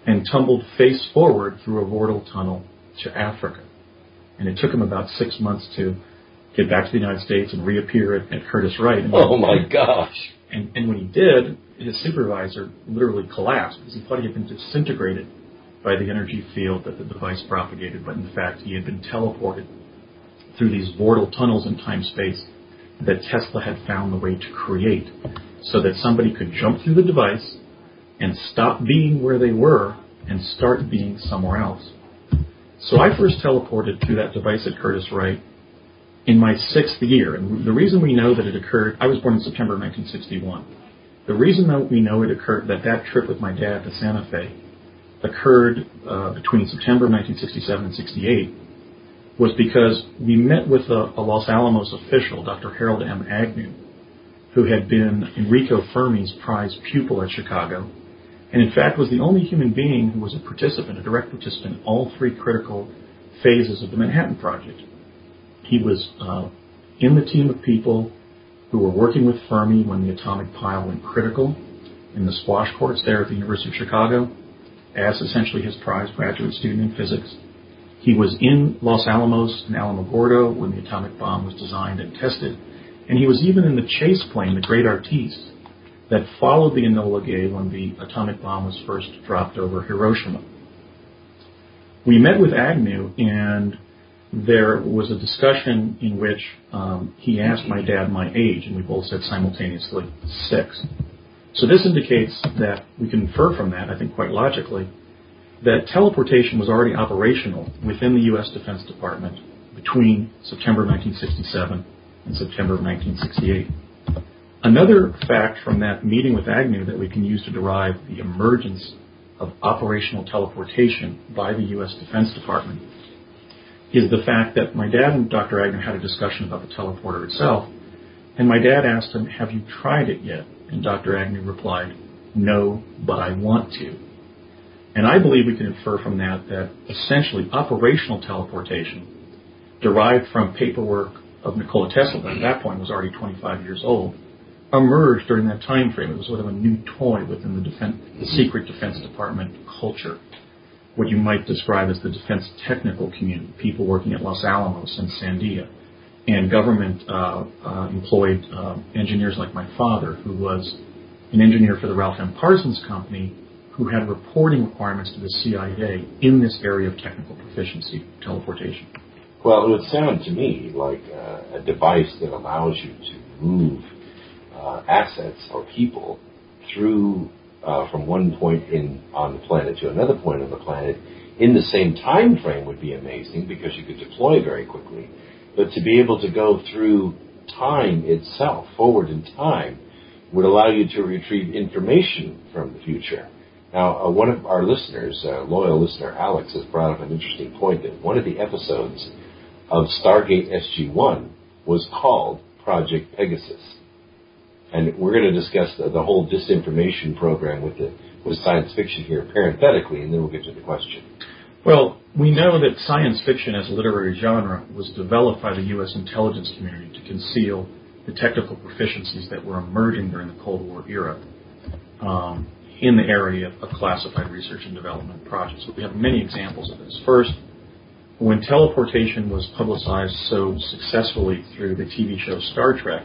and tumbled face forward through a vortal tunnel to Africa. And it took him about 6 months to get back to the United States and reappear at Curtis Wright. Oh, my gosh. And when he did, his supervisor literally collapsed because he thought he had been disintegrated by the energy field that the device propagated, but in fact he had been teleported through these vortal tunnels in time-space that Tesla had found the way to create, so that somebody could jump through the device and stop being where they were and start being somewhere else. So I first teleported through that device at Curtis Wright in my 6th year. And the reason we know that it occurred, I was born in September of 1961. The reason that we know it occurred, that trip with my dad to Santa Fe occurred between September of 1967 and 68, was because we met with a Los Alamos official, Dr. Harold M. Agnew, who had been Enrico Fermi's prize pupil at Chicago, and in fact was the only human being who was a participant, a direct participant in all 3 critical phases of the Manhattan Project. He was in the team of people who were working with Fermi when the atomic pile went critical in the squash courts there at the University of Chicago, as essentially his prize graduate student in physics. He was in Los Alamos and Alamogordo when the atomic bomb was designed and tested, and he was even in the chase plane, the Great Artiste, that followed the Enola Gay when the atomic bomb was first dropped over Hiroshima. We met with Agnew, and there was a discussion in which he asked my dad my age, and we both said simultaneously 6. So this indicates that we can infer from that, I think quite logically, that teleportation was already operational within the U.S. Defense Department between September 1967 and September of 1968. Another fact from that meeting with Agnew that we can use to derive the emergence of operational teleportation by the U.S. Defense Department is the fact that my dad and Dr. Agnew had a discussion about the teleporter itself, and my dad asked him, "Have you tried it yet?" And Dr. Agnew replied, "No, but I want to." And I believe we can infer from that essentially operational teleportation derived from paperwork of Nikola Tesla, that at that point was already 25 years old, emerged during that time frame. It was sort of a new toy within the secret Defense Department culture, what you might describe as the defense technical community, people working at Los Alamos and Sandia, and government employed engineers like my father, who was an engineer for the Ralph M. Parsons Company, who had reporting requirements to the CIA in this area of technical proficiency, teleportation. Well, it would sound to me like a device that allows you to move assets or people through from one point on the planet to another point on the planet in the same time frame would be amazing, because you could deploy very quickly. But to be able to go through time itself, forward in time, would allow you to retrieve information from the future. Now, one of our listeners, loyal listener Alex, has brought up an interesting point that one of the episodes of Stargate SG-1 was called Project Pegasus. And we're going to discuss the whole disinformation program with science fiction here parenthetically, and then we'll get to the question. Well, we know that science fiction as a literary genre was developed by the U.S. intelligence community to conceal the technical proficiencies that were emerging during the Cold War era in the area of classified research and development projects. We have many examples of this. First, when teleportation was publicized so successfully through the TV show Star Trek,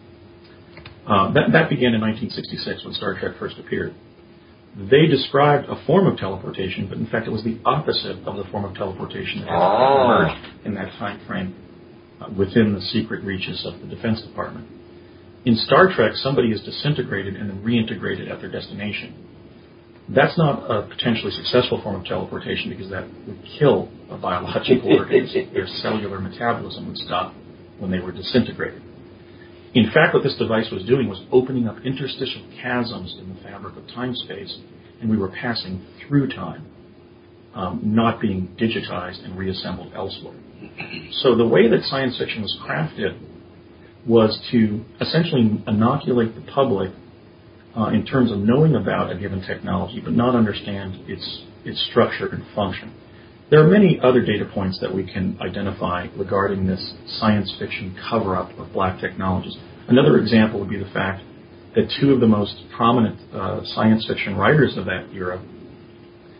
that began in 1966 when Star Trek first appeared. They described a form of teleportation, but in fact it was the opposite of the form of teleportation that had emerged in that time frame within the secret reaches of the Defense Department. In Star Trek, somebody is disintegrated and then reintegrated at their destination. That's not a potentially successful form of teleportation, because that would kill a biological organism. Their cellular metabolism would stop when they were disintegrated. In fact, what this device was doing was opening up interstitial chasms in the fabric of time-space, and we were passing through time, not being digitized and reassembled elsewhere. So the way that science fiction was crafted was to essentially inoculate the public in terms of knowing about a given technology, but not understand its structure and function. There are many other data points that we can identify regarding this science fiction cover-up of black technologies. Another example would be the fact that two of the most prominent science fiction writers of that era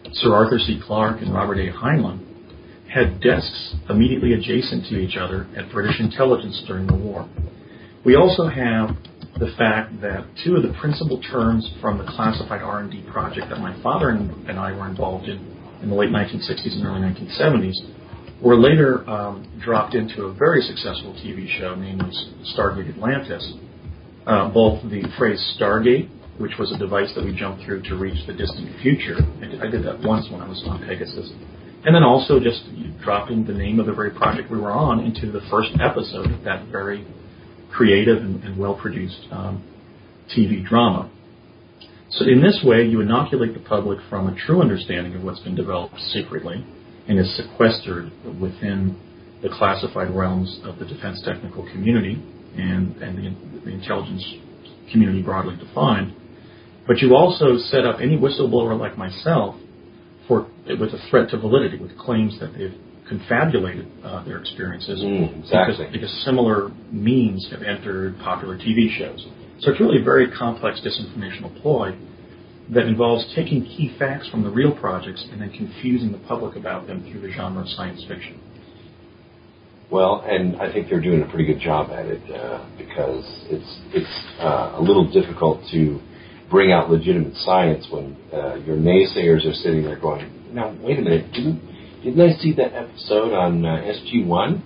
Sir Arthur C. Clarke and Robert A. Heinlein, had desks immediately adjacent to each other at British intelligence during the war. We also have the fact that two of the principal terms from the classified R&D project that my father and I were involved in the late 1960s and early 1970s were later dropped into a very successful TV show named Stargate Atlantis. Both the phrase Stargate, which was a device that we jumped through to reach the distant future. I did that once when I was on Pegasus. And then also just dropping the name of the very project we were on into the first episode of that very creative and well-produced TV drama. So in this way, you inoculate the public from a true understanding of what's been developed secretly and is sequestered within the classified realms of the defense technical community and the intelligence community broadly defined. But you also set up any whistleblower like myself with a threat to validity, with claims that they've confabulated their experiences exactly. because similar means have entered popular TV shows. So it's really a very complex disinformational ploy that involves taking key facts from the real projects and then confusing the public about them through the genre of science fiction. Well, and I think they're doing a pretty good job at it because it's a little difficult to bring out legitimate science when your naysayers are sitting there going, now, wait a minute, didn't I see that episode on SG-1?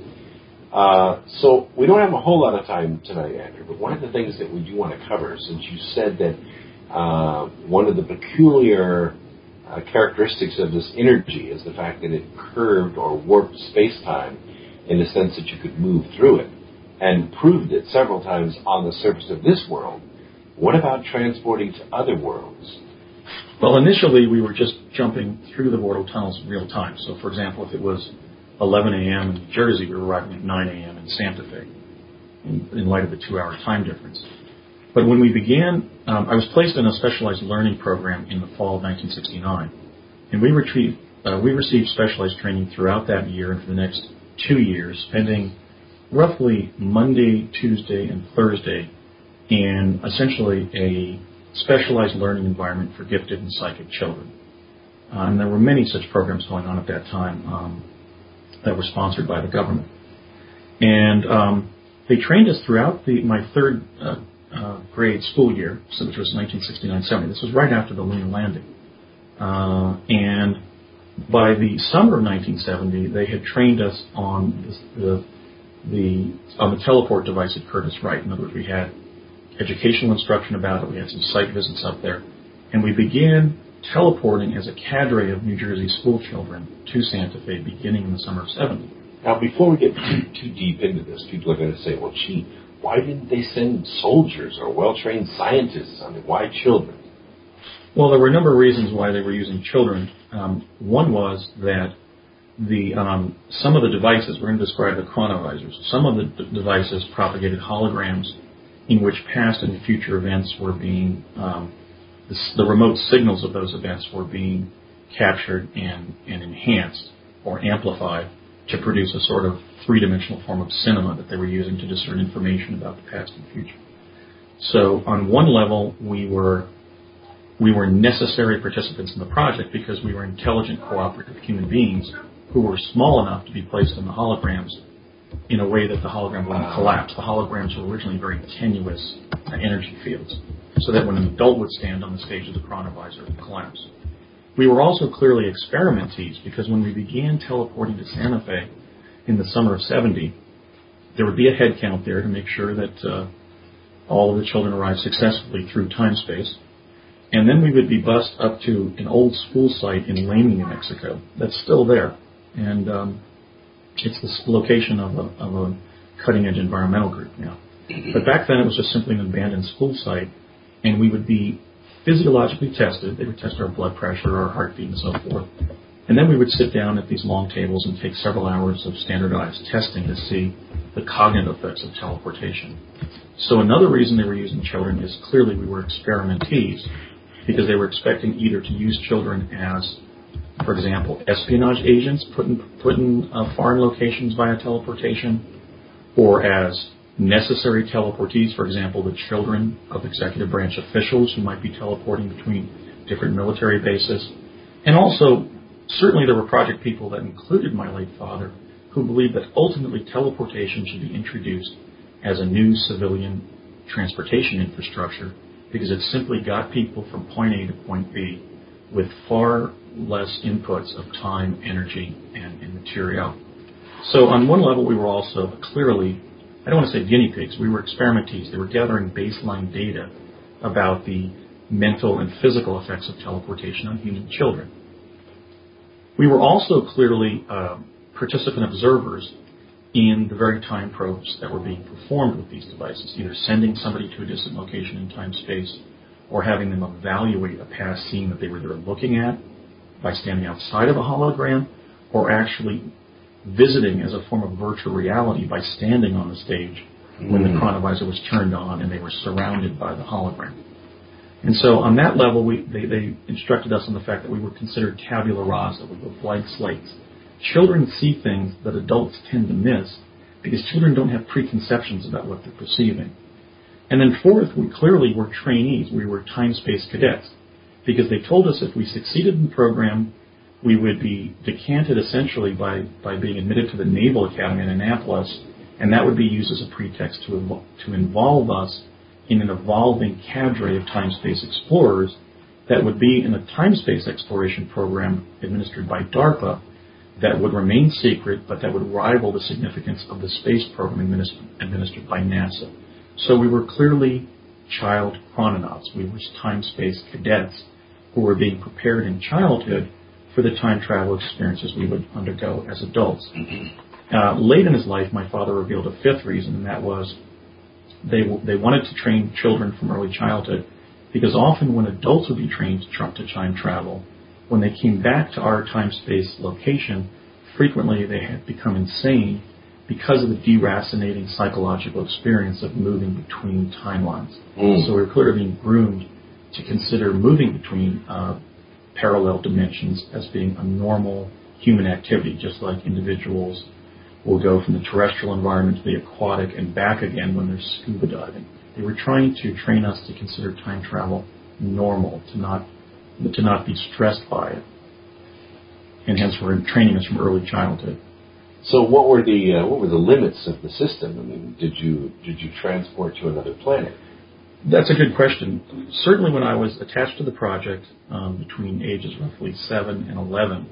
So we don't have a whole lot of time tonight, Andrew, but one of the things that we do want to cover, since you said that one of the peculiar characteristics of this energy is the fact that it curved or warped space-time in the sense that you could move through it, and proved it several times on the surface of this world. What about transporting to other worlds? Well, initially we were just jumping through the portal tunnels in real time. So, for example, if it was 11 a.m. in New Jersey, we were arriving at 9 a.m. in Santa Fe, in light of the 2-hour time difference. But when we began, I was placed in a specialized learning program in the fall of 1969, and we received specialized training throughout that year and for the next 2 years, spending roughly Monday, Tuesday, and Thursday in essentially a specialized learning environment for gifted and psychic children. And there were many such programs going on at that time that were sponsored by the government. And they trained us throughout my third grade school year, which was 1969-70. This was right after the lunar landing. And by the summer of 1970, they had trained us on the teleport device at Curtiss Wright. In other words, we had educational instruction about it. We had some site visits up there. And we began teleporting as a cadre of New Jersey school children to Santa Fe beginning in the summer of 70. Now, before we get too deep into this, people are going to say, well, gee, why didn't they send soldiers or well-trained scientists on it? Why children? Well, there were a number of reasons why they were using children. One was that some of the devices, we're going to describe the chronovisors, some of the devices propagated holograms in which past and future events were being, the remote signals of those events were being captured and enhanced or amplified to produce a sort of three-dimensional form of cinema that they were using to discern information about the past and future. So on one level, we were necessary participants in the project because we were intelligent, cooperative human beings who were small enough to be placed in the holograms in a way that the hologram wouldn't collapse. The holograms were originally very tenuous energy fields, so that when an adult would stand on the stage of the chronovisor, it would collapse. We were also clearly experimentees because when we began teleporting to Santa Fe in the summer of 70, there would be a head count there to make sure that all of the children arrived successfully through time-space. And then we would be bused up to an old school site in Lamy, New Mexico. That's still there. And it's the location of a cutting-edge environmental group now. But back then it was just simply an abandoned school site, and we would be physiologically tested. They would test our blood pressure, our heartbeat, and so forth. And then we would sit down at these long tables and take several hours of standardized testing to see the cognitive effects of teleportation. So another reason they were using children is clearly we were experimentees, because they were expecting either to use children as, for example, espionage agents put in foreign locations via teleportation, or as necessary teleportees, for example, the children of executive branch officials who might be teleporting between different military bases. And also, certainly there were project people that included my late father who believed that ultimately teleportation should be introduced as a new civilian transportation infrastructure because it simply got people from point A to point B with far less inputs of time, energy, and material. So on one level, we were also clearly, I don't want to say guinea pigs, we were experimentees. They were gathering baseline data about the mental and physical effects of teleportation on human children. We were also clearly participant observers in the very time probes that were being performed with these devices, either sending somebody to a distant location in time-space or having them evaluate a past scene that they were either looking at by standing outside of a hologram or actually visiting as a form of virtual reality by standing on the stage when the chronovisor was turned on and they were surrounded by the hologram. And so on that level, they instructed us on the fact that we were considered tabula rasa, we were blank slates. Children see things that adults tend to miss because children don't have preconceptions about what they're perceiving. And then fourth, we clearly were trainees. We were time-space cadets because they told us if we succeeded in the program, we would be decanted essentially by being admitted to the Naval Academy in Annapolis, and that would be used as a pretext to involve us in an evolving cadre of time-space explorers that would be in a time-space exploration program administered by DARPA that would remain secret, but that would rival the significance of the space program administered by NASA. So we were clearly child chrononauts. We were time-space cadets who were being prepared in childhood for the time travel experiences we would undergo as adults. Late in his life, my father revealed a fifth reason, and that was they wanted to train children from early childhood because often when adults would be trained to time travel, when they came back to our time-space location, frequently they had become insane because of the deracinating psychological experience of moving between timelines. So we were clearly being groomed to consider moving between parallel dimensions as being a normal human activity, just like individuals will go from the terrestrial environment to the aquatic and back again when they're scuba diving. They were trying to train us to consider time travel normal, to not be stressed by it. And hence we're training us from early childhood. So what were the limits of the system? I mean, did you transport to another planet? That's a good question. Certainly when I was attached to the project between ages roughly 7 and 11,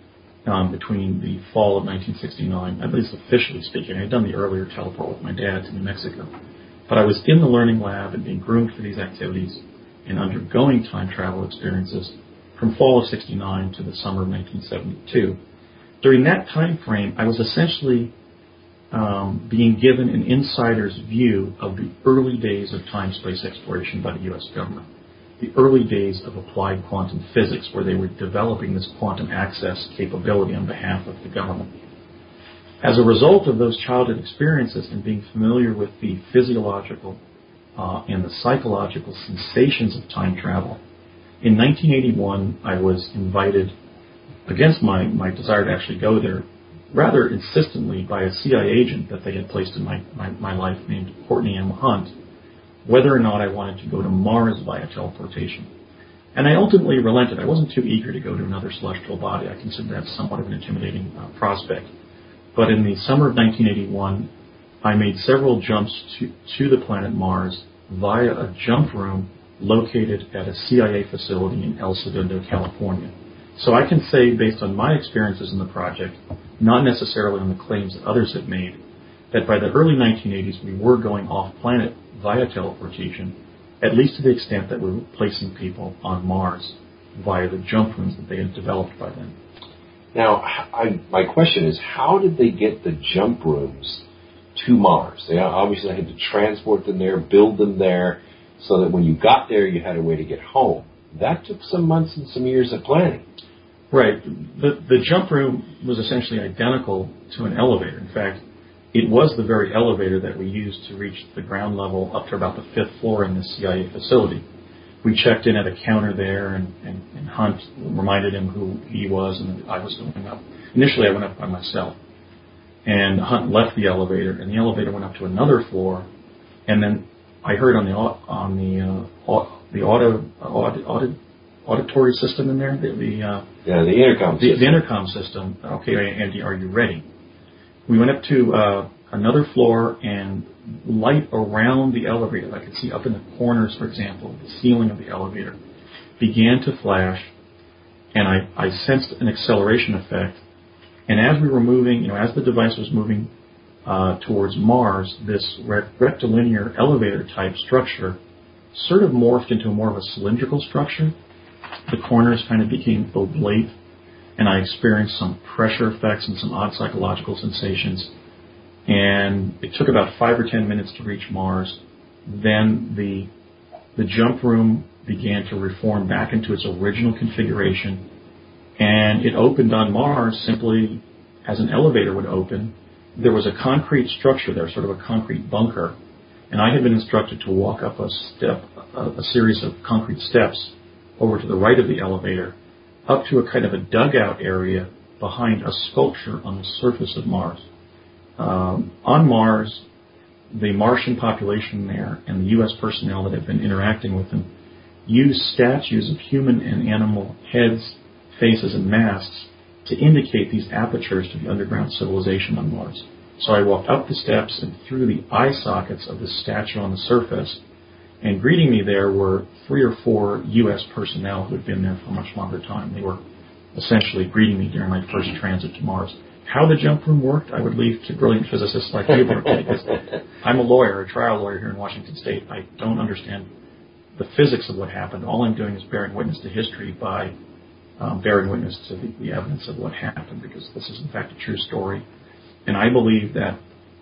between the fall of 1969, at least officially speaking, I had done the earlier teleport with my dad to New Mexico, but I was in the learning lab and being groomed for these activities and undergoing time travel experiences from fall of 69 to the summer of 1972. During that time frame, I was essentially being given an insider's view of the early days of time-space exploration by the U.S. government, the early days of applied quantum physics, where they were developing this quantum access capability on behalf of the government. As a result of those childhood experiences and being familiar with the physiological and the psychological sensations of time travel, in 1981 I was invited, against my desire to actually go there, rather insistently by a CIA agent that they had placed in my life named Courtney M. Hunt, whether or not I wanted to go to Mars via teleportation. And I ultimately relented. I wasn't too eager to go to another celestial body. I considered that somewhat of an intimidating prospect. But in the summer of 1981, I made several jumps to the planet Mars via a jump room located at a CIA facility in El Segundo, California. So I can say, based on my experiences in the project, not necessarily on the claims that others have made, that by the early 1980s we were going off-planet via teleportation, at least to the extent that we were placing people on Mars via the jump rooms that they had developed by then. Now, my question is, how did they get the jump rooms to Mars? They obviously had to transport them there, build them there, so that when you got there, you had a way to get home. That took some months and some years of planning. Right. The jump room was essentially identical to an elevator. In fact, it was the very elevator that we used to reach the ground level up to about the 5th floor in the CIA facility. We checked in at a counter there, and Hunt reminded him who he was and that I was going up. Initially, I went up by myself. And Hunt left the elevator, and the elevator went up to another floor, and then I heard on the auditory system in there. The intercom system. The intercom system. Okay, Andy, are you ready? We went up to another floor, and light around the elevator, I could see up in the corners, for example, the ceiling of the elevator, began to flash, and I sensed an acceleration effect. And as we were moving, as the device was moving towards Mars, this rectilinear elevator-type structure sort of morphed into more of a cylindrical structure. The corners kind of became oblate, and I experienced some pressure effects and some odd psychological sensations. And it took about 5 or 10 minutes to reach Mars. Then the jump room began to reform back into its original configuration, and it opened on Mars simply as an elevator would open. There was a concrete structure there, sort of a concrete bunker, and I had been instructed to walk up a series of concrete steps over to the right of the elevator, up to a kind of a dugout area behind a sculpture on the surface of Mars. On Mars, the Martian population there and the U.S. personnel that have been interacting with them use statues of human and animal heads, faces, and masks to indicate these apertures to the underground civilization on Mars. So I walked up the steps and through the eye sockets of the statue on the surface, and greeting me there were 3 or 4 U.S. personnel who had been there for a much longer time. They were essentially greeting me during my first transit to Mars. How the jump room worked, I would leave to brilliant physicists like you, because I'm a lawyer, a trial lawyer here in Washington State. I don't understand the physics of what happened. All I'm doing is bearing witness to history by bearing witness to the evidence of what happened, because this is, in fact, a true story. And I believe that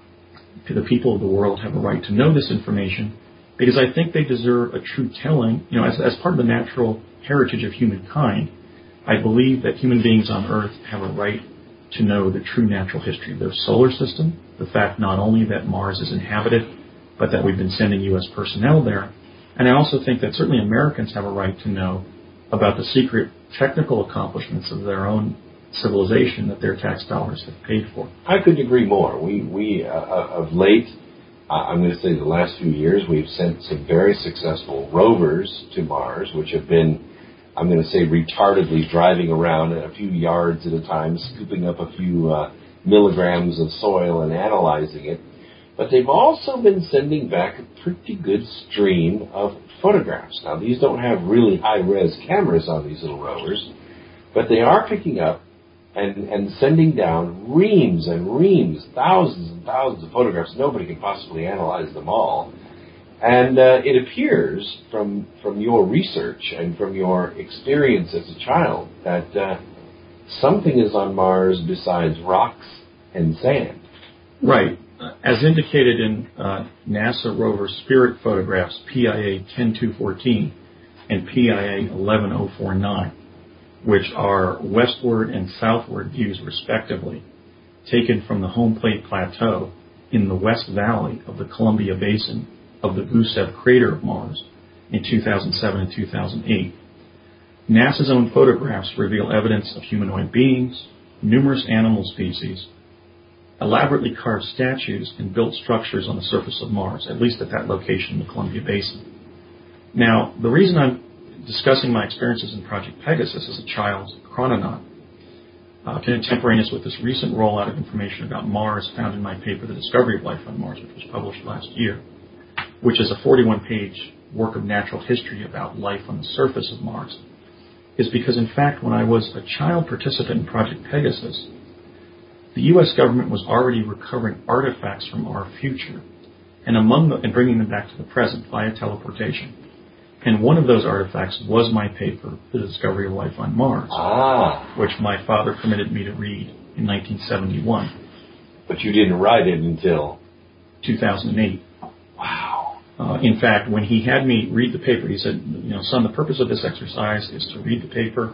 the people of the world have a right to know this information, because I think they deserve a true telling. As part of the natural heritage of humankind, I believe that human beings on Earth have a right to know the true natural history of their solar system, the fact not only that Mars is inhabited, but that we've been sending U.S. personnel there. And I also think that certainly Americans have a right to know about the secret technical accomplishments of their own civilization that their tax dollars have paid for. I couldn't agree more. We of late, I'm going to say the last few years, we've sent some very successful rovers to Mars, which have been, I'm going to say, retardedly driving around a few yards at a time, scooping up a few milligrams of soil and analyzing it. But they've also been sending back a pretty good stream of photographs. Now, these don't have really high-res cameras on these little rovers, but they are picking up and sending down reams and reams, thousands and thousands of photographs. Nobody can possibly analyze them all. And it appears from your research and from your experience as a child that something is on Mars besides rocks and sand. Right. As indicated in NASA rover Spirit photographs, PIA 10214 and PIA 11049, which are westward and southward views respectively, taken from the Home Plate Plateau in the West Valley of the Columbia Basin of the Gusev crater of Mars in 2007 and 2008. NASA's own photographs reveal evidence of humanoid beings, numerous animal species, elaborately carved statues, and built structures on the surface of Mars, at least at that location in the Columbia Basin. Now, the reason I'm discussing my experiences in Project Pegasus as a child chrononaut, contemporaneous with this recent rollout of information about Mars found in my paper, The Discovery of Life on Mars, which was published last year, which is a 41-page work of natural history about life on the surface of Mars, is because, in fact, when I was a child participant in Project Pegasus, the U.S. government was already recovering artifacts from our future and bringing them back to the present via teleportation. And one of those artifacts was my paper, The Discovery of Life on Mars, which my father permitted me to read in 1971. But you didn't write it until 2008. Wow. In fact, when he had me read the paper, he said, son, the purpose of this exercise is to read the paper,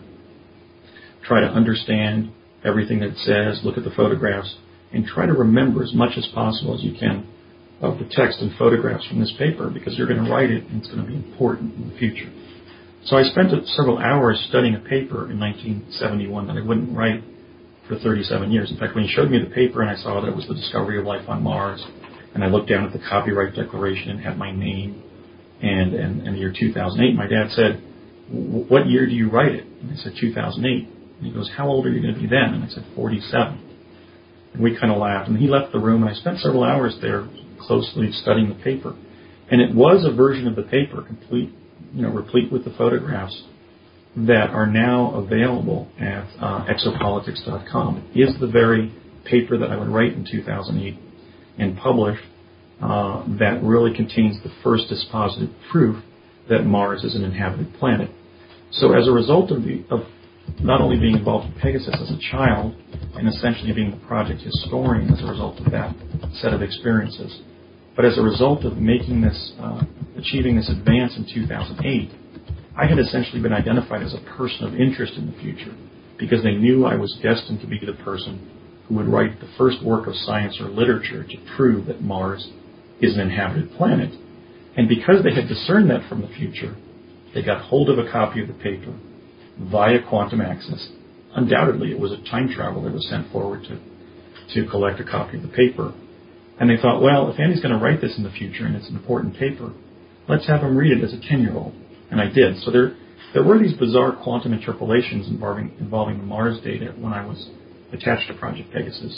try to understand everything that it says, look at the photographs, and try to remember as much as possible as you can of the text and photographs from this paper, because you're going to write it and it's going to be important in the future. So I spent several hours studying a paper in 1971 that I wouldn't write for 37 years. In fact, when he showed me the paper and I saw that it was The Discovery of Life on Mars, and I looked down at the copyright declaration and had my name and the year 2008, my dad said, what year do you write it? And I said, 2008. And he goes, how old are you going to be then? And I said, 47. And we kind of laughed. And he left the room, and I spent several hours there closely studying the paper. And it was a version of the paper, replete with the photographs that are now available at exopolitics.com. It is the very paper that I would write in 2008 and publish that really contains the first dispositive proof that Mars is an inhabited planet. So as a result of not only being involved in Pegasus as a child and essentially being the project historian as a result of that set of experiences, but as a result of making this, achieving this advance in 2008, I had essentially been identified as a person of interest in the future because they knew I was destined to be the person who would write the first work of science or literature to prove that Mars is an inhabited planet. And because they had discerned that from the future, they got hold of a copy of the paper via quantum access. Undoubtedly, it was a time travel that was sent forward to collect a copy of the paper. And they thought, well, if Andy's going to write this in the future and it's an important paper, let's have him read it as a 10-year-old. And I did. So there were these bizarre quantum interpolations involving the Mars data when I was attached to Project Pegasus.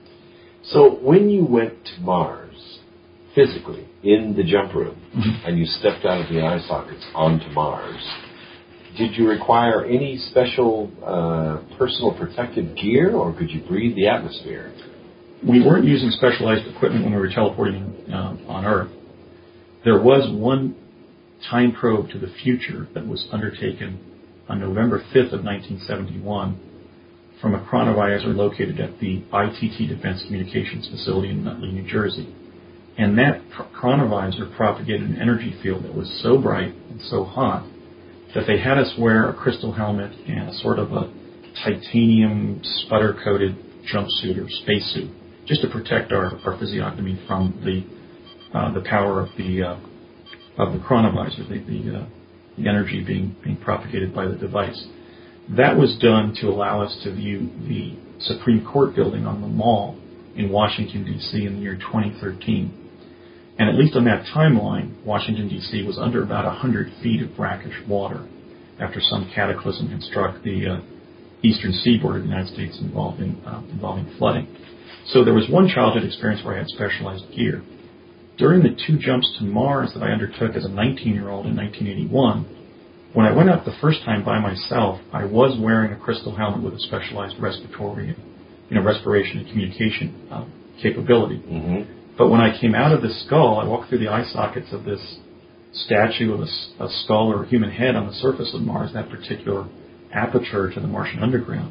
So when you went to Mars, physically, in the jump room, and you stepped out of the eye sockets onto Mars, did you require any special personal protective gear, or could you breathe the atmosphere? We weren't using specialized equipment when we were teleporting on Earth. There was one time probe to the future that was undertaken on November 5th of 1971 from a chronovisor located at the ITT Defense Communications Facility in Nutley, New Jersey. And that chronovisor propagated an energy field that was so bright and so hot that they had us wear a crystal helmet and a sort of a titanium sputter-coated jumpsuit or spacesuit, just to protect our physiognomy from the power of the chronovisor, the energy being propagated by the device. That was done to allow us to view the Supreme Court building on the Mall in Washington, D.C. in the year 2013. And at least on that timeline, Washington, D.C. was under about 100 feet of brackish water after some cataclysm had struck the eastern seaboard of the United States involving flooding. So there was one childhood experience where I had specialized gear. During the 2 jumps to Mars that I undertook as a 19-year-old in 1981, when I went up the first time by myself, I was wearing a crystal helmet with a specialized respiration and communication capability. Mm-hmm. But when I came out of the skull, I walked through the eye sockets of this statue of a skull or a human head on the surface of Mars, that particular aperture to the Martian underground.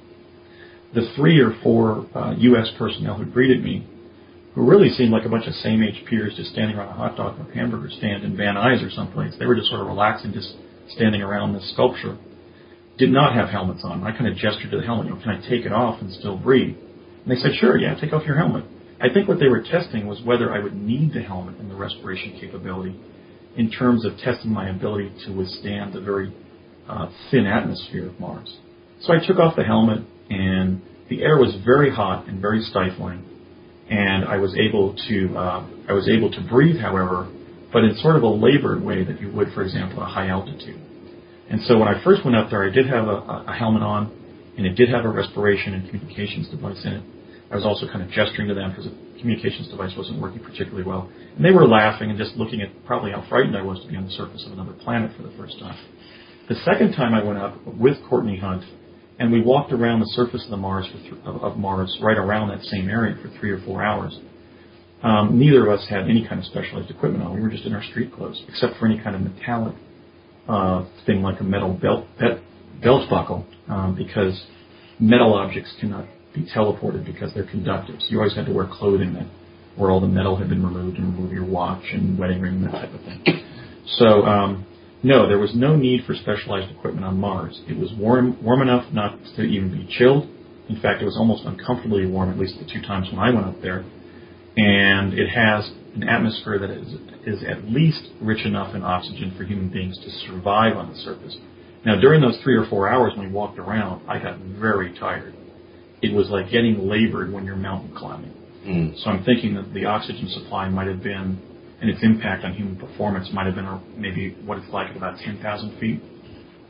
The 3 or 4 U.S. personnel who greeted me, who really seemed like a bunch of same-age peers just standing around a hot dog or hamburger stand in Van Nuys or someplace, they were just sort of relaxing, just standing around this sculpture, did not have helmets on. I kind of gestured to the helmet, can I take it off and still breathe? And they said, sure, yeah, take off your helmet. I think what they were testing was whether I would need the helmet and the respiration capability in terms of testing my ability to withstand the very thin atmosphere of Mars. So I took off the helmet, and the air was very hot and very stifling, and I was able to breathe, however, but in sort of a labored way that you would, for example, at a high altitude. And so when I first went up there, I did have a helmet on, and it did have a respiration and communications device in it. I was also kind of gesturing to them because the communications device wasn't working particularly well. And they were laughing and just looking at probably how frightened I was to be on the surface of another planet for the first time. The second time I went up with Courtney Hunt, and we walked around the surface of Mars, right around that same area for 3 or 4 hours. Neither of us had any kind of specialized equipment on. We were just in our street clothes, except for any kind of metallic thing like a metal belt buckle, because metal objects cannot be teleported because they're conductive. So you always had to wear clothing where all the metal had been removed, and remove your watch and wedding ring and that type of thing. So, no, there was no need for specialized equipment on Mars. It was warm enough not to even be chilled. In fact, it was almost uncomfortably warm, at least the 2 times when I went up there. And it has an atmosphere that is at least rich enough in oxygen for human beings to survive on the surface. Now, during those 3 or 4 hours when we walked around, I got very tired. It was like getting labored when you're mountain climbing. So I'm thinking that the oxygen supply might have been, and its impact on human performance might have been maybe what it's like at about 10,000 feet.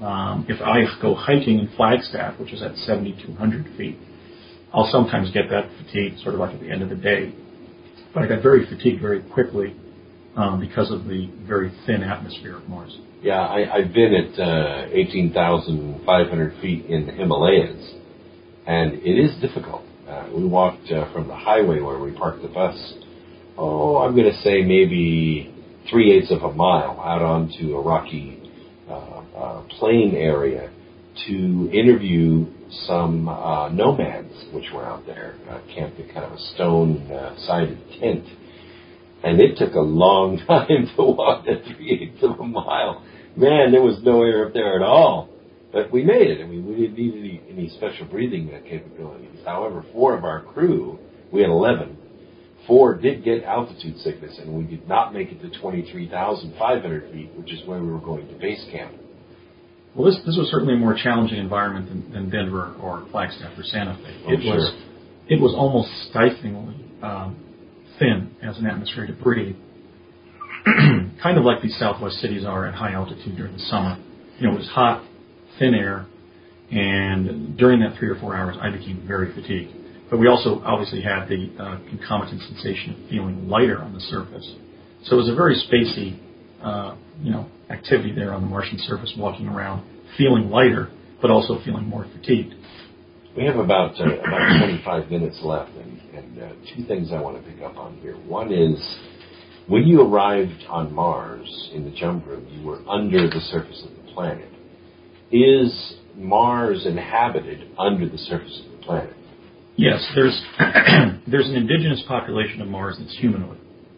If I go hiking in Flagstaff, which is at 7,200 feet, I'll sometimes get that fatigue sort of like at the end of the day. But I got very fatigued very quickly because of the very thin atmosphere of Mars. Yeah, I've been at 18,500 feet in the Himalayas, and it is difficult. We walked from the highway where we parked the bus, I'm going to say maybe 3/8 of a mile out onto a rocky plain area to interview some nomads which were out there camped in kind of a stone-sided tent. And it took a long time to walk that 3/8 of a mile. Man, there was no air up there at all. But we made it. I mean, we didn't need any special breathing capabilities. However, 4 of our crew, we had 11, 4 did get altitude sickness, and we did not make it to 23,500 feet, which is where we were going to base camp. Well, this was certainly a more challenging environment than Denver or Flagstaff or Santa Fe. It was almost stiflingly thin as an atmosphere to breathe, kind of like these Southwest cities are at high altitude during the summer. You know, it was hot, thin air, and during that 3 or 4 hours, I became very fatigued. But we also obviously had the concomitant sensation of feeling lighter on the surface. So it was a very spacey, activity there on the Martian surface, walking around, feeling lighter, but also feeling more fatigued. We have about 25 minutes left, and 2 things I want to pick up on here. One is, when you arrived on Mars in the jump room, you were under the surface of the planet. Is Mars inhabited under the surface of the planet? Yes, there's an indigenous population of Mars that's humanoid.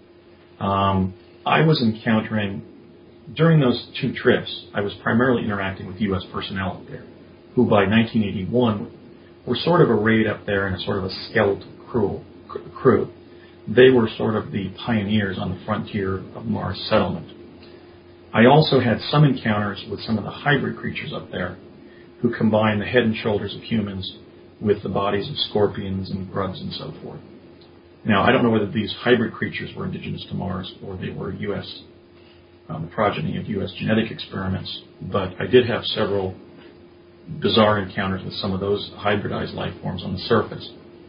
I was encountering, during those 2 trips, I was primarily interacting with U.S. personnel up there, who by 1981 were sort of arrayed up there in a sort of a skeletal crew. They were sort of the pioneers on the frontier of Mars settlement. I also had some encounters with some of the hybrid creatures up there who combine the head and shoulders of humans with the bodies of scorpions and grubs and so forth. Now, I don't know whether these hybrid creatures were indigenous to Mars or they were U.S. The progeny of U.S. genetic experiments, but I did have several bizarre encounters with some of those hybridized life forms on the surface.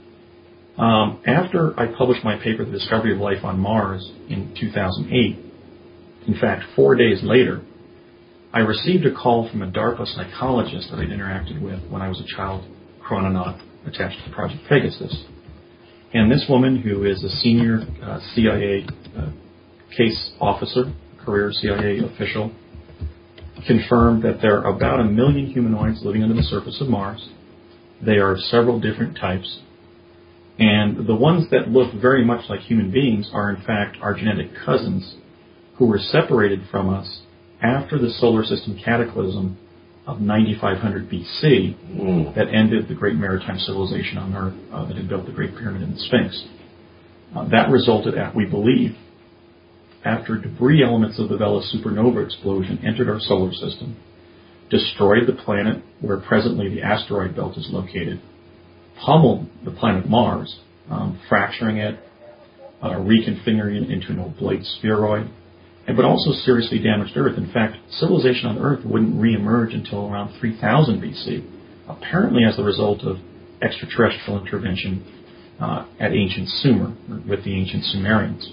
After I published my paper, The Discovery of Life on Mars, in 2008, in fact, 4 days later, I received a call from a DARPA psychologist that I'd interacted with when I was a child chrononaut attached to Project Pegasus. And this woman, who is a senior CIA case officer, career CIA official, confirmed that there are about 1 million humanoids living under the surface of Mars. They are of several different types. And the ones that look very much like human beings are, in fact, our genetic cousins who were separated from us after the solar system cataclysm of 9500 BC that ended the great maritime civilization on Earth that had built the Great Pyramid and the Sphinx. That resulted, we believe, after debris elements of the Vela supernova explosion entered our solar system, destroyed the planet where presently the asteroid belt is located, pummeled the planet Mars, fracturing it, reconfiguring it into an oblate spheroid, but also seriously damaged Earth. In fact, civilization on Earth wouldn't reemerge until around 3000 BC, apparently as a result of extraterrestrial intervention at ancient Sumer, with the ancient Sumerians.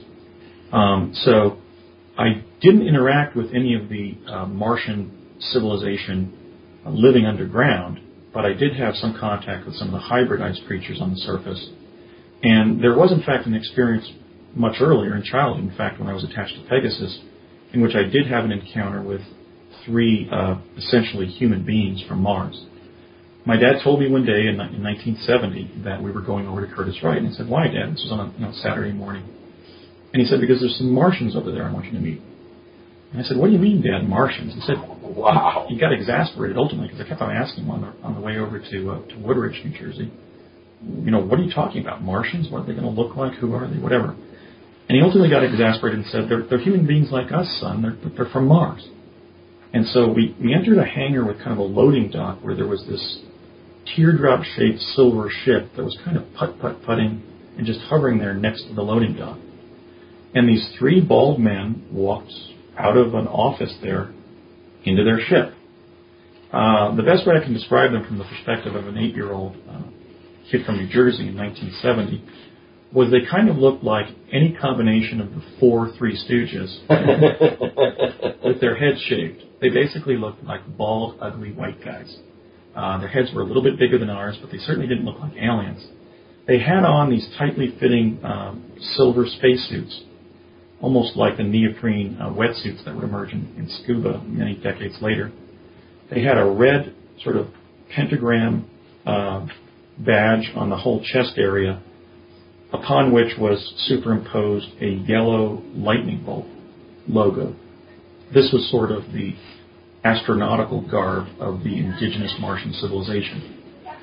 So I didn't interact with any of the Martian civilization living underground, but I did have some contact with some of the hybridized creatures on the surface. And there was, in fact, an experience much earlier in childhood, in fact, when I was attached to Pegasus, in which I did have an encounter with 3 essentially human beings from Mars. My dad told me one day in 1970 that we were going over to Curtis Wright, and I said, "Why, Dad?" This was on a Saturday morning. And he said, "Because there's some Martians over there I want you to meet." And I said, "What do you mean, Dad, Martians?" He said, "Wow." He got exasperated ultimately because I kept on asking him on the way over to Woodridge, New Jersey, "What are you talking about? Martians? What are they going to look like? Who are they? Whatever." And he ultimately got exasperated and said, "They're human beings like us, son. They're from Mars." And so we entered a hangar with kind of a loading dock where there was this teardrop-shaped silver ship that was kind of putt-putt-putting and just hovering there next to the loading dock. And these 3 bald men walked out of an office there into their ship. The best way I can describe them from the perspective of an 8-year-old kid from New Jersey in 1970 was they kind of looked like any combination of the 4 Three Stooges with their heads shaved. They basically looked like bald, ugly white guys. Their heads were a little bit bigger than ours, but they certainly didn't look like aliens. They had on these tightly fitting silver spacesuits, almost like the neoprene wetsuits that would emerge in scuba many decades later. They had a red sort of pentagram badge on the whole chest area, upon which was superimposed a yellow lightning bolt logo. This was sort of the astronautical garb of the indigenous Martian civilization.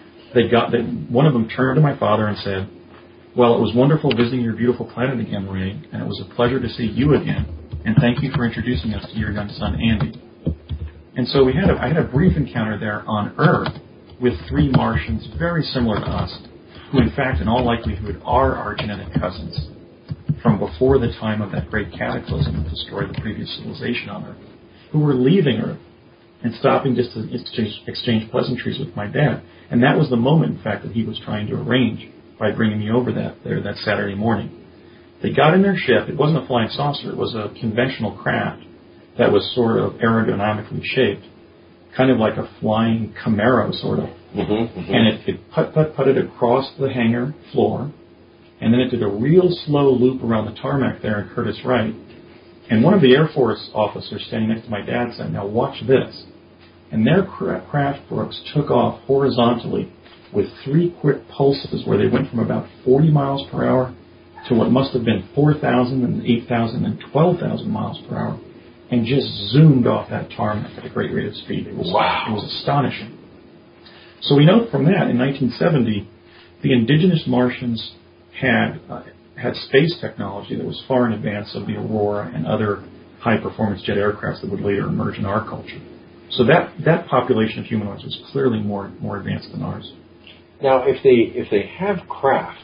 One of them turned to my father and said, "Well, it was wonderful visiting your beautiful planet again, Ray, and it was a pleasure to see you again, and thank you for introducing us to your young son, Andy." And so I had a brief encounter there on Earth with 3 Martians very similar to us, who in fact, in all likelihood, are our genetic cousins from before the time of that great cataclysm that destroyed the previous civilization on Earth, who were leaving Earth and stopping just to exchange pleasantries with my dad. And that was the moment, in fact, that he was trying to arrange by bringing me over that Saturday morning. They got in their ship. It wasn't a flying saucer. It was a conventional craft that was sort of aerodynamically shaped, kind of like a flying Camaro, sort of. And it putted across the hangar floor, and then it did a real slow loop around the tarmac there in Curtis Wright. And one of the Air Force officers standing next to my dad said, "Now watch this." And their craft, Brooks, took off horizontally with 3 quick pulses where they went from about 40 miles per hour to what must have been 4,000 and 8,000 and 12,000 miles per hour, and just zoomed off that tarmac at a great rate of speed. It was astonishing. So we know from that, in 1970, the indigenous Martians had space technology that was far in advance of the Aurora and other high-performance jet aircraft that would later emerge in our culture. So that population of humanoids was clearly more advanced than ours. Now, if they have craft,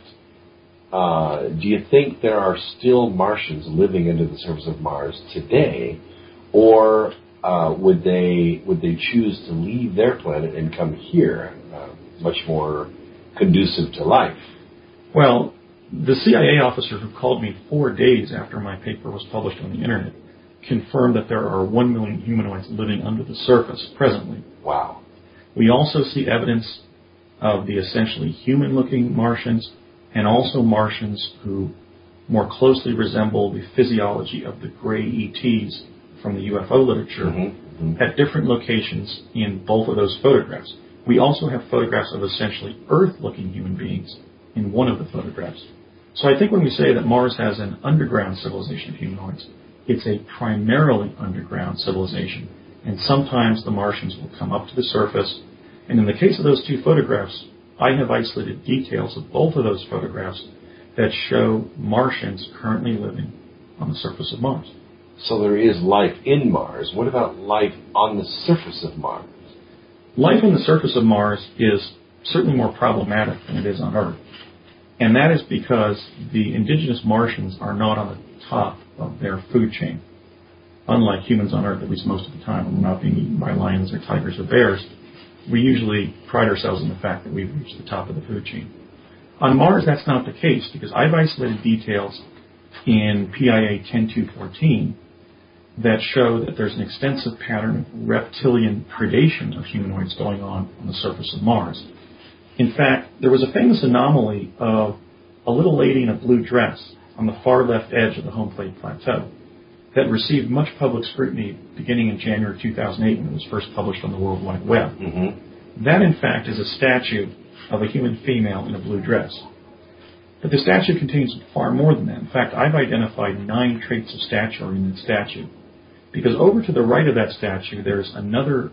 do you think there are still Martians living under the surface of Mars today, or would they choose to leave their planet and come here, much more conducive to life? Well, the CIA officer who called me 4 days after my paper was published on the Internet confirmed that there are 1 million humanoids living under the surface presently. Wow. We also see evidence of the essentially human-looking Martians, and also Martians who more closely resemble the physiology of the gray ETs from the UFO literature at different locations in both of those photographs. We also have photographs of essentially Earth-looking human beings in one of the photographs. So I think when we say that Mars has an underground civilization of humanoids, it's a primarily underground civilization, and sometimes the Martians will come up to the surface. And in the case of those 2 photographs, I have isolated details of both of those photographs that show Martians currently living on the surface of Mars. So there is life in Mars. What about life on the surface of Mars? Life on the surface of Mars is certainly more problematic than it is on Earth. And that is because the indigenous Martians are not on the top of their food chain. Unlike humans on Earth, at least most of the time, when we're not being eaten by lions or tigers or bears, we usually pride ourselves on the fact that we've reached the top of the food chain. On Mars, that's not the case, because I've isolated details in PIA 10214 that show that there's an extensive pattern of reptilian predation of humanoids going on the surface of Mars. In fact, there was a famous anomaly of a little lady in a blue dress on the far left edge of the home plate plateau that received much public scrutiny beginning in January 2008 when it was first published on the World Wide Web. That, in fact, is a statue of a human female in a blue dress. But the statue contains far more than that. In fact, I've identified 9 traits of stature in that statue, because over to the right of that statue there's a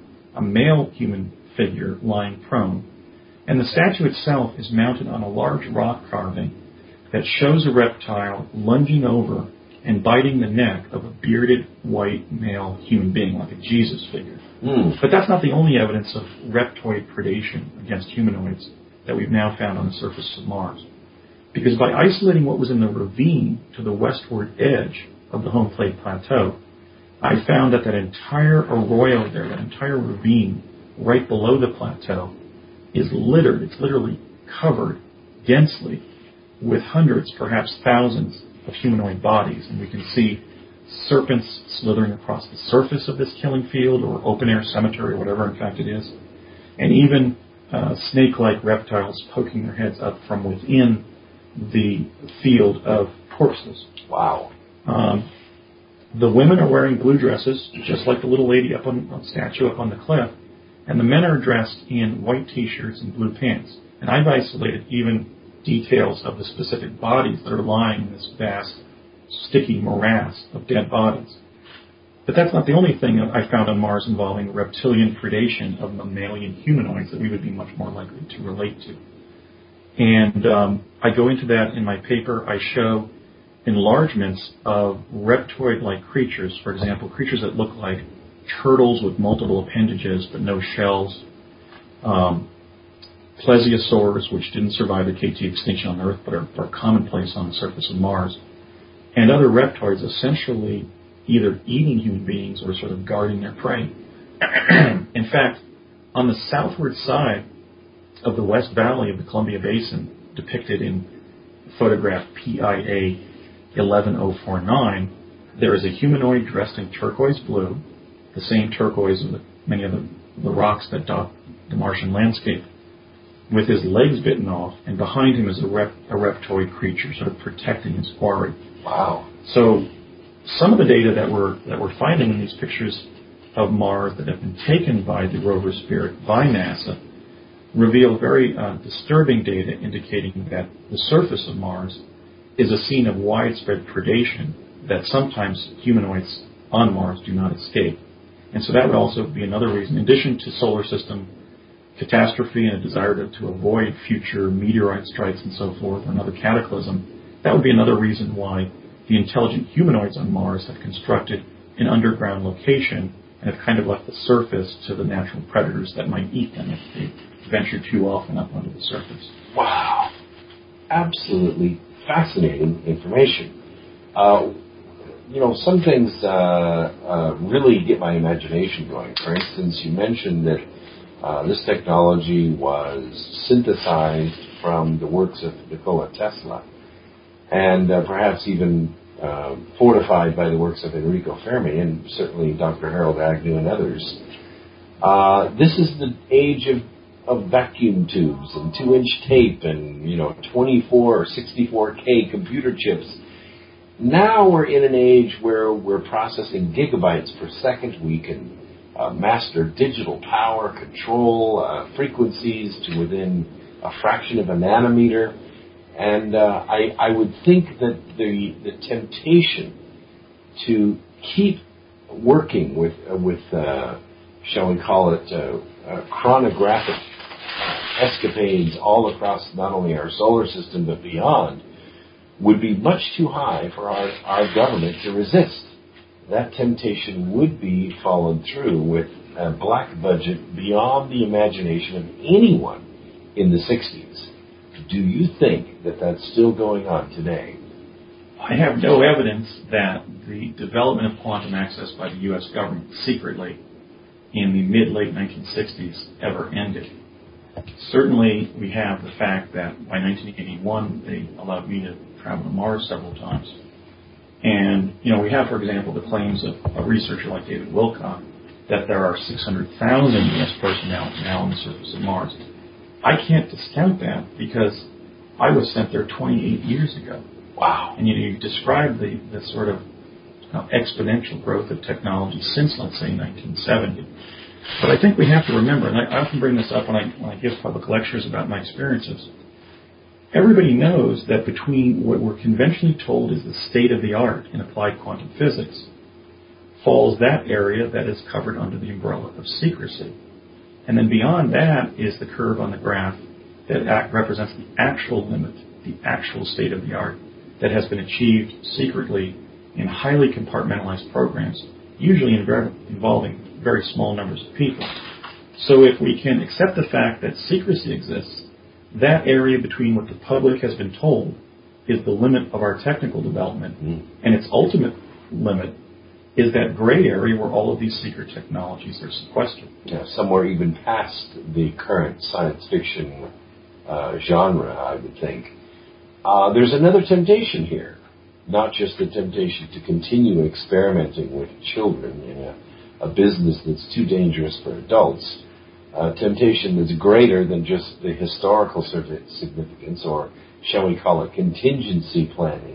male human figure lying prone, and the statue itself is mounted on a large rock carving that shows a reptile lunging over and biting the neck of a bearded white male human being, like a Jesus figure. But that's not the only evidence of reptoid predation against humanoids that we've now found on the surface of Mars. Because by isolating what was in the ravine to the westward edge of the home plate plateau, I found that entire arroyo there, that entire ravine, right below the plateau is littered. It's literally covered densely with hundreds, perhaps thousands of humanoid bodies. And we can see serpents slithering across the surface of this killing field or open-air cemetery, whatever in fact it is. And even snake-like reptiles poking their heads up from within the field of corpses. Wow. The women are wearing blue dresses, just like the little lady up on the statue up on the cliff, and the men are dressed in white T-shirts and blue pants. And I've isolated even details of the specific bodies that are lying in this vast, sticky morass of dead bodies. But that's not the only thing that I found on Mars involving reptilian predation of mammalian humanoids that we would be much more likely to relate to. And I go into that in my paper. I show enlargements of reptoid-like creatures, for example, creatures that look like turtles with multiple appendages but no shells, plesiosaurs, which didn't survive the KT extinction on Earth but are commonplace on the surface of Mars, and other reptoids essentially either eating human beings or sort of guarding their prey. In fact, on the southward side of the West Valley of the Columbia Basin, depicted in photograph PIA 11049, there is a humanoid dressed in turquoise blue, the same turquoise of many of the rocks that dot the Martian landscape, with his legs bitten off, and behind him is a reptoid creature sort of protecting his quarry. Wow. So some of the data that we're finding in these pictures of Mars that have been taken by the rover Spirit by NASA reveal very disturbing data indicating that the surface of Mars is a scene of widespread predation that sometimes humanoids on Mars do not escape. And so that would also be another reason, in addition to solar system catastrophe and a desire to avoid future meteorite strikes and so forth, or another cataclysm, that would be another reason why the intelligent humanoids on Mars have constructed an underground location and have kind of left the surface to the natural predators that might eat them if they venture too often up onto the surface. Wow. Absolutely fascinating information. Some things really get my imagination going. For instance, you mentioned that this technology was synthesized from the works of Nikola Tesla, and perhaps even fortified by the works of Enrico Fermi and certainly Dr. Harold Agnew and others. This is the age of vacuum tubes and 2-inch tape and 24 or 64K computer chips. Now we're in an age where we're processing gigabytes per second. We can master digital power, control frequencies to within a fraction of a nanometer. And I would think that the temptation to keep working with shall we call it, chronographic escapades all across not only our solar system but beyond would be much too high for our government to resist. That temptation would be followed through with a black budget beyond the imagination of anyone in the 60s. Do you think that that's still going on today? I have no evidence that the development of quantum access by the U.S. government secretly in the mid-late 1960s ever ended. Certainly, we have the fact that by 1981, they allowed me to travel to Mars several times. And, we have, for example, the claims of a researcher like David Wilcock that there are 600,000 U.S. personnel now on the surface of Mars. I can't discount that because I was sent there 28 years ago. Wow. And you described the sort of exponential growth of technology since, let's say, 1970. But I think we have to remember, and I often bring this up when I give public lectures about my experiences, everybody knows that between what we're conventionally told is the state-of-the-art in applied quantum physics falls that area that is covered under the umbrella of secrecy. And then beyond that is the curve on the graph that represents the actual limit, the actual state-of-the-art that has been achieved secretly in highly compartmentalized programs, usually involving very small numbers of people. So if we can accept the fact that secrecy exists, that area between what the public has been told is the limit of our technical development, and its ultimate limit is that gray area where all of these secret technologies are sequestered. Yeah, somewhere even past the current science fiction genre, I would think. There's another temptation here, not just the temptation to continue experimenting with children in a business that's too dangerous for adults, a temptation that's greater than just the historical significance, or shall we call it contingency planning.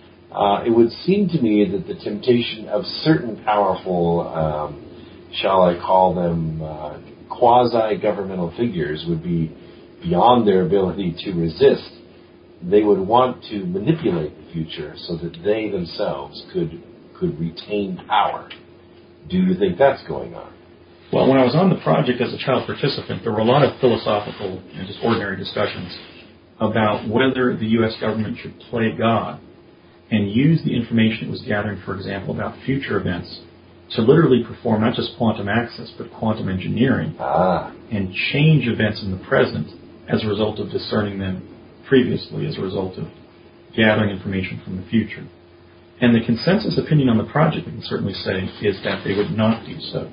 It would seem to me that the temptation of certain powerful, shall I call them, quasi-governmental figures would be beyond their ability to resist. They would want to manipulate the future so that they themselves could retain power. Do you think that's going on? Well, when I was on the project as a child participant, there were a lot of philosophical and just ordinary discussions about whether the U.S. government should play God and use the information it was gathering, for example, about future events to literally perform not just quantum access, but quantum engineering and change events in the present as a result of discerning them previously, as a result of gathering information from the future. And the consensus opinion on the project, we can certainly say, is that they would not do so.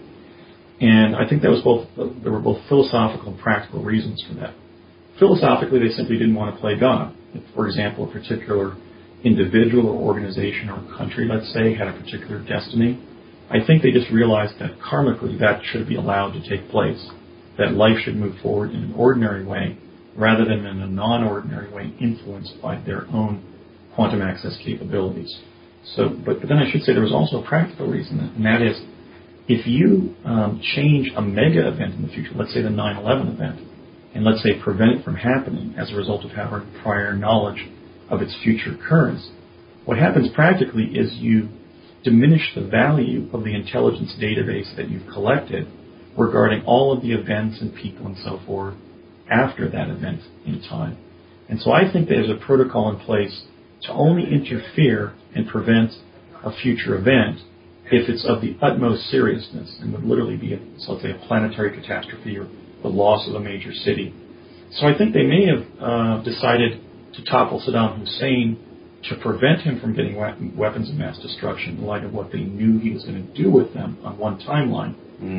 And I think there were both philosophical and practical reasons for that. Philosophically, they simply didn't want to play God. If, for example, a particular individual or organization or country, let's say, had a particular destiny, I think they just realized that karmically that should be allowed to take place, that life should move forward in an ordinary way rather than in a non-ordinary way influenced by their own quantum access capabilities. So, but then I should say there was also a practical reason, and that is if you change a mega event in the future, let's say the 9/11 event, and let's say prevent it from happening as a result of having prior knowledge of its future occurrence, what happens practically is you diminish the value of the intelligence database that you've collected regarding all of the events and people and so forth after that event in time. And so I think there's a protocol in place to only interfere and prevent a future event if it's of the utmost seriousness and would literally be, let's say, a planetary catastrophe or the loss of a major city. So I think they may have decided to topple Saddam Hussein to prevent him from getting weapons of mass destruction in light of what they knew he was going to do with them on one timeline.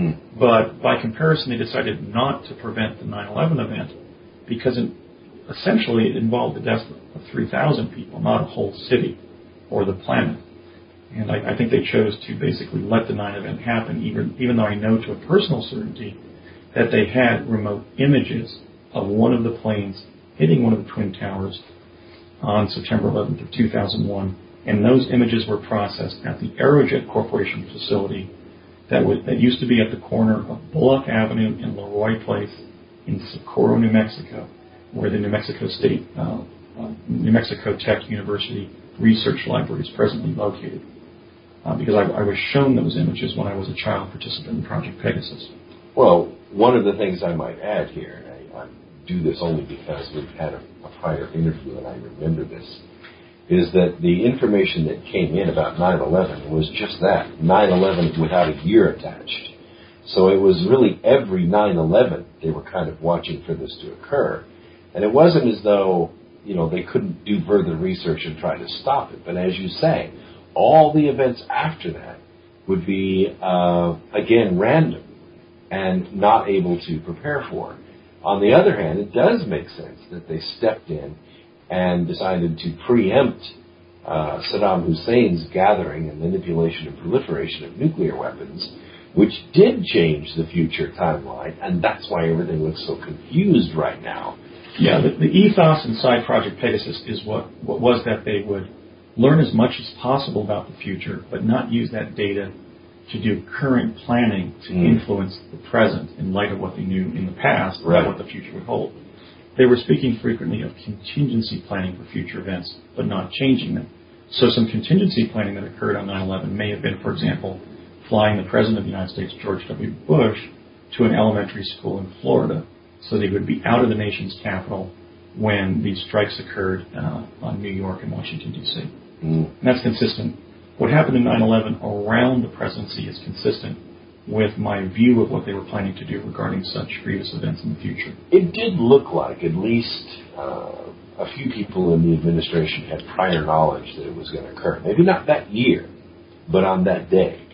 But by comparison, they decided not to prevent the 9/11 event because essentially it involved the death of 3,000 people, not a whole city or the planet. And I think they chose to basically let the 9/11 event happen, even though I know to a personal certainty that they had remote images of one of the planes hitting one of the Twin Towers on September 11th of 2001, and those images were processed at the Aerojet Corporation facility that used to be at the corner of Bullock Avenue and Leroy Place in Socorro, New Mexico, where the New Mexico Tech University Research Library is presently located. Because I was shown those images when I was a child participant in Project Pegasus. Well, one of the things I might add here, and I do this only because we've had a prior interview and I remember this, is that the information that came in about 9/11 was just that, 9/11 without a year attached. So it was really every 9/11 they were kind of watching for this to occur. And it wasn't as though, they couldn't do further research and try to stop it. But as you say, all the events after that would be, again, random and not able to prepare for. On the other hand, it does make sense that they stepped in and decided to preempt Saddam Hussein's gathering and manipulation and proliferation of nuclear weapons, which did change the future timeline, and that's why everything looks so confused right now. Yeah, the ethos inside Project Pegasus is what was that they would learn as much as possible about the future, but not use that data to do current planning to influence the present in light of what they knew in the past about what the future would hold. They were speaking frequently of contingency planning for future events, but not changing them. So some contingency planning that occurred on 9/11 may have been, for example, flying the President of the United States, George W. Bush, to an elementary school in Florida so they would be out of the nation's capital when these strikes occurred on New York and Washington, D.C. And that's consistent. What happened in 9/11 around the presidency is consistent with my view of what they were planning to do regarding such grievous events in the future. It did look like at least a few people in the administration had prior knowledge that it was going to occur. Maybe not that year, but on that day.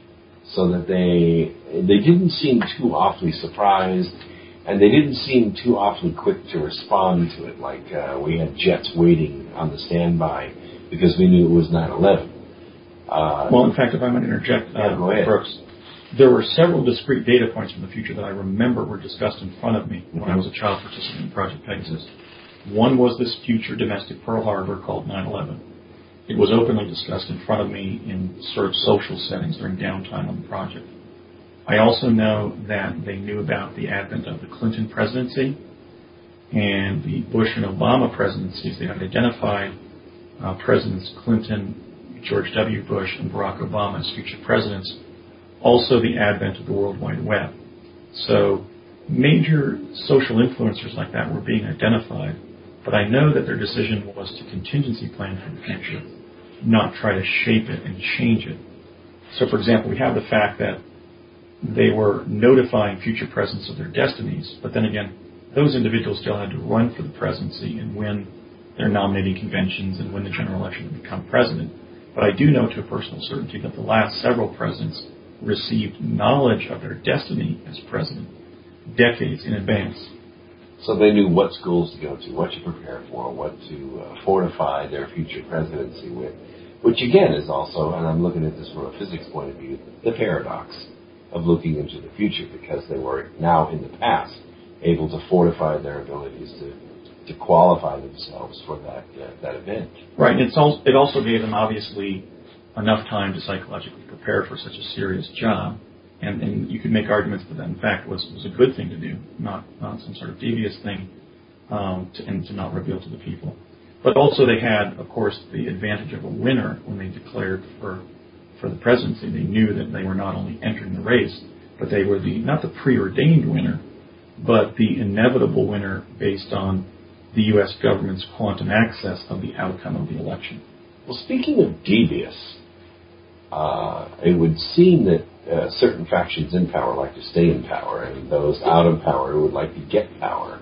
so that they didn't seem too awfully surprised, and they didn't seem too awfully quick to respond to it, like we had jets waiting on the standby because we knew it was 9/11. Well, in fact, if I might interject, go ahead. Brooks, there were several discrete data points from the future that I remember were discussed in front of me when I was a child participant in Project Pegasus. One was this future domestic Pearl Harbor called 9/11. It was openly discussed in front of me in sort of social settings during downtime on the project. I also know that they knew about the advent of the Clinton presidency and the Bush and Obama presidencies. They had identified Presidents Clinton, George W. Bush, and Barack Obama as future presidents. Also the advent of the World Wide Web. So major social influencers like that were being identified, but I know that their decision was to contingency plan for the future, not try to shape it and change it. So, for example, we have the fact that they were notifying future presidents of their destinies, but then again, those individuals still had to run for the presidency and win their nominating conventions and win the general election to become president. But I do know to a personal certainty that the last several presidents received knowledge of their destiny as president decades in advance. So they knew what schools to go to, what to prepare for, what to fortify their future presidency with, which again is also, and I'm looking at this from a physics point of view, the paradox of looking into the future, because they were now in the past able to fortify their abilities to qualify themselves for that event. Right, and it also gave them obviously enough time to psychologically prepare for such a serious job. And you could make arguments that in fact was a good thing to do, not some sort of devious thing, to not reveal to the people. But also they had, of course, the advantage of a winner when they declared for the presidency. They knew that they were not only entering the race, but they were not the preordained winner, but the inevitable winner based on the U.S. government's quantum access of the outcome of the election. Well, speaking of devious, it would seem that certain factions in power like to stay in power, and those out of power would like to get power.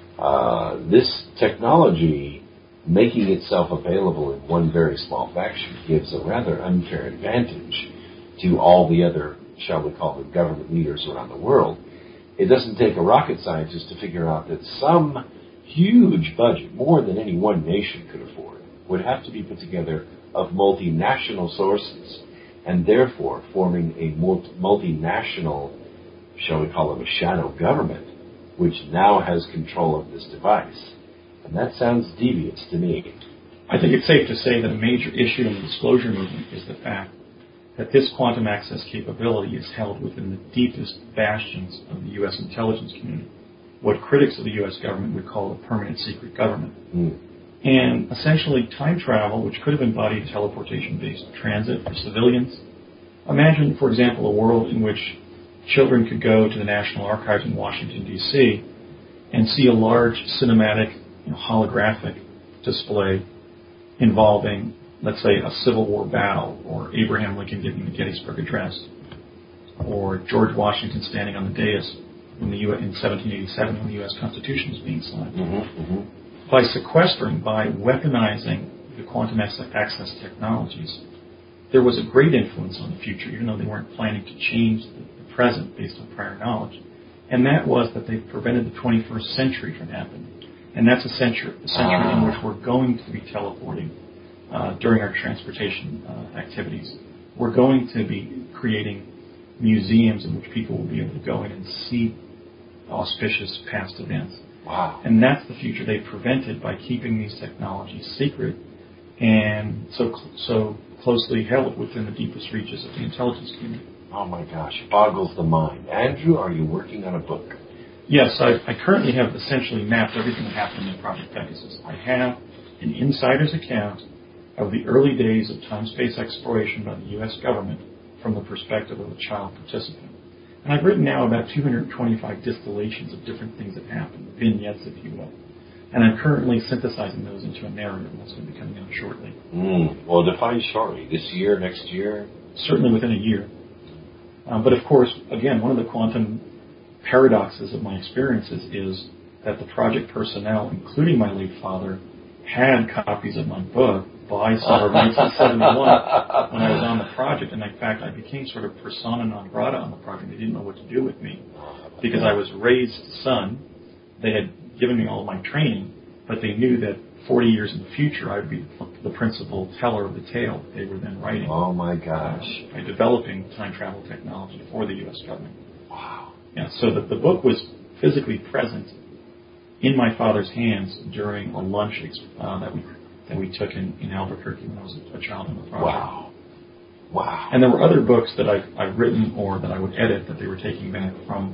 This technology making itself available in one very small faction gives a rather unfair advantage to all the other, shall we call them, government leaders around the world. It doesn't take a rocket scientist to figure out that some huge budget, more than any one nation could afford, would have to be put together of multinational sources, and therefore forming a multinational, shall we call it a shadow government, which now has control of this device. And that sounds devious to me. I think it's safe to say that a major issue in the disclosure movement is the fact that this quantum access capability is held within the deepest bastions of the U.S. intelligence community, what critics of the U.S. government would call a permanent secret government. And essentially time travel, which could have embodied teleportation-based transit for civilians. Imagine, for example, a world in which children could go to the National Archives in Washington, D.C. and see a large cinematic, holographic display involving, let's say, a Civil War battle, or Abraham Lincoln giving the Gettysburg Address, or George Washington standing on the dais in 1787 when the U.S. Constitution was being signed. By sequestering, by weaponizing the quantum access technologies, there was a great influence on the future, even though they weren't planning to change the present based on prior knowledge. And that was that they prevented the 21st century from happening. And that's a century in which we're going to be teleporting during our transportation activities. We're going to be creating museums in which people will be able to go in and see auspicious past events. Wow. And that's the future they prevented by keeping these technologies secret and so closely held within the deepest reaches of the intelligence community. Oh my gosh, it boggles the mind. Andrew, are you working on a book? Yes, I currently have essentially mapped everything that happened in Project Pegasus. I have an insider's account of the early days of time-space exploration by the U.S. government from the perspective of a child participant. And I've written now about 225 distillations of different things that happened, vignettes, if you will. And I'm currently synthesizing those into a narrative, and that's going to be coming out shortly. Well, define shortly. This year, next year? Certainly within a year. But of course, again, one of the quantum paradoxes of my experiences is that the project personnel, including my late father, had copies of my book by summer of 1971 when I was on the project. And in fact, I became sort of persona non grata on the project. They didn't know what to do with me because I was raised son. They had given me all of my training, but they knew that 40 years in the future, I would be the principal teller of the tale they were then writing. Oh, my gosh. By developing time travel technology for the U.S. government. Wow. Yeah, so the book was physically present in my father's hands during a lunch that we took in Albuquerque when I was a child on the project. Wow. Wow. And there were other books that I've written or that I would edit that they were taking back from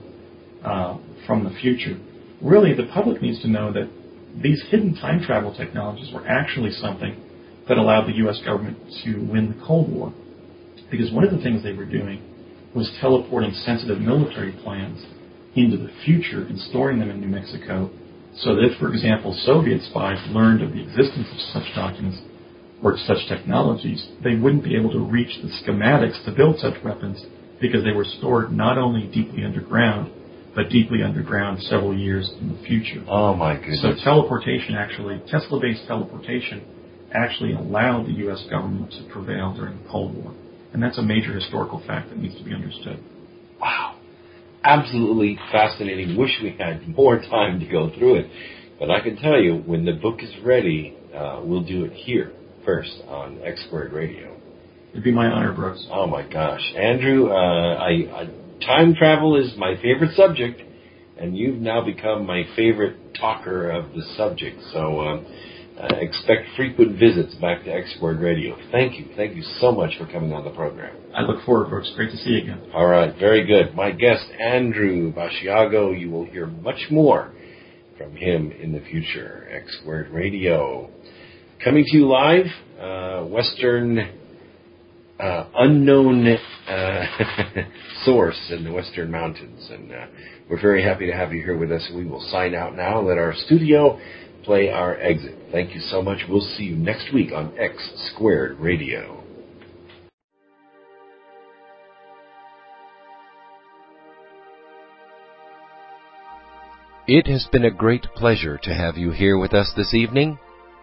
the future. Really, the public needs to know that these hidden time travel technologies were actually something that allowed the U.S. government to win the Cold War. Because one of the things they were doing was teleporting sensitive military plans into the future and storing them in New Mexico so that if, for example, Soviet spies learned of the existence of such documents or such technologies, they wouldn't be able to reach the schematics to build such weapons because they were stored not only deeply underground, but deeply underground several years in the future. Oh, my goodness. So teleportation actually, Tesla-based teleportation, actually allowed the U.S. government to prevail during the Cold War. And that's a major historical fact that needs to be understood. Wow. Absolutely fascinating. Wish we had more time to go through it. But I can tell you, when the book is ready, we'll do it here first on X Squared Radio. It'd be my honor, Brooks. Oh, my gosh. Andrew, time travel is my favorite subject, and you've now become my favorite talker of the subject. So expect frequent visits back to X Squared Radio. Thank you. Thank you so much for coming on the program. I look forward, Brooks. Great to see you again. All right. Very good. My guest, Andrew Basiago, you will hear much more from him in the future. X Squared Radio. Coming to you live, Western unknown source in the Western Mountains. And we're very happy to have you here with us. We will sign out now. Let our studio play our exit. Thank you so much. We'll see you next week on X Squared Radio. It has been a great pleasure to have you here with us this evening.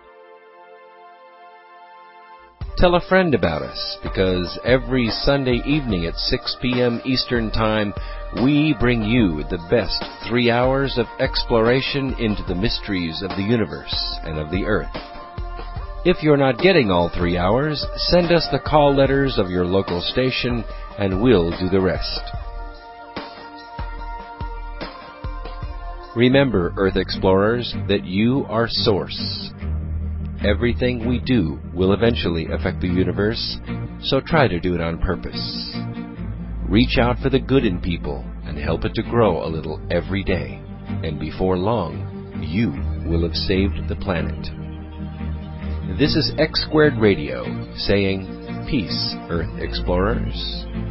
Tell a friend about us, because every Sunday evening at 6 p.m. Eastern Time, we bring you the best 3 hours of exploration into the mysteries of the universe and of the earth. If you're not getting all 3 hours, send us the call letters of your local station, and we'll do the rest. Remember, Earth Explorers, that you are Source. Everything we do will eventually affect the universe, so try to do it on purpose. Reach out for the good in people and help it to grow a little every day. And before long, you will have saved the planet. This is X Squared Radio saying, peace, Earth Explorers.